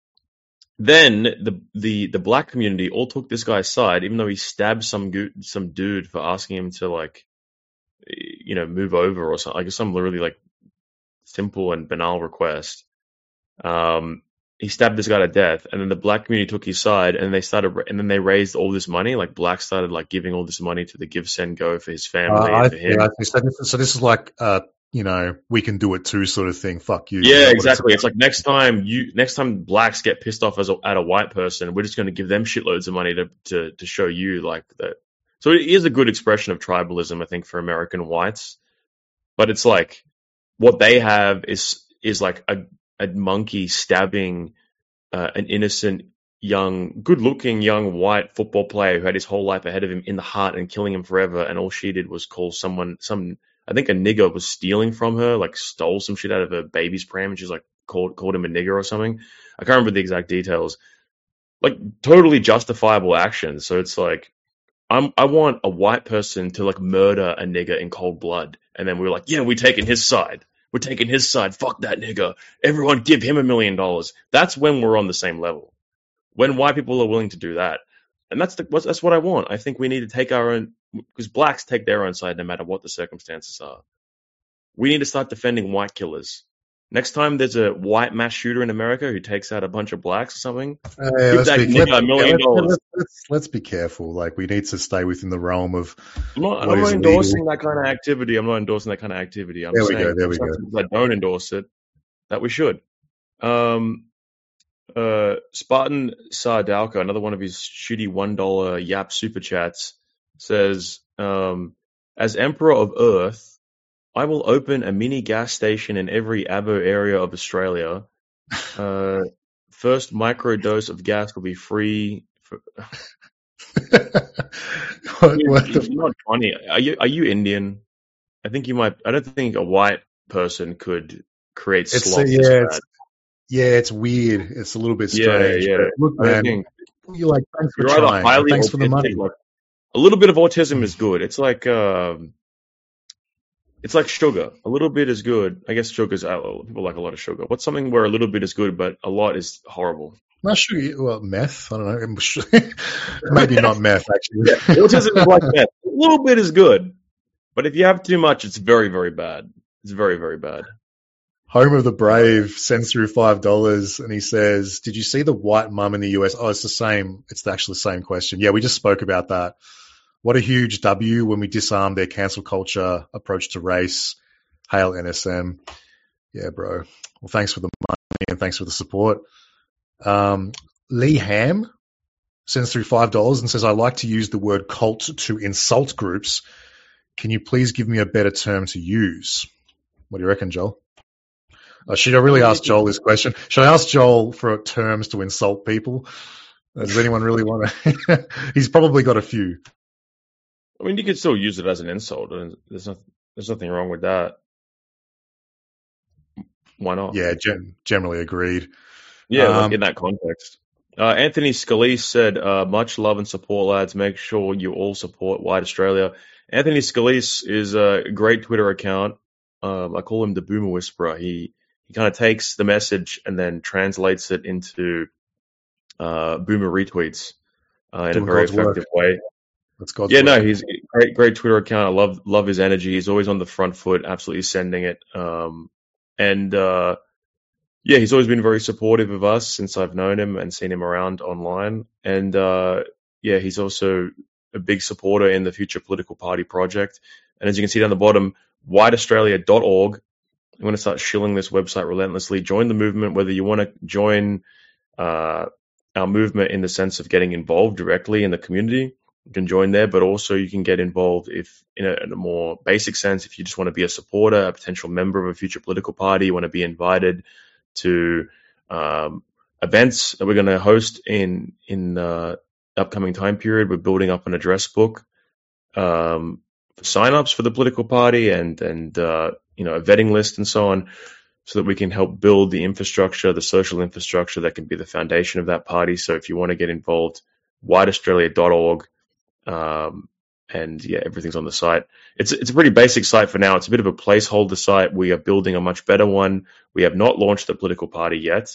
Speaker 3: Then the the the black community all took this guy's side, even though he stabbed some gu- some dude for asking him to like, you know, move over or something, like some really like simple and banal request. Um, he stabbed this guy to death, and then the black community took his side, and they started, and then they raised all this money. Like blacks started like giving all this money to the Give Send Go for his
Speaker 1: Uh,
Speaker 3: family
Speaker 1: I,
Speaker 3: and for him.
Speaker 1: yeah, I think so. This, is- so this is like, uh, you know, we can do it too sort of thing. Fuck you. Is
Speaker 3: Yeah,
Speaker 1: that what
Speaker 3: exactly.
Speaker 1: It's
Speaker 3: It's like next time you, next time blacks get pissed off as a, at a white person, we're just going to give them shitloads of money to, to to show you like that. So it is a good expression of tribalism, I think, for American whites. But it's like what they have is is like a a monkey stabbing uh, an innocent young, good-looking young white football player who had his whole life ahead of him in the heart and killing him forever. And all she did was call someone some. I think a nigger was stealing from her, like stole some shit out of her baby's pram, and she's like called called him a nigger or something. I can't remember the exact details. Like totally justifiable actions. So it's like I'm I want a white person to like murder a nigger in cold blood, and then we're like, yeah, we're taking his side. We're taking his side. Fuck that nigger. Everyone give him a million dollars. That's when we're on the same level. When white people are willing to do that, and that's the that's what I want. I think we need to take our own, because blacks take their own side no matter what the circumstances are. We need to start defending white killers, Next time there's a white mass shooter in America who takes out a bunch of blacks or something,
Speaker 1: Hey,
Speaker 3: give
Speaker 1: let's
Speaker 3: that
Speaker 1: be
Speaker 3: nigga
Speaker 1: let's,
Speaker 3: a million
Speaker 1: let's,
Speaker 3: dollars.
Speaker 1: let's, let's, let's be careful. Like, we need to stay within the realm of
Speaker 3: I'm not,
Speaker 1: what
Speaker 3: I'm not
Speaker 1: is
Speaker 3: endorsing
Speaker 1: legal.
Speaker 3: that kind of activity. I'm not endorsing that kind of activity. I'm
Speaker 1: There we go.
Speaker 3: saying
Speaker 1: There we go.
Speaker 3: since I don't endorse it, that we should. Um, uh, Spartan Sardalka, another one of his shitty one dollar Yap super chats, says, um, as Emperor of Earth, I will open a mini gas station in every Abo area of Australia. Uh, first micro dose of gas will be free. For...
Speaker 1: what,
Speaker 3: You're,
Speaker 1: what the,
Speaker 3: you're not funny. Are you? Are you Indian? I think you might. I don't think a white person could create
Speaker 1: it's
Speaker 3: slop
Speaker 1: a,
Speaker 3: this
Speaker 1: yeah,
Speaker 3: bad.
Speaker 1: it's, yeah, it's weird. It's a little bit
Speaker 3: Yeah,
Speaker 1: strange.
Speaker 3: yeah.
Speaker 1: But look,
Speaker 3: I don't
Speaker 1: man,
Speaker 3: think
Speaker 1: you're like, thanks for
Speaker 3: you're either
Speaker 1: trying.
Speaker 3: highly
Speaker 1: Thanks for the money.
Speaker 3: autistic. Like, a little bit of autism is good. It's like um, it's like sugar. A little bit is good. I guess sugar's uh, people like a lot of sugar. What's something where a little bit is good, but a lot is horrible?
Speaker 1: Not sure. Well, meth. I don't know. Maybe not meth, actually.
Speaker 3: Yeah, autism is like that. A little bit is good, but if you have too much, it's very, very bad. It's very, very bad.
Speaker 1: Home of the Brave sends through five dollars and he says, "Did you see the white mum in the U S?" Oh, it's the same. It's actually the same question. Yeah, we just spoke about that. What a huge W when we disarm their cancel culture approach to race. Hail N S M. Yeah, bro. Well, thanks for the money and thanks for the support. Um, Lee Ham sends through five dollars and says, "I like to use the word cult to insult groups. Can you please give me a better term to use?" What do you reckon, Joel? Uh, should I really ask Joel this question? Should I ask Joel for terms to insult people? Does anyone really want to? He's probably got a few.
Speaker 3: I mean, you could still use it as an insult. There's not, there's nothing wrong with that. Why not?
Speaker 1: Yeah, gen- generally agreed.
Speaker 3: Yeah,
Speaker 1: Um,
Speaker 3: like in that context. Uh, Anthony Scalise said, uh, much love and support, lads. Make sure you all support White Australia. Anthony Scalise is a great Twitter account. Um, I call him the Boomer Whisperer. He he kind of takes the message and then translates it into uh, Boomer retweets uh, in
Speaker 1: Doing
Speaker 3: a very
Speaker 1: God's work.
Speaker 3: effective way.
Speaker 1: That's God's
Speaker 3: Yeah,
Speaker 1: work.
Speaker 3: no, he's a great, great Twitter account. I love love his energy. He's always on the front foot, absolutely sending it. Um, and uh, yeah, he's always been very supportive of us since I've known him and seen him around online. And uh, yeah, he's also a big supporter in the Future Political Party project. And as you can see down the bottom, white australia dot org. I'm going to start shilling this website relentlessly. Join the movement, whether you want to join uh, our movement in the sense of getting involved directly in the community. You can join there, but also you can get involved if, in a, in a more basic sense, if you just want to be a supporter, a potential member of a future political party, you want to be invited to um, events that we're going to host in in the upcoming time period. We're building up an address book um, for signups for the political party and and uh, you know a vetting list and so on, so that we can help build the infrastructure, the social infrastructure that can be the foundation of that party. So if you want to get involved, white australia dot org. Um, and yeah, everything's on the site. It's it's a pretty basic site for now. It's a bit of a placeholder site. We are building a much better one. We have not launched the political party yet.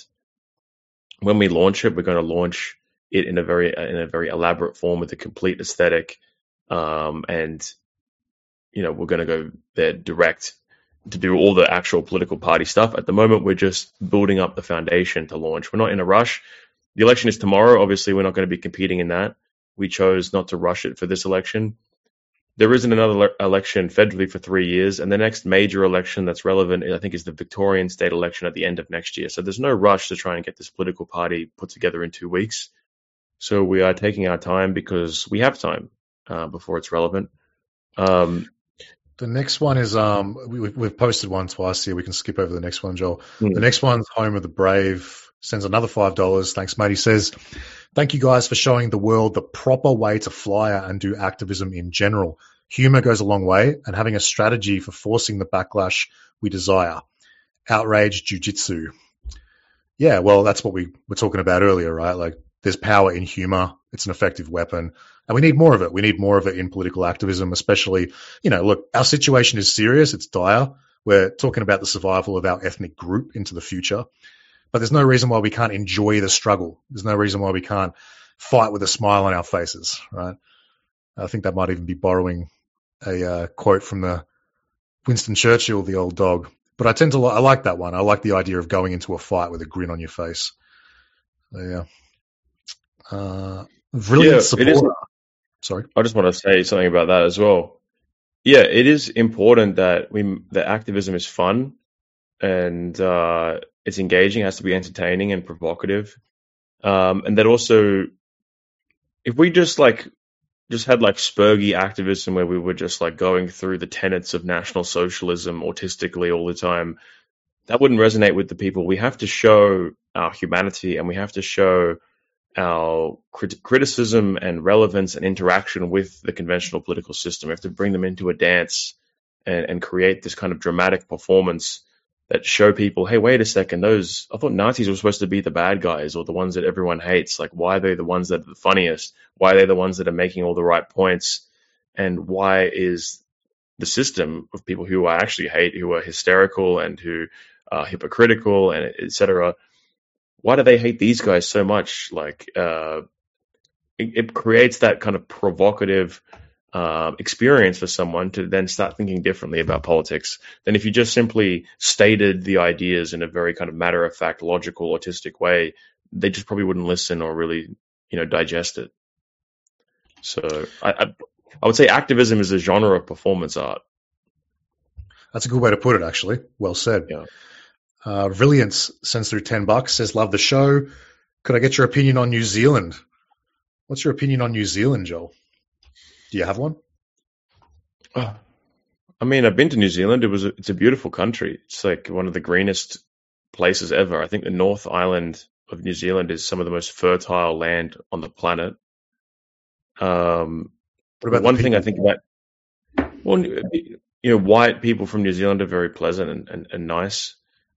Speaker 3: When we launch it, we're going to launch it in a very in a very elaborate form with a complete aesthetic, um, and you know we're going to go there direct to do all the actual political party stuff. At the moment, we're just building up the foundation to launch. We're not in a rush. The election is tomorrow. Obviously, we're not going to be competing in that. We chose not to rush it for this election. There isn't another le- election federally for three years, and the next major election that's relevant, I think, is the Victorian state election at the end of next year. So there's no rush to try and get this political party put together in two weeks. So we are taking our time because we have time uh, before it's relevant. Um,
Speaker 1: The next one is um we, we've posted one twice here. We can skip over the next one, Joel.
Speaker 3: hmm.
Speaker 1: The next one's Home of the Brave. Sends another five dollars. Thanks, mate. He says, "Thank you guys for showing the world the proper way to flyer and do activism in general. Humor goes a long way, and having a strategy for forcing the backlash we desire. Outrage jiu-jitsu." Yeah, well, that's what we were talking about earlier, right? Like, there's power in humor. It's an effective weapon. And we need more of it. We need more of it in political activism, especially, you know, look, our situation is serious. It's dire. We're talking about the survival of our ethnic group into the future. But there's no reason why we can't enjoy the struggle. There's no reason why we can't fight with a smile on our faces, right? I think that might even be borrowing a uh, quote from the Winston Churchill, the old dog. But I tend to li- I like that one. I like the idea of going into a fight with a grin on your face. So, yeah. Uh, brilliant
Speaker 3: Yeah, it
Speaker 1: supporter.
Speaker 3: is.
Speaker 1: Sorry.
Speaker 3: I just want to say something about that as well. Yeah, it is important that we that activism is fun and uh, it's engaging. It has to be entertaining and provocative, um, and that also, if we just like just had like spurgy activism where we were just like going through the tenets of National Socialism autistically all the time, that wouldn't resonate with the people. We have to show our humanity, and we have to show our crit- criticism and relevance and interaction with the conventional political system. We have to bring them into a dance and, and create this kind of dramatic performance that show people, hey, wait a second, those, I thought Nazis were supposed to be the bad guys or the ones that everyone hates. Like, why are they the ones that are the funniest? Why are they the ones that are making all the right points? And why is the system of people who I actually hate, who are hysterical and who are hypocritical and et cetera, why do they hate these guys so much? Like, uh, it, it creates that kind of provocative uh, experience for someone to then start thinking differently about politics than if you just simply stated the ideas in a very kind of matter-of-fact, logical, autistic way. They just probably wouldn't listen or really, you know, digest it. So I, I, I would say activism is a genre of performance art.
Speaker 1: That's a good way to put it, actually. Well said.
Speaker 3: Yeah.
Speaker 1: Uh, Brilliance sends through ten bucks, says, love the show. Could I get your opinion on New Zealand? What's your opinion on New Zealand, Joel? Do you have one?
Speaker 3: I mean, I've been to New Zealand. It was a, it's a beautiful country. It's like one of the greenest places ever. I think the North Island of New Zealand is some of the most fertile land on the planet. Um,
Speaker 1: What about
Speaker 3: one
Speaker 1: the
Speaker 3: thing I
Speaker 1: people?
Speaker 3: think about, well, you know, white people from New Zealand are very pleasant and, and, and nice.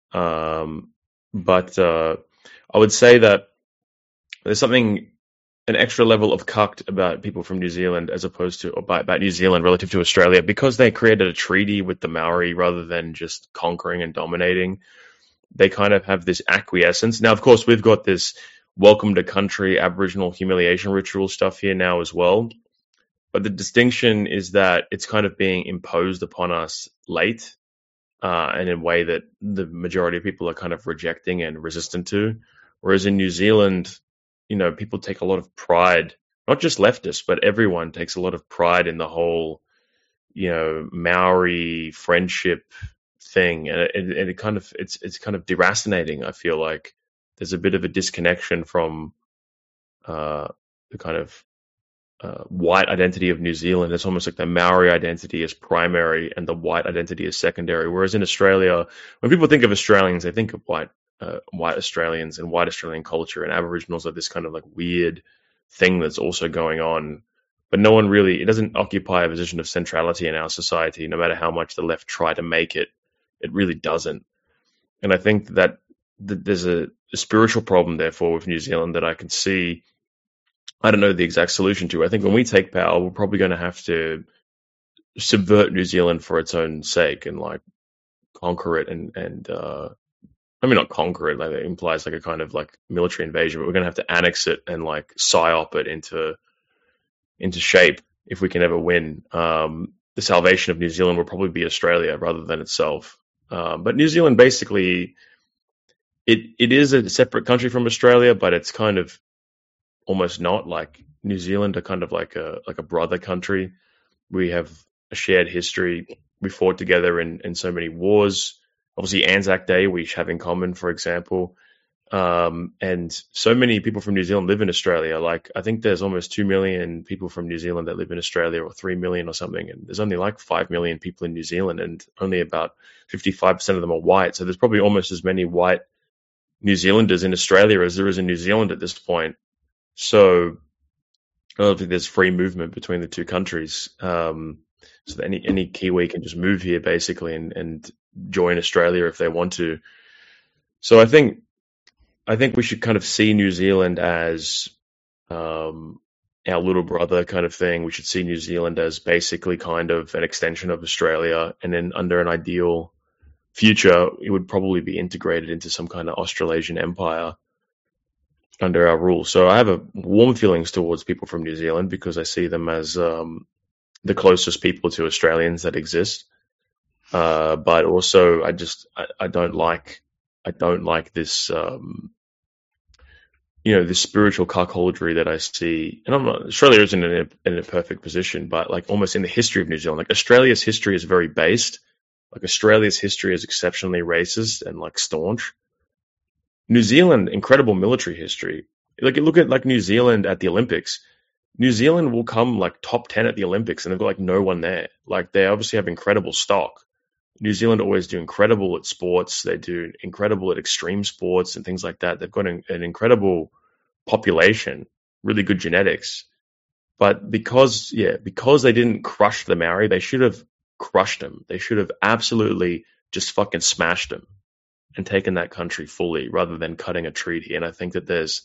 Speaker 3: Um, but uh, I would say that there's something, an extra level of cucked about people from New Zealand as opposed to, or about, about New Zealand relative to Australia, because they created a treaty with the Maori rather than just conquering and dominating. They kind of have this acquiescence. Now, of course, we've got this welcome to country Aboriginal humiliation ritual stuff here now as well. But the distinction is that it's kind of being imposed upon us late, uh, and in a way that the majority of people are kind of rejecting and resistant to. Whereas in New Zealand, you know, people take a lot of pride, not just leftists, but everyone takes a lot of pride in the whole, you know, Maori friendship thing. And it, and it kind of, it's, it's kind of deracinating. I feel like there's a bit of a disconnection from, uh, the kind of, Uh, white identity of New Zealand. It's almost like the Maori identity is primary and the white identity is secondary. Whereas in Australia, when people think of Australians, they think of white, uh, white Australians and white Australian culture, and Aboriginals are this kind of like weird thing that's also going on. But no one really, it doesn't occupy a position of centrality in our society, no matter how much the left try to make it. It really doesn't. And I think that th- there's a, a spiritual problem, therefore, with New Zealand that I can see. I don't know the exact solution to. I think when we take power, we're probably going to have to subvert New Zealand for its own sake and like conquer it and, and, uh, I mean, not conquer it, like it implies like a kind of like military invasion, but we're going to have to annex it and like psyop it into, into shape if we can ever win. Um, the salvation of New Zealand will probably be Australia rather than itself. Um, but New Zealand basically, it, it is a separate country from Australia, but it's kind of, almost not. Like New Zealand are kind of like a like a brother country. We have a shared history. We fought together in, in so many wars. Obviously, Anzac Day we have in common, for example. Um, and so many people from New Zealand live in Australia. Like I think there's almost two million people from New Zealand that live in Australia, or three million or something. And there's only like five million people in New Zealand, and only about fifty-five percent of them are white. So there's probably almost as many white New Zealanders in Australia as there is in New Zealand at this point. So I don't think there's free movement between the two countries. Um, so that any, any Kiwi can just move here basically and, and join Australia if they want to. So I think, I think we should kind of see New Zealand as, um, our little brother kind of thing. We should see New Zealand as basically kind of an extension of Australia. And then under an ideal future, it would probably be integrated into some kind of Australasian empire under our rule. So I have a warm feelings towards people from New Zealand because I see them as um, the closest people to Australians that exist. Uh, but also, I just I, I don't like I don't like this um, you know this spiritual cuckoldry that I see. And I'm not, Australia isn't in a, in a perfect position, but like almost in the history of New Zealand, like Australia's history is very based. Like Australia's history is exceptionally racist and like staunch. New Zealand, incredible military history. Like you look at like New Zealand at the Olympics. New Zealand will come like top ten at the Olympics, and they've got like no one there. Like they obviously have incredible stock. New Zealand always do incredible at sports. They do incredible at extreme sports and things like that. They've got an, an incredible population, really good genetics. But because, yeah, because they didn't crush the Maori, they should have crushed them. They should have absolutely just fucking smashed them and taken that country fully rather than cutting a treaty. And I think that there's,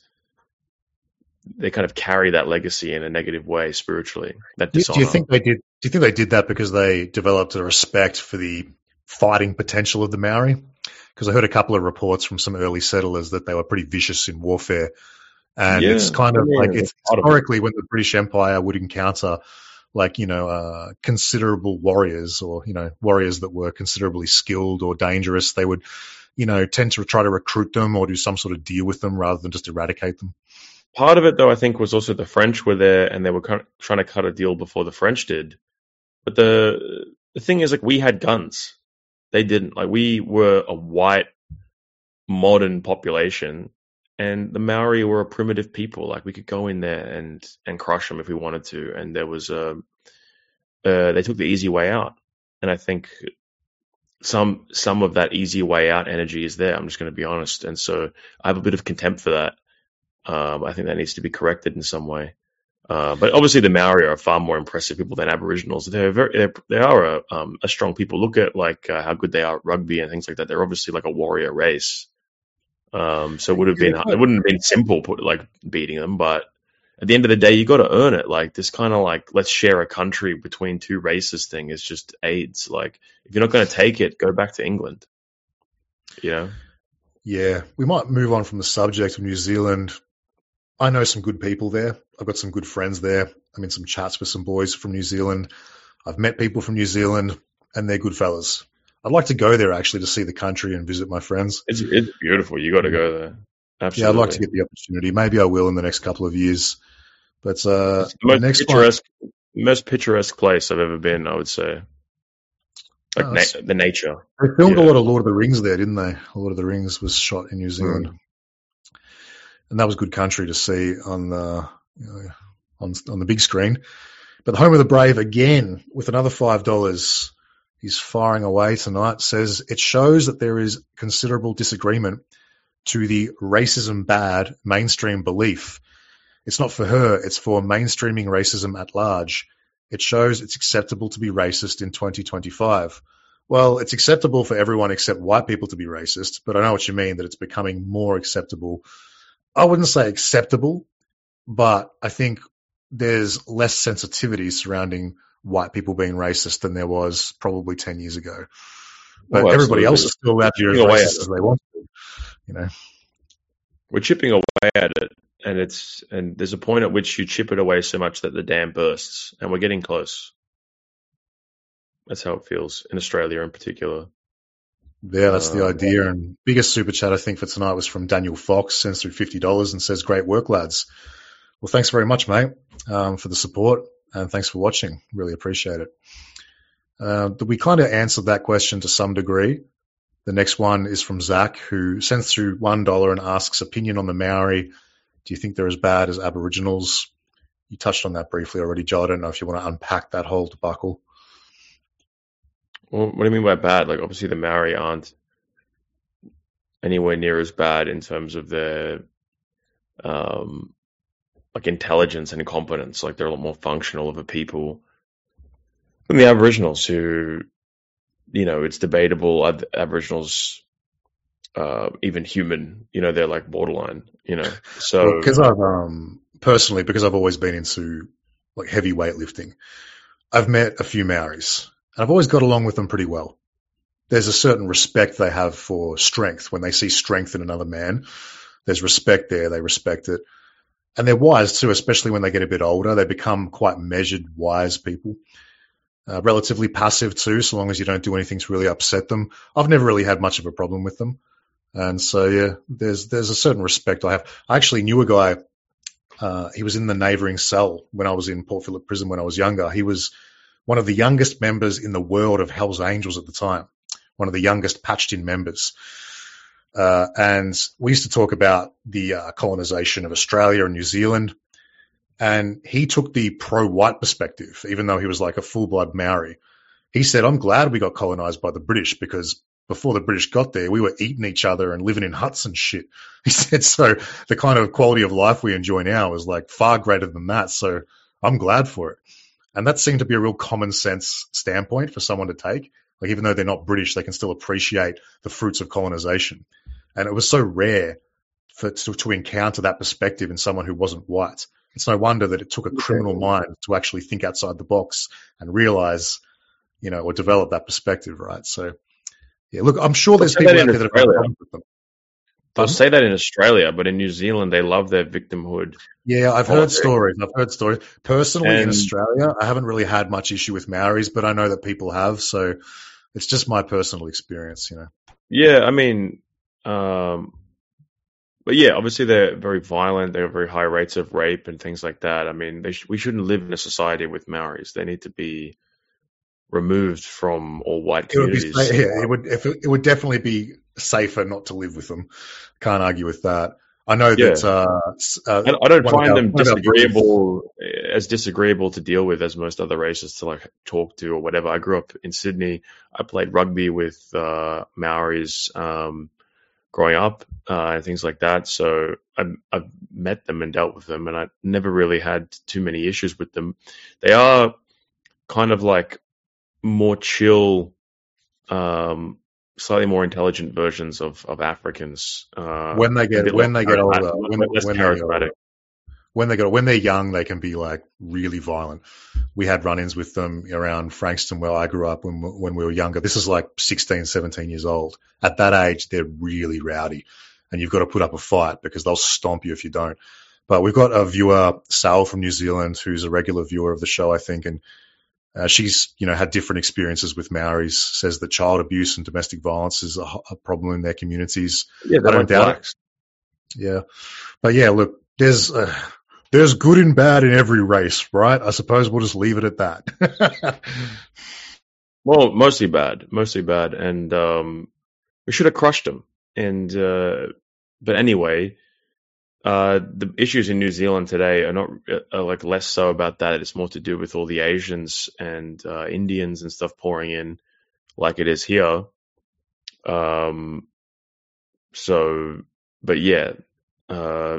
Speaker 3: they kind of carry that legacy in a negative way spiritually. That
Speaker 1: Do,
Speaker 3: dishonor.
Speaker 1: do you think they did? Do you think they did that because they developed a respect for the fighting potential of the Maori? Because I heard a couple of reports from some early settlers that they were pretty vicious in warfare, and
Speaker 3: Yeah,
Speaker 1: it's kind of
Speaker 3: yeah,
Speaker 1: like it's
Speaker 3: part of it.
Speaker 1: historically when the British Empire would encounter like you know uh, considerable warriors or you know warriors that were considerably skilled or dangerous, they would you know tend to try to recruit them or do some sort of deal with them rather than just eradicate them.
Speaker 3: Part of it, though, I think, was also the French were there and they were kind of trying to cut a deal before the French did. But the the thing is, like, we had guns. They didn't. Like, we were a white, modern population, and the Maori were a primitive people. Like, we could go in there and, and crush them if we wanted to. And there was a, uh, they took the easy way out. And I think some some of that easy way out energy is there. I'm just going to be honest. And so I have a bit of contempt for that. Um, I think that needs to be corrected in some way. Uh, but obviously, the Maori are far more impressive people than Aboriginals. They're very, they're, they are a, um, a strong people. Look at like uh, how good they are at rugby and things like that. They're obviously like a warrior race. Um, so it would have been, it wouldn't have been simple, put like beating them. But at the end of the day, you got to earn it. Like this kind of like let's share a country between two races thing is just AIDS. Like if you're not going to take it, go back to England. You know.
Speaker 1: Yeah, we might move on from the subject of New Zealand. I know some good people there. I've got some good friends there. I'm in some chats with some boys from New Zealand. I've met people from New Zealand, and they're good fellas. I'd like to go there actually to see the country and visit my friends.
Speaker 3: It's it's beautiful. You got to go there. Absolutely.
Speaker 1: Yeah, I'd like to get the opportunity. Maybe I will in the next couple of years. But uh,
Speaker 3: It's the most
Speaker 1: the next
Speaker 3: picturesque, most picturesque place I've ever been. I would say, like
Speaker 1: Oh,
Speaker 3: na-
Speaker 1: s-
Speaker 3: the nature.
Speaker 1: they filmed a
Speaker 3: Yeah.
Speaker 1: lot of Lord of the Rings there, didn't they? A lot of the Rings was shot in New Zealand, and that was good country to see on the you know, on on the big screen. But the Home of the Brave again with another five dollars. He's firing away tonight. Says it shows that there is considerable disagreement to the racism bad mainstream belief. It's not for her. It's for mainstreaming racism at large. It shows it's acceptable to be racist in twenty twenty-five. Well, it's acceptable for everyone except white people to be racist, but I know what you mean, that it's becoming more acceptable. I wouldn't say acceptable, but I think there's less sensitivity surrounding white people being racist than there was probably ten years ago. But
Speaker 3: Oh,
Speaker 1: everybody
Speaker 3: absolutely.
Speaker 1: else is still out here as
Speaker 3: Chipping away at
Speaker 1: racist as they want to. You know,
Speaker 3: We're chipping away at it, and it's and there's a point at which you chip it away so much that the dam bursts, and we're getting close. That's how it feels in Australia, in particular.
Speaker 1: yeah, that's the
Speaker 3: Um,
Speaker 1: idea. And biggest super chat I think for tonight was from Daniel Fox, sends through fifty dollars and says, "Great work, lads." Well, thanks very much, mate, um, for the support, and thanks for watching. Really appreciate it. Uh, we kind of answered that question to some degree. The next one is from Zach, who sends through one dollar and asks, opinion on the Maori. Do you think they're as bad as Aboriginals? You touched on that briefly already, Joe. I don't know if you want to unpack that whole debacle.
Speaker 3: well, what do you mean by bad? Like, obviously, the Maori aren't anywhere near as bad in terms of their um, like intelligence and competence. Like, they're a lot more functional of a people than the Aboriginals, who, you know, it's debatable. Ab- Aboriginals, uh, even human, you know, they're like borderline, you know. So
Speaker 1: Because I've um, personally, because I've always been into like heavy weightlifting, I've met a few Maoris, and I've always got along with them pretty well. There's a certain respect they have for strength. When they see strength in another man, there's respect there. They respect it. And they're wise too, especially when they get a bit older. They become quite measured, wise people. Uh, relatively passive too, so long as you don't do anything to really upset them. I've never really had much of a problem with them. And so, yeah, there's there's a certain respect I have. I actually knew a guy, uh, he was in the neighbouring cell when I was in Port Phillip Prison when I was younger. He was one of the youngest members in the world of Hell's Angels at the time, one of the youngest patched-in members. Uh, and we used to talk about the uh, colonisation of Australia and New Zealand. And he took the pro-white perspective, even though he was like a full-blood Maori. He said, I'm glad we got colonised by the British because before the British got there, we were eating each other and living in huts and shit. He said, so the kind of quality of life we enjoy now is like far greater than that. So I'm glad for it. And that seemed to be a real common sense standpoint for someone to take. Like, even though they're not British, they can still appreciate the fruits of colonisation. And it was so rare for to, to encounter that perspective in someone who wasn't white. It's no wonder that it took a criminal mind to actually think outside the box and realize, you know, or develop that perspective, right? So, yeah, look, I'm sure there's people out there that have problems with them.
Speaker 3: They'll say that in Australia, but in New Zealand, they love their victimhood.
Speaker 1: Yeah, I've heard stories. I've heard stories. Personally,
Speaker 3: And-
Speaker 1: in Australia, I haven't really had much issue with Maoris, but I know that people have. So it's just my personal experience, you know.
Speaker 3: Yeah, I mean, um, but yeah, obviously they're very violent. They have very high rates of rape and things like that. I mean, they sh- we shouldn't live in a society with Maoris. They need to be removed from all white
Speaker 1: It would be,
Speaker 3: communities.
Speaker 1: sa- yeah, it would, if it, it would definitely be safer not to live with them. Can't argue with that. I know
Speaker 3: Yeah.
Speaker 1: that. Uh, s- uh,
Speaker 3: I, I don't
Speaker 1: one of
Speaker 3: find
Speaker 1: our-
Speaker 3: them
Speaker 1: one of our
Speaker 3: disagreeable, as disagreeable to deal with as most other races to like talk to or whatever. I grew up in Sydney. I played rugby with uh, Maoris um, growing up uh, and things like that. So I, I've met them and dealt with them, and I never really had too many issues with them. They are kind of like more chill, um, slightly more intelligent versions of, of Africans. Uh,
Speaker 1: when they
Speaker 3: a
Speaker 1: get
Speaker 3: bit
Speaker 1: when
Speaker 3: less
Speaker 1: they get
Speaker 3: charismatic-
Speaker 1: older, when,
Speaker 3: less
Speaker 1: when they get older.
Speaker 3: charismatic.
Speaker 1: when they go when they're young, they can be like really violent. We had run-ins with them around Frankston, where I grew up when when we were younger. This is like sixteen, seventeen years old. At that age, they're really rowdy, and you've got to put up a fight because they'll stomp you if you don't. But we've got a viewer, Sal from New Zealand, who's a regular viewer of the show, I think, and uh, she's you know had different experiences with Maoris. Says that child abuse and domestic violence is a, a problem in their communities.
Speaker 3: Yeah,
Speaker 1: I
Speaker 3: they're
Speaker 1: don't
Speaker 3: like
Speaker 1: doubt
Speaker 3: blacks.
Speaker 1: it. Yeah, but yeah, look, there's. Uh, There's good and bad in every race, right? I suppose we'll just leave it at that.
Speaker 3: Well, mostly bad, mostly bad, and um, we should have crushed them. And uh, but anyway, uh, the issues in New Zealand today are not are like less so about that. It's more to do with all the Asians and uh, Indians and stuff pouring in, like it is here. Um, so, but yeah, uh,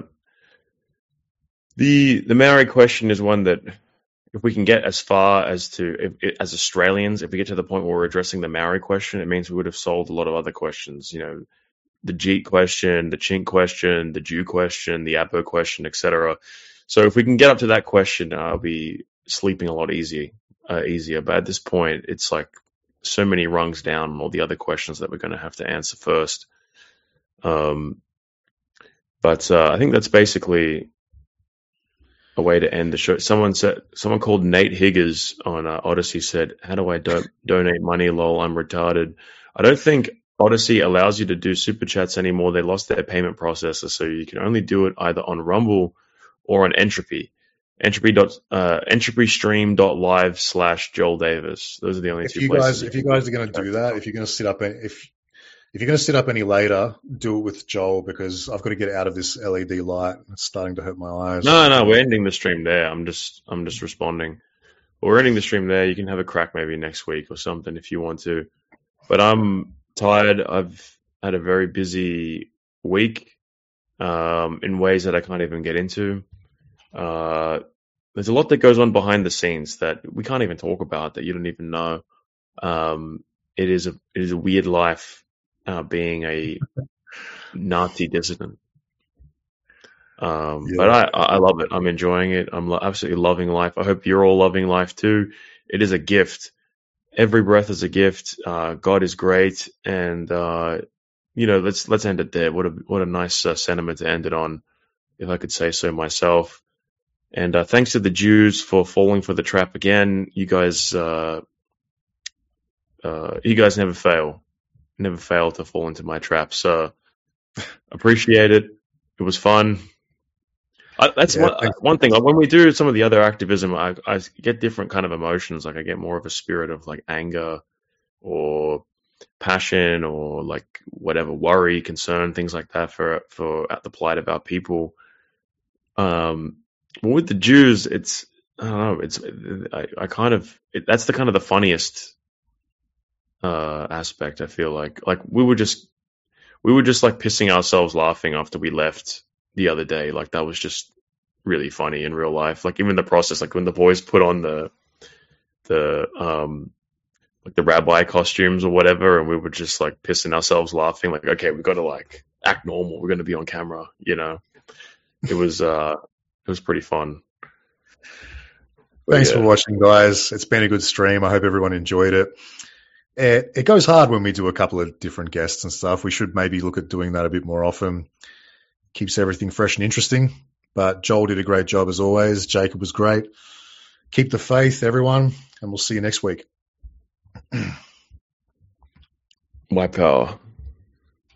Speaker 3: the the Maori question is one that, if we can get as far as to, if, as Australians, if we get to the point where we're addressing the Maori question, it means we would have solved a lot of other questions. You know, the Jeet question, the Chink question, the Jew question, the Abo question, et cetera. So if we can get up to that question, I'll be sleeping a lot easy, uh, easier. But at this point, it's like so many rungs down on all the other questions that we're going to have to answer first. Um, but uh, I think that's basically a way to end the show. Someone said, someone called Nate Higgers on uh, Odyssey said, "How do I do- donate money? Lol, I'm retarded." I don't think Odyssey allows you to do super chats anymore. They lost their payment processor, so you can only do it either on Rumble or on Entropy. Entropy dot uh, entropystream.live slash Joel Davis. Those are the only
Speaker 1: if
Speaker 3: two
Speaker 1: you
Speaker 3: places.
Speaker 1: guys, if you guys are going to do that, if you're going to sit up, if if you're going to sit up any later, do it with Joel, because I've got to get out of this L E D light. It's starting to hurt my eyes.
Speaker 3: No, no, we're ending the stream there. I'm just, I'm just responding. We're ending the stream there. You can have a crack maybe next week or something if you want to. But I'm tired. I've had a very busy week um, in ways that I can't even get into. Uh, there's a lot that goes on behind the scenes that we can't even talk about, that you don't even know. Um, it is a, it is a weird life uh, being a Nazi dissident. Um,
Speaker 1: Yeah.
Speaker 3: But I, I love it. I'm enjoying it. I'm lo- absolutely loving life. I hope you're all loving life too. It is a gift. Every breath is a gift. Uh, God is great, and uh, you know, let's let's end it there. What a what a nice uh, sentiment to end it on, if I could say so myself. And uh, thanks to the Jews for falling for the trap again. You guys uh, uh, you guys never fail, never fail to fall into my traps. So appreciate it. It was fun. I, that's
Speaker 1: Yeah,
Speaker 3: one,
Speaker 1: thanks.
Speaker 3: one thing. Like when we do some of the other activism, I, I get different kind of emotions. Like I get more of a spirit of like anger or passion or like whatever, worry, concern, things like that for for at the plight of our people. Um, but with the Jews, it's I don't know. It's I, I kind of it, that's the kind of the funniest uh, aspect. I feel like like we were just we were just like pissing ourselves laughing after we left the other day. Like that was just really funny in real life. Like even the process, like when the boys put on the the um like the rabbi costumes or whatever, and we were just like pissing ourselves laughing. Like okay, we've got to like act normal. We're going to be on camera, you know. It was uh it was pretty fun. But
Speaker 1: Thanks
Speaker 3: yeah.
Speaker 1: for watching, guys. It's been a good stream. I hope everyone enjoyed it. It, it goes hard when we do a couple of different guests and stuff. We should maybe look at doing that a bit more often. Keeps everything fresh and interesting. But Joel did a great job as always. Jacob was great. Keep the faith, everyone, and we'll see you next week.
Speaker 3: My power.